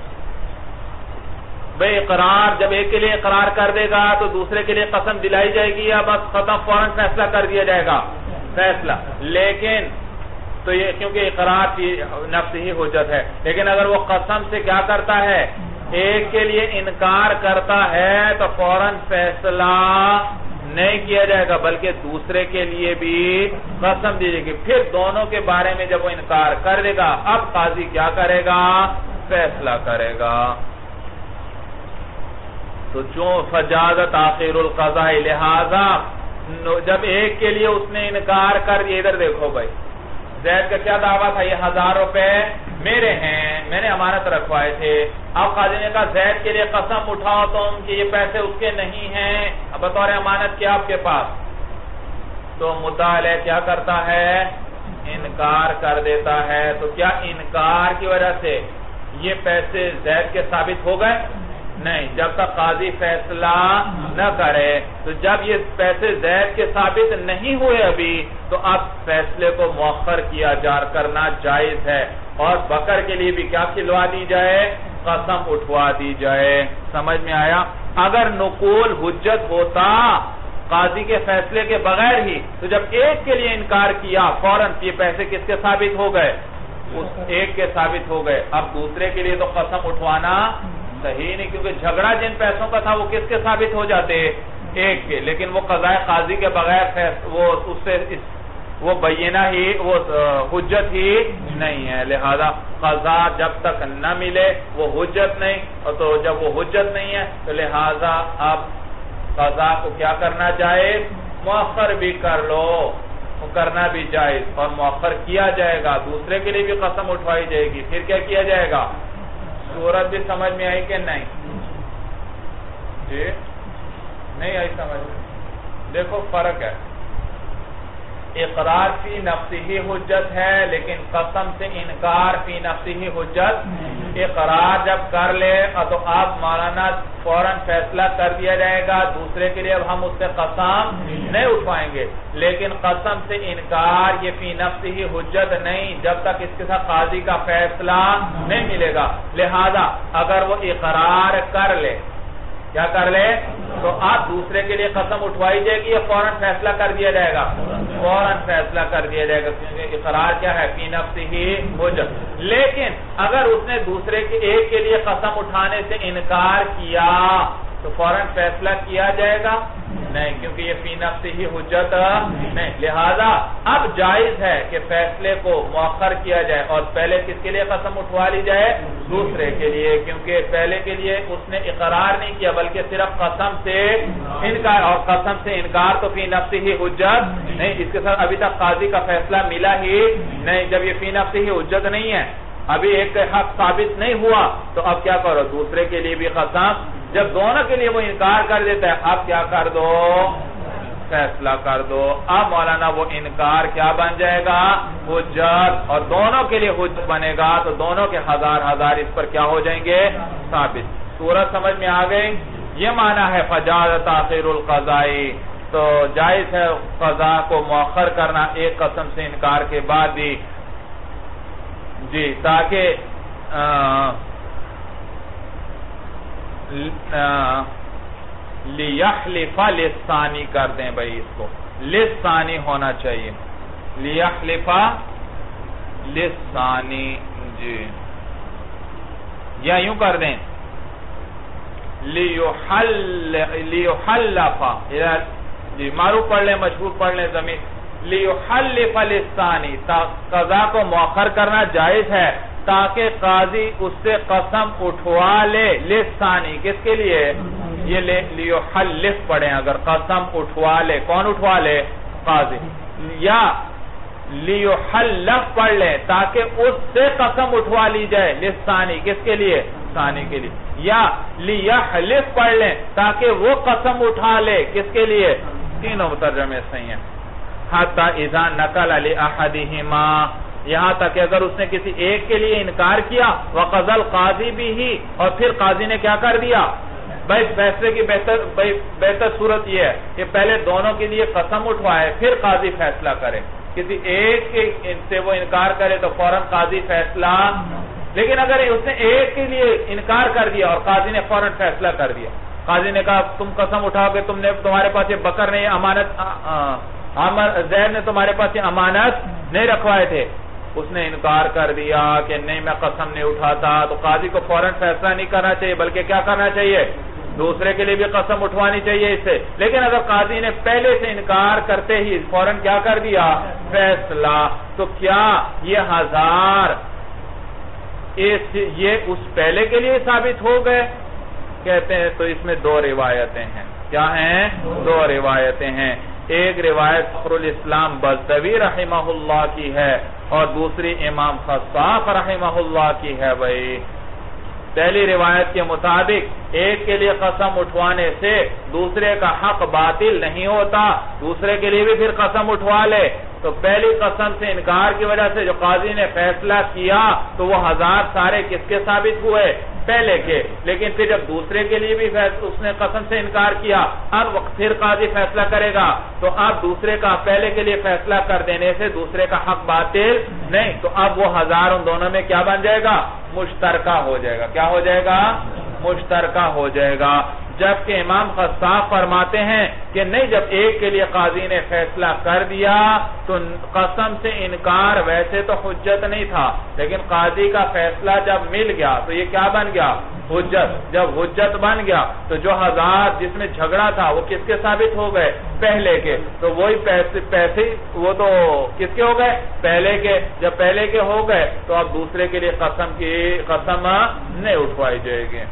Speaker 1: بھئی اقرار جب ایک کے لیے اقرار کر دے گا تو دوسرے کے لیے قسم دلائی جائے گی یا بس ختم فوراً فیصلہ کر دیا جائے گا فیصلہ. لیکن تو یہ کیونکہ اقرار کی نفس ہی حجت ہے. لیکن اگر وہ قسم سے کیا کرتا ہے ایک کے لیے انکار کرتا ہے تو فوراً فیصلہ نہیں کیا جائے گا بلکہ دوسرے کے لیے بھی قسم دی جائے گی. پھر دونوں کے بارے میں جب وہ انکار کر دے گا اب قاضی کیا کرے گا فیصلہ کرے گا. تو چون فجاز تاخیر القضاء لہذا جب ایک کے لیے اس نے انکار کر دیا. ادھر دیکھو بھائی زید کا کیا دعویٰ تھا یہ 1000 روپے میرے ہیں میں نے امانت رکھوائے تھے. اب قاضی نے کہا زید کے لیے قسم اٹھاؤ تم کہ یہ پیسے اس کے نہیں ہیں اب بطور امانت کیا آپ کے پاس. تو مدعا علیہ کیا کرتا ہے انکار کر دیتا ہے. تو کیا انکار کی وجہ سے یہ پیسے زید کے ثابت ہو گئے؟ نہیں, جب تک قاضی فیصلہ نہ کرے. تو جب یہ پیسے زید کے ثابت نہیں ہوئے ابھی تو اب فیصلے کو مؤخر کیا کرنا جائز ہے اور بکر کے لیے بھی کیا کھلوا دی جائے قسم اٹھوا دی جائے. سمجھ میں آیا؟ اگر نقول حجت ہوتا قاضی کے فیصلے کے بغیر ہی تو جب ایک کے لیے انکار کیا فوراً یہ پیسے کس کے ثابت ہو گئے اس ایک کے ثابت ہو گئے. اب دوسرے کے لیے تو قسم اٹھوانا صحیح نہیں کیونکہ جھگڑا جن پیسوں کا تھا وہ کس کے ثابت ہو جاتے ایک کے. لیکن وہ قضاء قاضی کے بغیر وہ اس سے وہ بینہ ہی، وہ حجت ہی نہیں ہے، لہذا قضا جب تک نہ ملے وہ حجت نہیں، اور تو جب وہ حجت نہیں ہے تو لہذا اب قضا کو کیا کرنا جائز؟ مؤخر بھی کر لو، کرنا بھی جائز، اور مؤخر کیا جائے گا، دوسرے کے لیے بھی قسم اٹھوائی جائے گی، پھر کیا کیا جائے گا؟ صورت بھی سمجھ میں آئی کہ نہیں؟ جی نہیں آئی سمجھ میں؟ دیکھو فرق ہے، اقرار فی نفسہ حجت ہے لیکن قسم سے انکار فی نفسہ حجت، اقرار جب کر لے تو اب مولانا فوراً فیصلہ کر دیا جائے گا، دوسرے کے لیے اب ہم اس سے قسم نہیں اٹھوائیں گے، لیکن قسم سے انکار یہ فی نفسہ حجت نہیں جب تک اس کے ساتھ قاضی کا فیصلہ نہیں ملے گا، لہذا اگر وہ اقرار کر لے، کیا کر لے تو آپ دوسرے کے لیے قسم اٹھوائی جائے گی یا فوراً فیصلہ کر دیا جائے گا؟ فوراً فیصلہ کر دیا جائے گا، کیونکہ اقرار کیا ہے؟ فی نفسہ حجت۔ لیکن اگر اس نے دوسرے کے ایک کے لیے قسم اٹھانے سے انکار کیا تو فوراً فیصلہ کیا جائے گا؟ نہیں، کیونکہ یہ فی نفسہ حجت نہیں، لہذا اب جائز ہے کہ فیصلے کو مؤخر کیا جائے اور پہلے کس کے لیے قسم اٹھوا لی جائے؟ دوسرے کے لیے، کیونکہ پہلے کے لیے اس نے اقرار نہیں کیا بلکہ صرف قسم سے انکار، اور قسم سے انکار تو فی نفسہ حجت نہیں، اس کے ساتھ ابھی تک قاضی کا فیصلہ ملا ہی نہیں، جب یہ فی نفسہ حجت نہیں ہے، ابھی ایک حق ثابت نہیں ہوا تو اب کیا کرو؟ دوسرے کے لیے بھی قسم، جب دونوں کے لیے وہ انکار کر دیتا ہے اب کیا کر دو؟ فیصلہ کر دو، اب مولانا وہ انکار کیا بن جائے گا؟ حجت، اور دونوں کے لیے حجت بنے گا تو دونوں کے ہزار اس پر کیا ہو جائیں گے؟ ثابت۔ صورت سمجھ میں آ گئی؟ یہ معنی ہے فجاز تاخیر القضائی، تو جائز ہے قضا کو مؤخر کرنا ایک قسم سے انکار کے بعد بھی، جی، تاکہ لیحلف للثانی کر دیں بھائی، اس کو للثانی ہونا چاہیے، لیحلف للثانی، جی، یا یوں کر دیں لیحلف، جی معروف پڑھ لیں، مشہور پڑھ لیں ضمیر، لیحلف للثانی، قضا کو مؤخر کرنا جائز ہے تاکہ قاضی اس سے قسم اٹھوا لے، للثانی کس کے لیے؟ یہ لیحلف پڑھیں، اگر قسم اٹھوا لے، کون اٹھوا لے؟ قاضی، یا لیحلف پڑھ لیں تاکہ اس سے قسم اٹھوا لی جائے، للثانی کس کے لیے؟ ثانی کے لیے، یا لیحلف پڑھ لیں تاکہ وہ قسم اٹھا لے، کس کے لیے؟ تینوں ترجمے صحیح ہیں۔ حتی اذا نقل لأحدہما، یہاں تک کہ اگر اس نے کسی ایک کے لیے انکار کیا، وقضى القاضی بھی، اور پھر قاضی نے کیا کر دیا؟ بھائی فیصلے کی بہتر صورت یہ ہے کہ پہلے دونوں کے لیے قسم اٹھوائے پھر قاضی فیصلہ کرے، کسی ایک سے وہ انکار کرے تو فوراً قاضی فیصلہ، لیکن اگر اس نے ایک کے لیے انکار کر دیا اور قاضی نے فوراً فیصلہ کر دیا، قاضی نے کہا تم قسم اٹھاؤ گے، تمہارے پاس یہ بکر نے امانت، زید نے تمہارے پاس یہ امانت نہیں رکھوائے تھے، اس نے انکار کر دیا کہ نہیں میں قسم نہیں اٹھاتا، تو قاضی کو فوراً فیصلہ نہیں کرنا چاہیے بلکہ کیا کرنا چاہیے؟ دوسرے کے لیے بھی قسم اٹھوانی چاہیے اس سے، لیکن اگر قاضی نے پہلے سے انکار کرتے ہی فوراً کیا کر دیا؟ فیصلہ، تو کیا یہ 1000 یہ اس پہلے کے لیے ثابت ہو گئے؟ کہتے ہیں تو اس میں 2 روایتیں ہیں، کیا ہیں؟ 2 روایتیں ہیں، ایک روایت فخر الاسلام بزدوی رحمہ اللہ کی ہے اور دوسری امام خصاف رحمہ اللہ کی ہے بھائی۔ پہلی روایت کے مطابق ایک کے لیے قسم اٹھوانے سے دوسرے کا حق باطل نہیں ہوتا، دوسرے کے لیے بھی پھر قسم اٹھوا لے تو پہلی قسم سے انکار کی وجہ سے جو قاضی نے فیصلہ کیا تو وہ 1000 سارے کس کے ثابت ہوئے؟ پہلے کے، لیکن پھر جب دوسرے کے لیے بھی اس نے قسم سے انکار کیا، اب پھر قاضی فیصلہ کرے گا تو اب دوسرے کا پہلے کے لیے فیصلہ کر دینے سے دوسرے کا حق باطل نہیں، تو اب وہ 1000 ان دونوں میں کیا بن جائے گا؟ مشترکہ ہو جائے گا۔ کیا ہو جائے گا؟ مشترکہ ہو جائے گا۔ جبکہ امام خصاف فرماتے ہیں کہ نہیں، جب ایک کے لیے قاضی نے فیصلہ کر دیا تو قسم سے انکار ویسے تو حجت نہیں تھا، لیکن قاضی کا فیصلہ جب مل گیا تو یہ کیا بن گیا؟ حجت. جب حجت بن گیا تو جو 1000 جس میں جھگڑا تھا وہ کس کے ثابت ہو گئے؟ پہلے کے. تو وہی پیسے وہ تو کس کے ہو گئے؟ پہلے کے. جب پہلے کے ہو گئے تو اب دوسرے کے لیے قسم نہیں اٹھوائی جائے گی.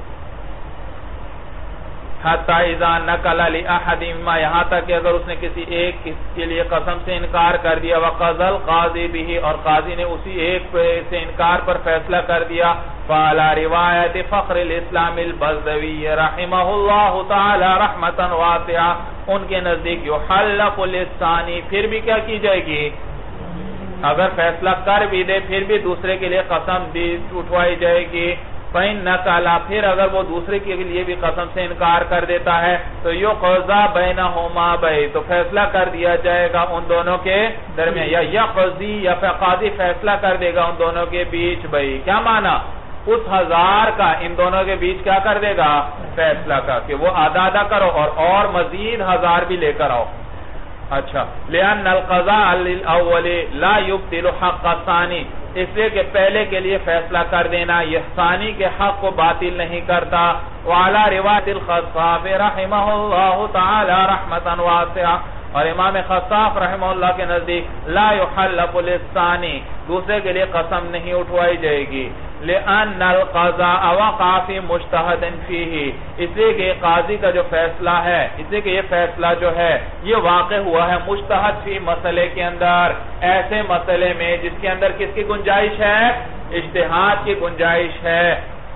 Speaker 1: حتی اذا نقل لأحد ما، یہاں تک کہ اگر اس نے کسی ایک کے لیے قسم سے انکار کر دیا، وقضى القاضی به، اور قاضی نے اسی ایک سے انکار پر فیصلہ کر دیا، فعلى روایت فخر الاسلام البزوی رحمہ اللہ تعالی رحمتا واسعہ، ان کے نزدیک یحلف للثانی، پھر بھی کیا کی جائے گی؟ اگر فیصلہ کر بھی دے پھر بھی دوسرے کے لیے قسم اٹھوائی جائے گی. فَإِن نَقَلَ، پھر اگر وہ دوسرے کے لیے بھی قسم سے انکار کر دیتا ہے تو يُقْضَى بَيْنَهُمَا بَيْ، تو فیصلہ کر دیا جائے گا ان دونوں کے درمیان، یا يَقْضِي، یا قاضی فیصلہ کر دے گا ان دونوں کے بیچ. بھائی کیا معنی؟ اس 1000 کا ان دونوں کے بیچ کیا کر دے گا؟ فیصلہ کا، کہ وہ آدھا کرو اور مزید 1000 بھی لے کر آؤ. اچھا، لِأَنَّ الْقَضَاءَ لِلْأَوَّلِ لَا يُبْطِلُ حَقَّ الثَّانِي، اس لیے کہ پہلے کے لیے فیصلہ کر دینا یہ ثانی کے حق کو باطل نہیں کرتا. وعلى روایت الخصاف رحمہ اللہ تعالی رحمتا واسعہ، اور امام خصاف رحمہ اللہ کے نزدیک لا يحلف للثانی، دوسرے کے لیے قسم نہیں اٹھوائی جائے گی. لأن القضاء وقع في مجتہد فيه، اس لیے کہ قاضی کا جو فیصلہ ہے، اس لیے کہ یہ فیصلہ جو ہے یہ واقع ہوا ہے مجتہد فی مسئلے کے اندر، ایسے مسئلے میں جس کے اندر کس کی گنجائش ہے؟ اجتہاد کی گنجائش ہے.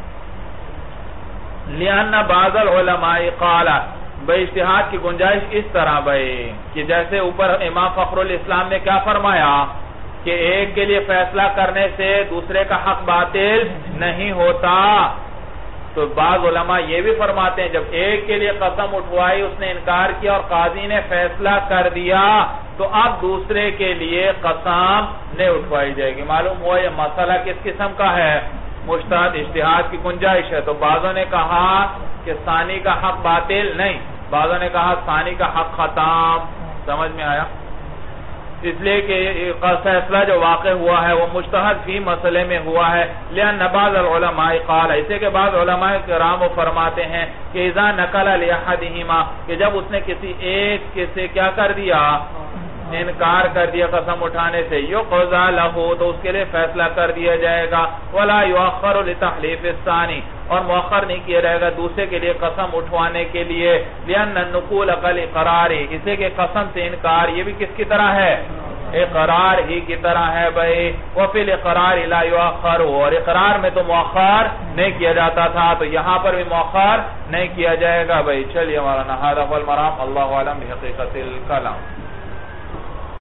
Speaker 1: لأن بعض العلماء قال، بھئی اجتہاد کی گنجائش اس طرح بھئی کہ جیسے اوپر امام فخر الاسلام نے کیا فرمایا کہ ایک کے لیے فیصلہ کرنے سے دوسرے کا حق باطل نہیں ہوتا، تو بعض علماء یہ بھی فرماتے ہیں جب ایک کے لیے قسم اٹھوائی، اس نے انکار کیا اور قاضی نے فیصلہ کر دیا تو اب دوسرے کے لیے قسم نہیں اٹھوائی جائے گی. معلوم ہوا یہ مسئلہ کس قسم کا ہے؟ مجتہد، اجتہاد کی گنجائش ہے. تو بعضوں نے کہا کہ ثانی کا حق باطل نہیں، بعضوں نے کہا ثانی کا حق ختم. سمجھ میں آیا؟ اس لیے کہ فیصلہ جو واقع ہوا ہے وہ مجتہد فی مسئلے میں ہوا ہے. لأن بعض العلماء قال، اسے کہ بعض علماء کرام وہ فرماتے ہیں کہ اذا نقل لأحدهما، کہ جب اس نے کسی ایک کے سے کیا کر دیا؟ انکار کر دیا قسم اٹھانے سے، يقضى له، تو اس کے لیے فیصلہ کر دیا جائے گا. ولا يؤخر لتحلیف الثانی، اور مؤخر نہیں کیا جائے گا دوسرے کے لیے قسم اٹھوانے کے لیے. لأن النقول كالإقرار، اسے کہ قسم سے انکار یہ بھی کس کی طرح ہے؟ اقرار ہی کی طرح ہے بھائی. وفي الإقرار لا يؤخر، اور اقرار میں تو مؤخر نہیں کیا جاتا تھا تو یہاں پر بھی مؤخر نہیں کیا جائے گا بھائی. چلیے مولانا، هذا هو المرام، اللہ اعلم بحقیقت الکلام.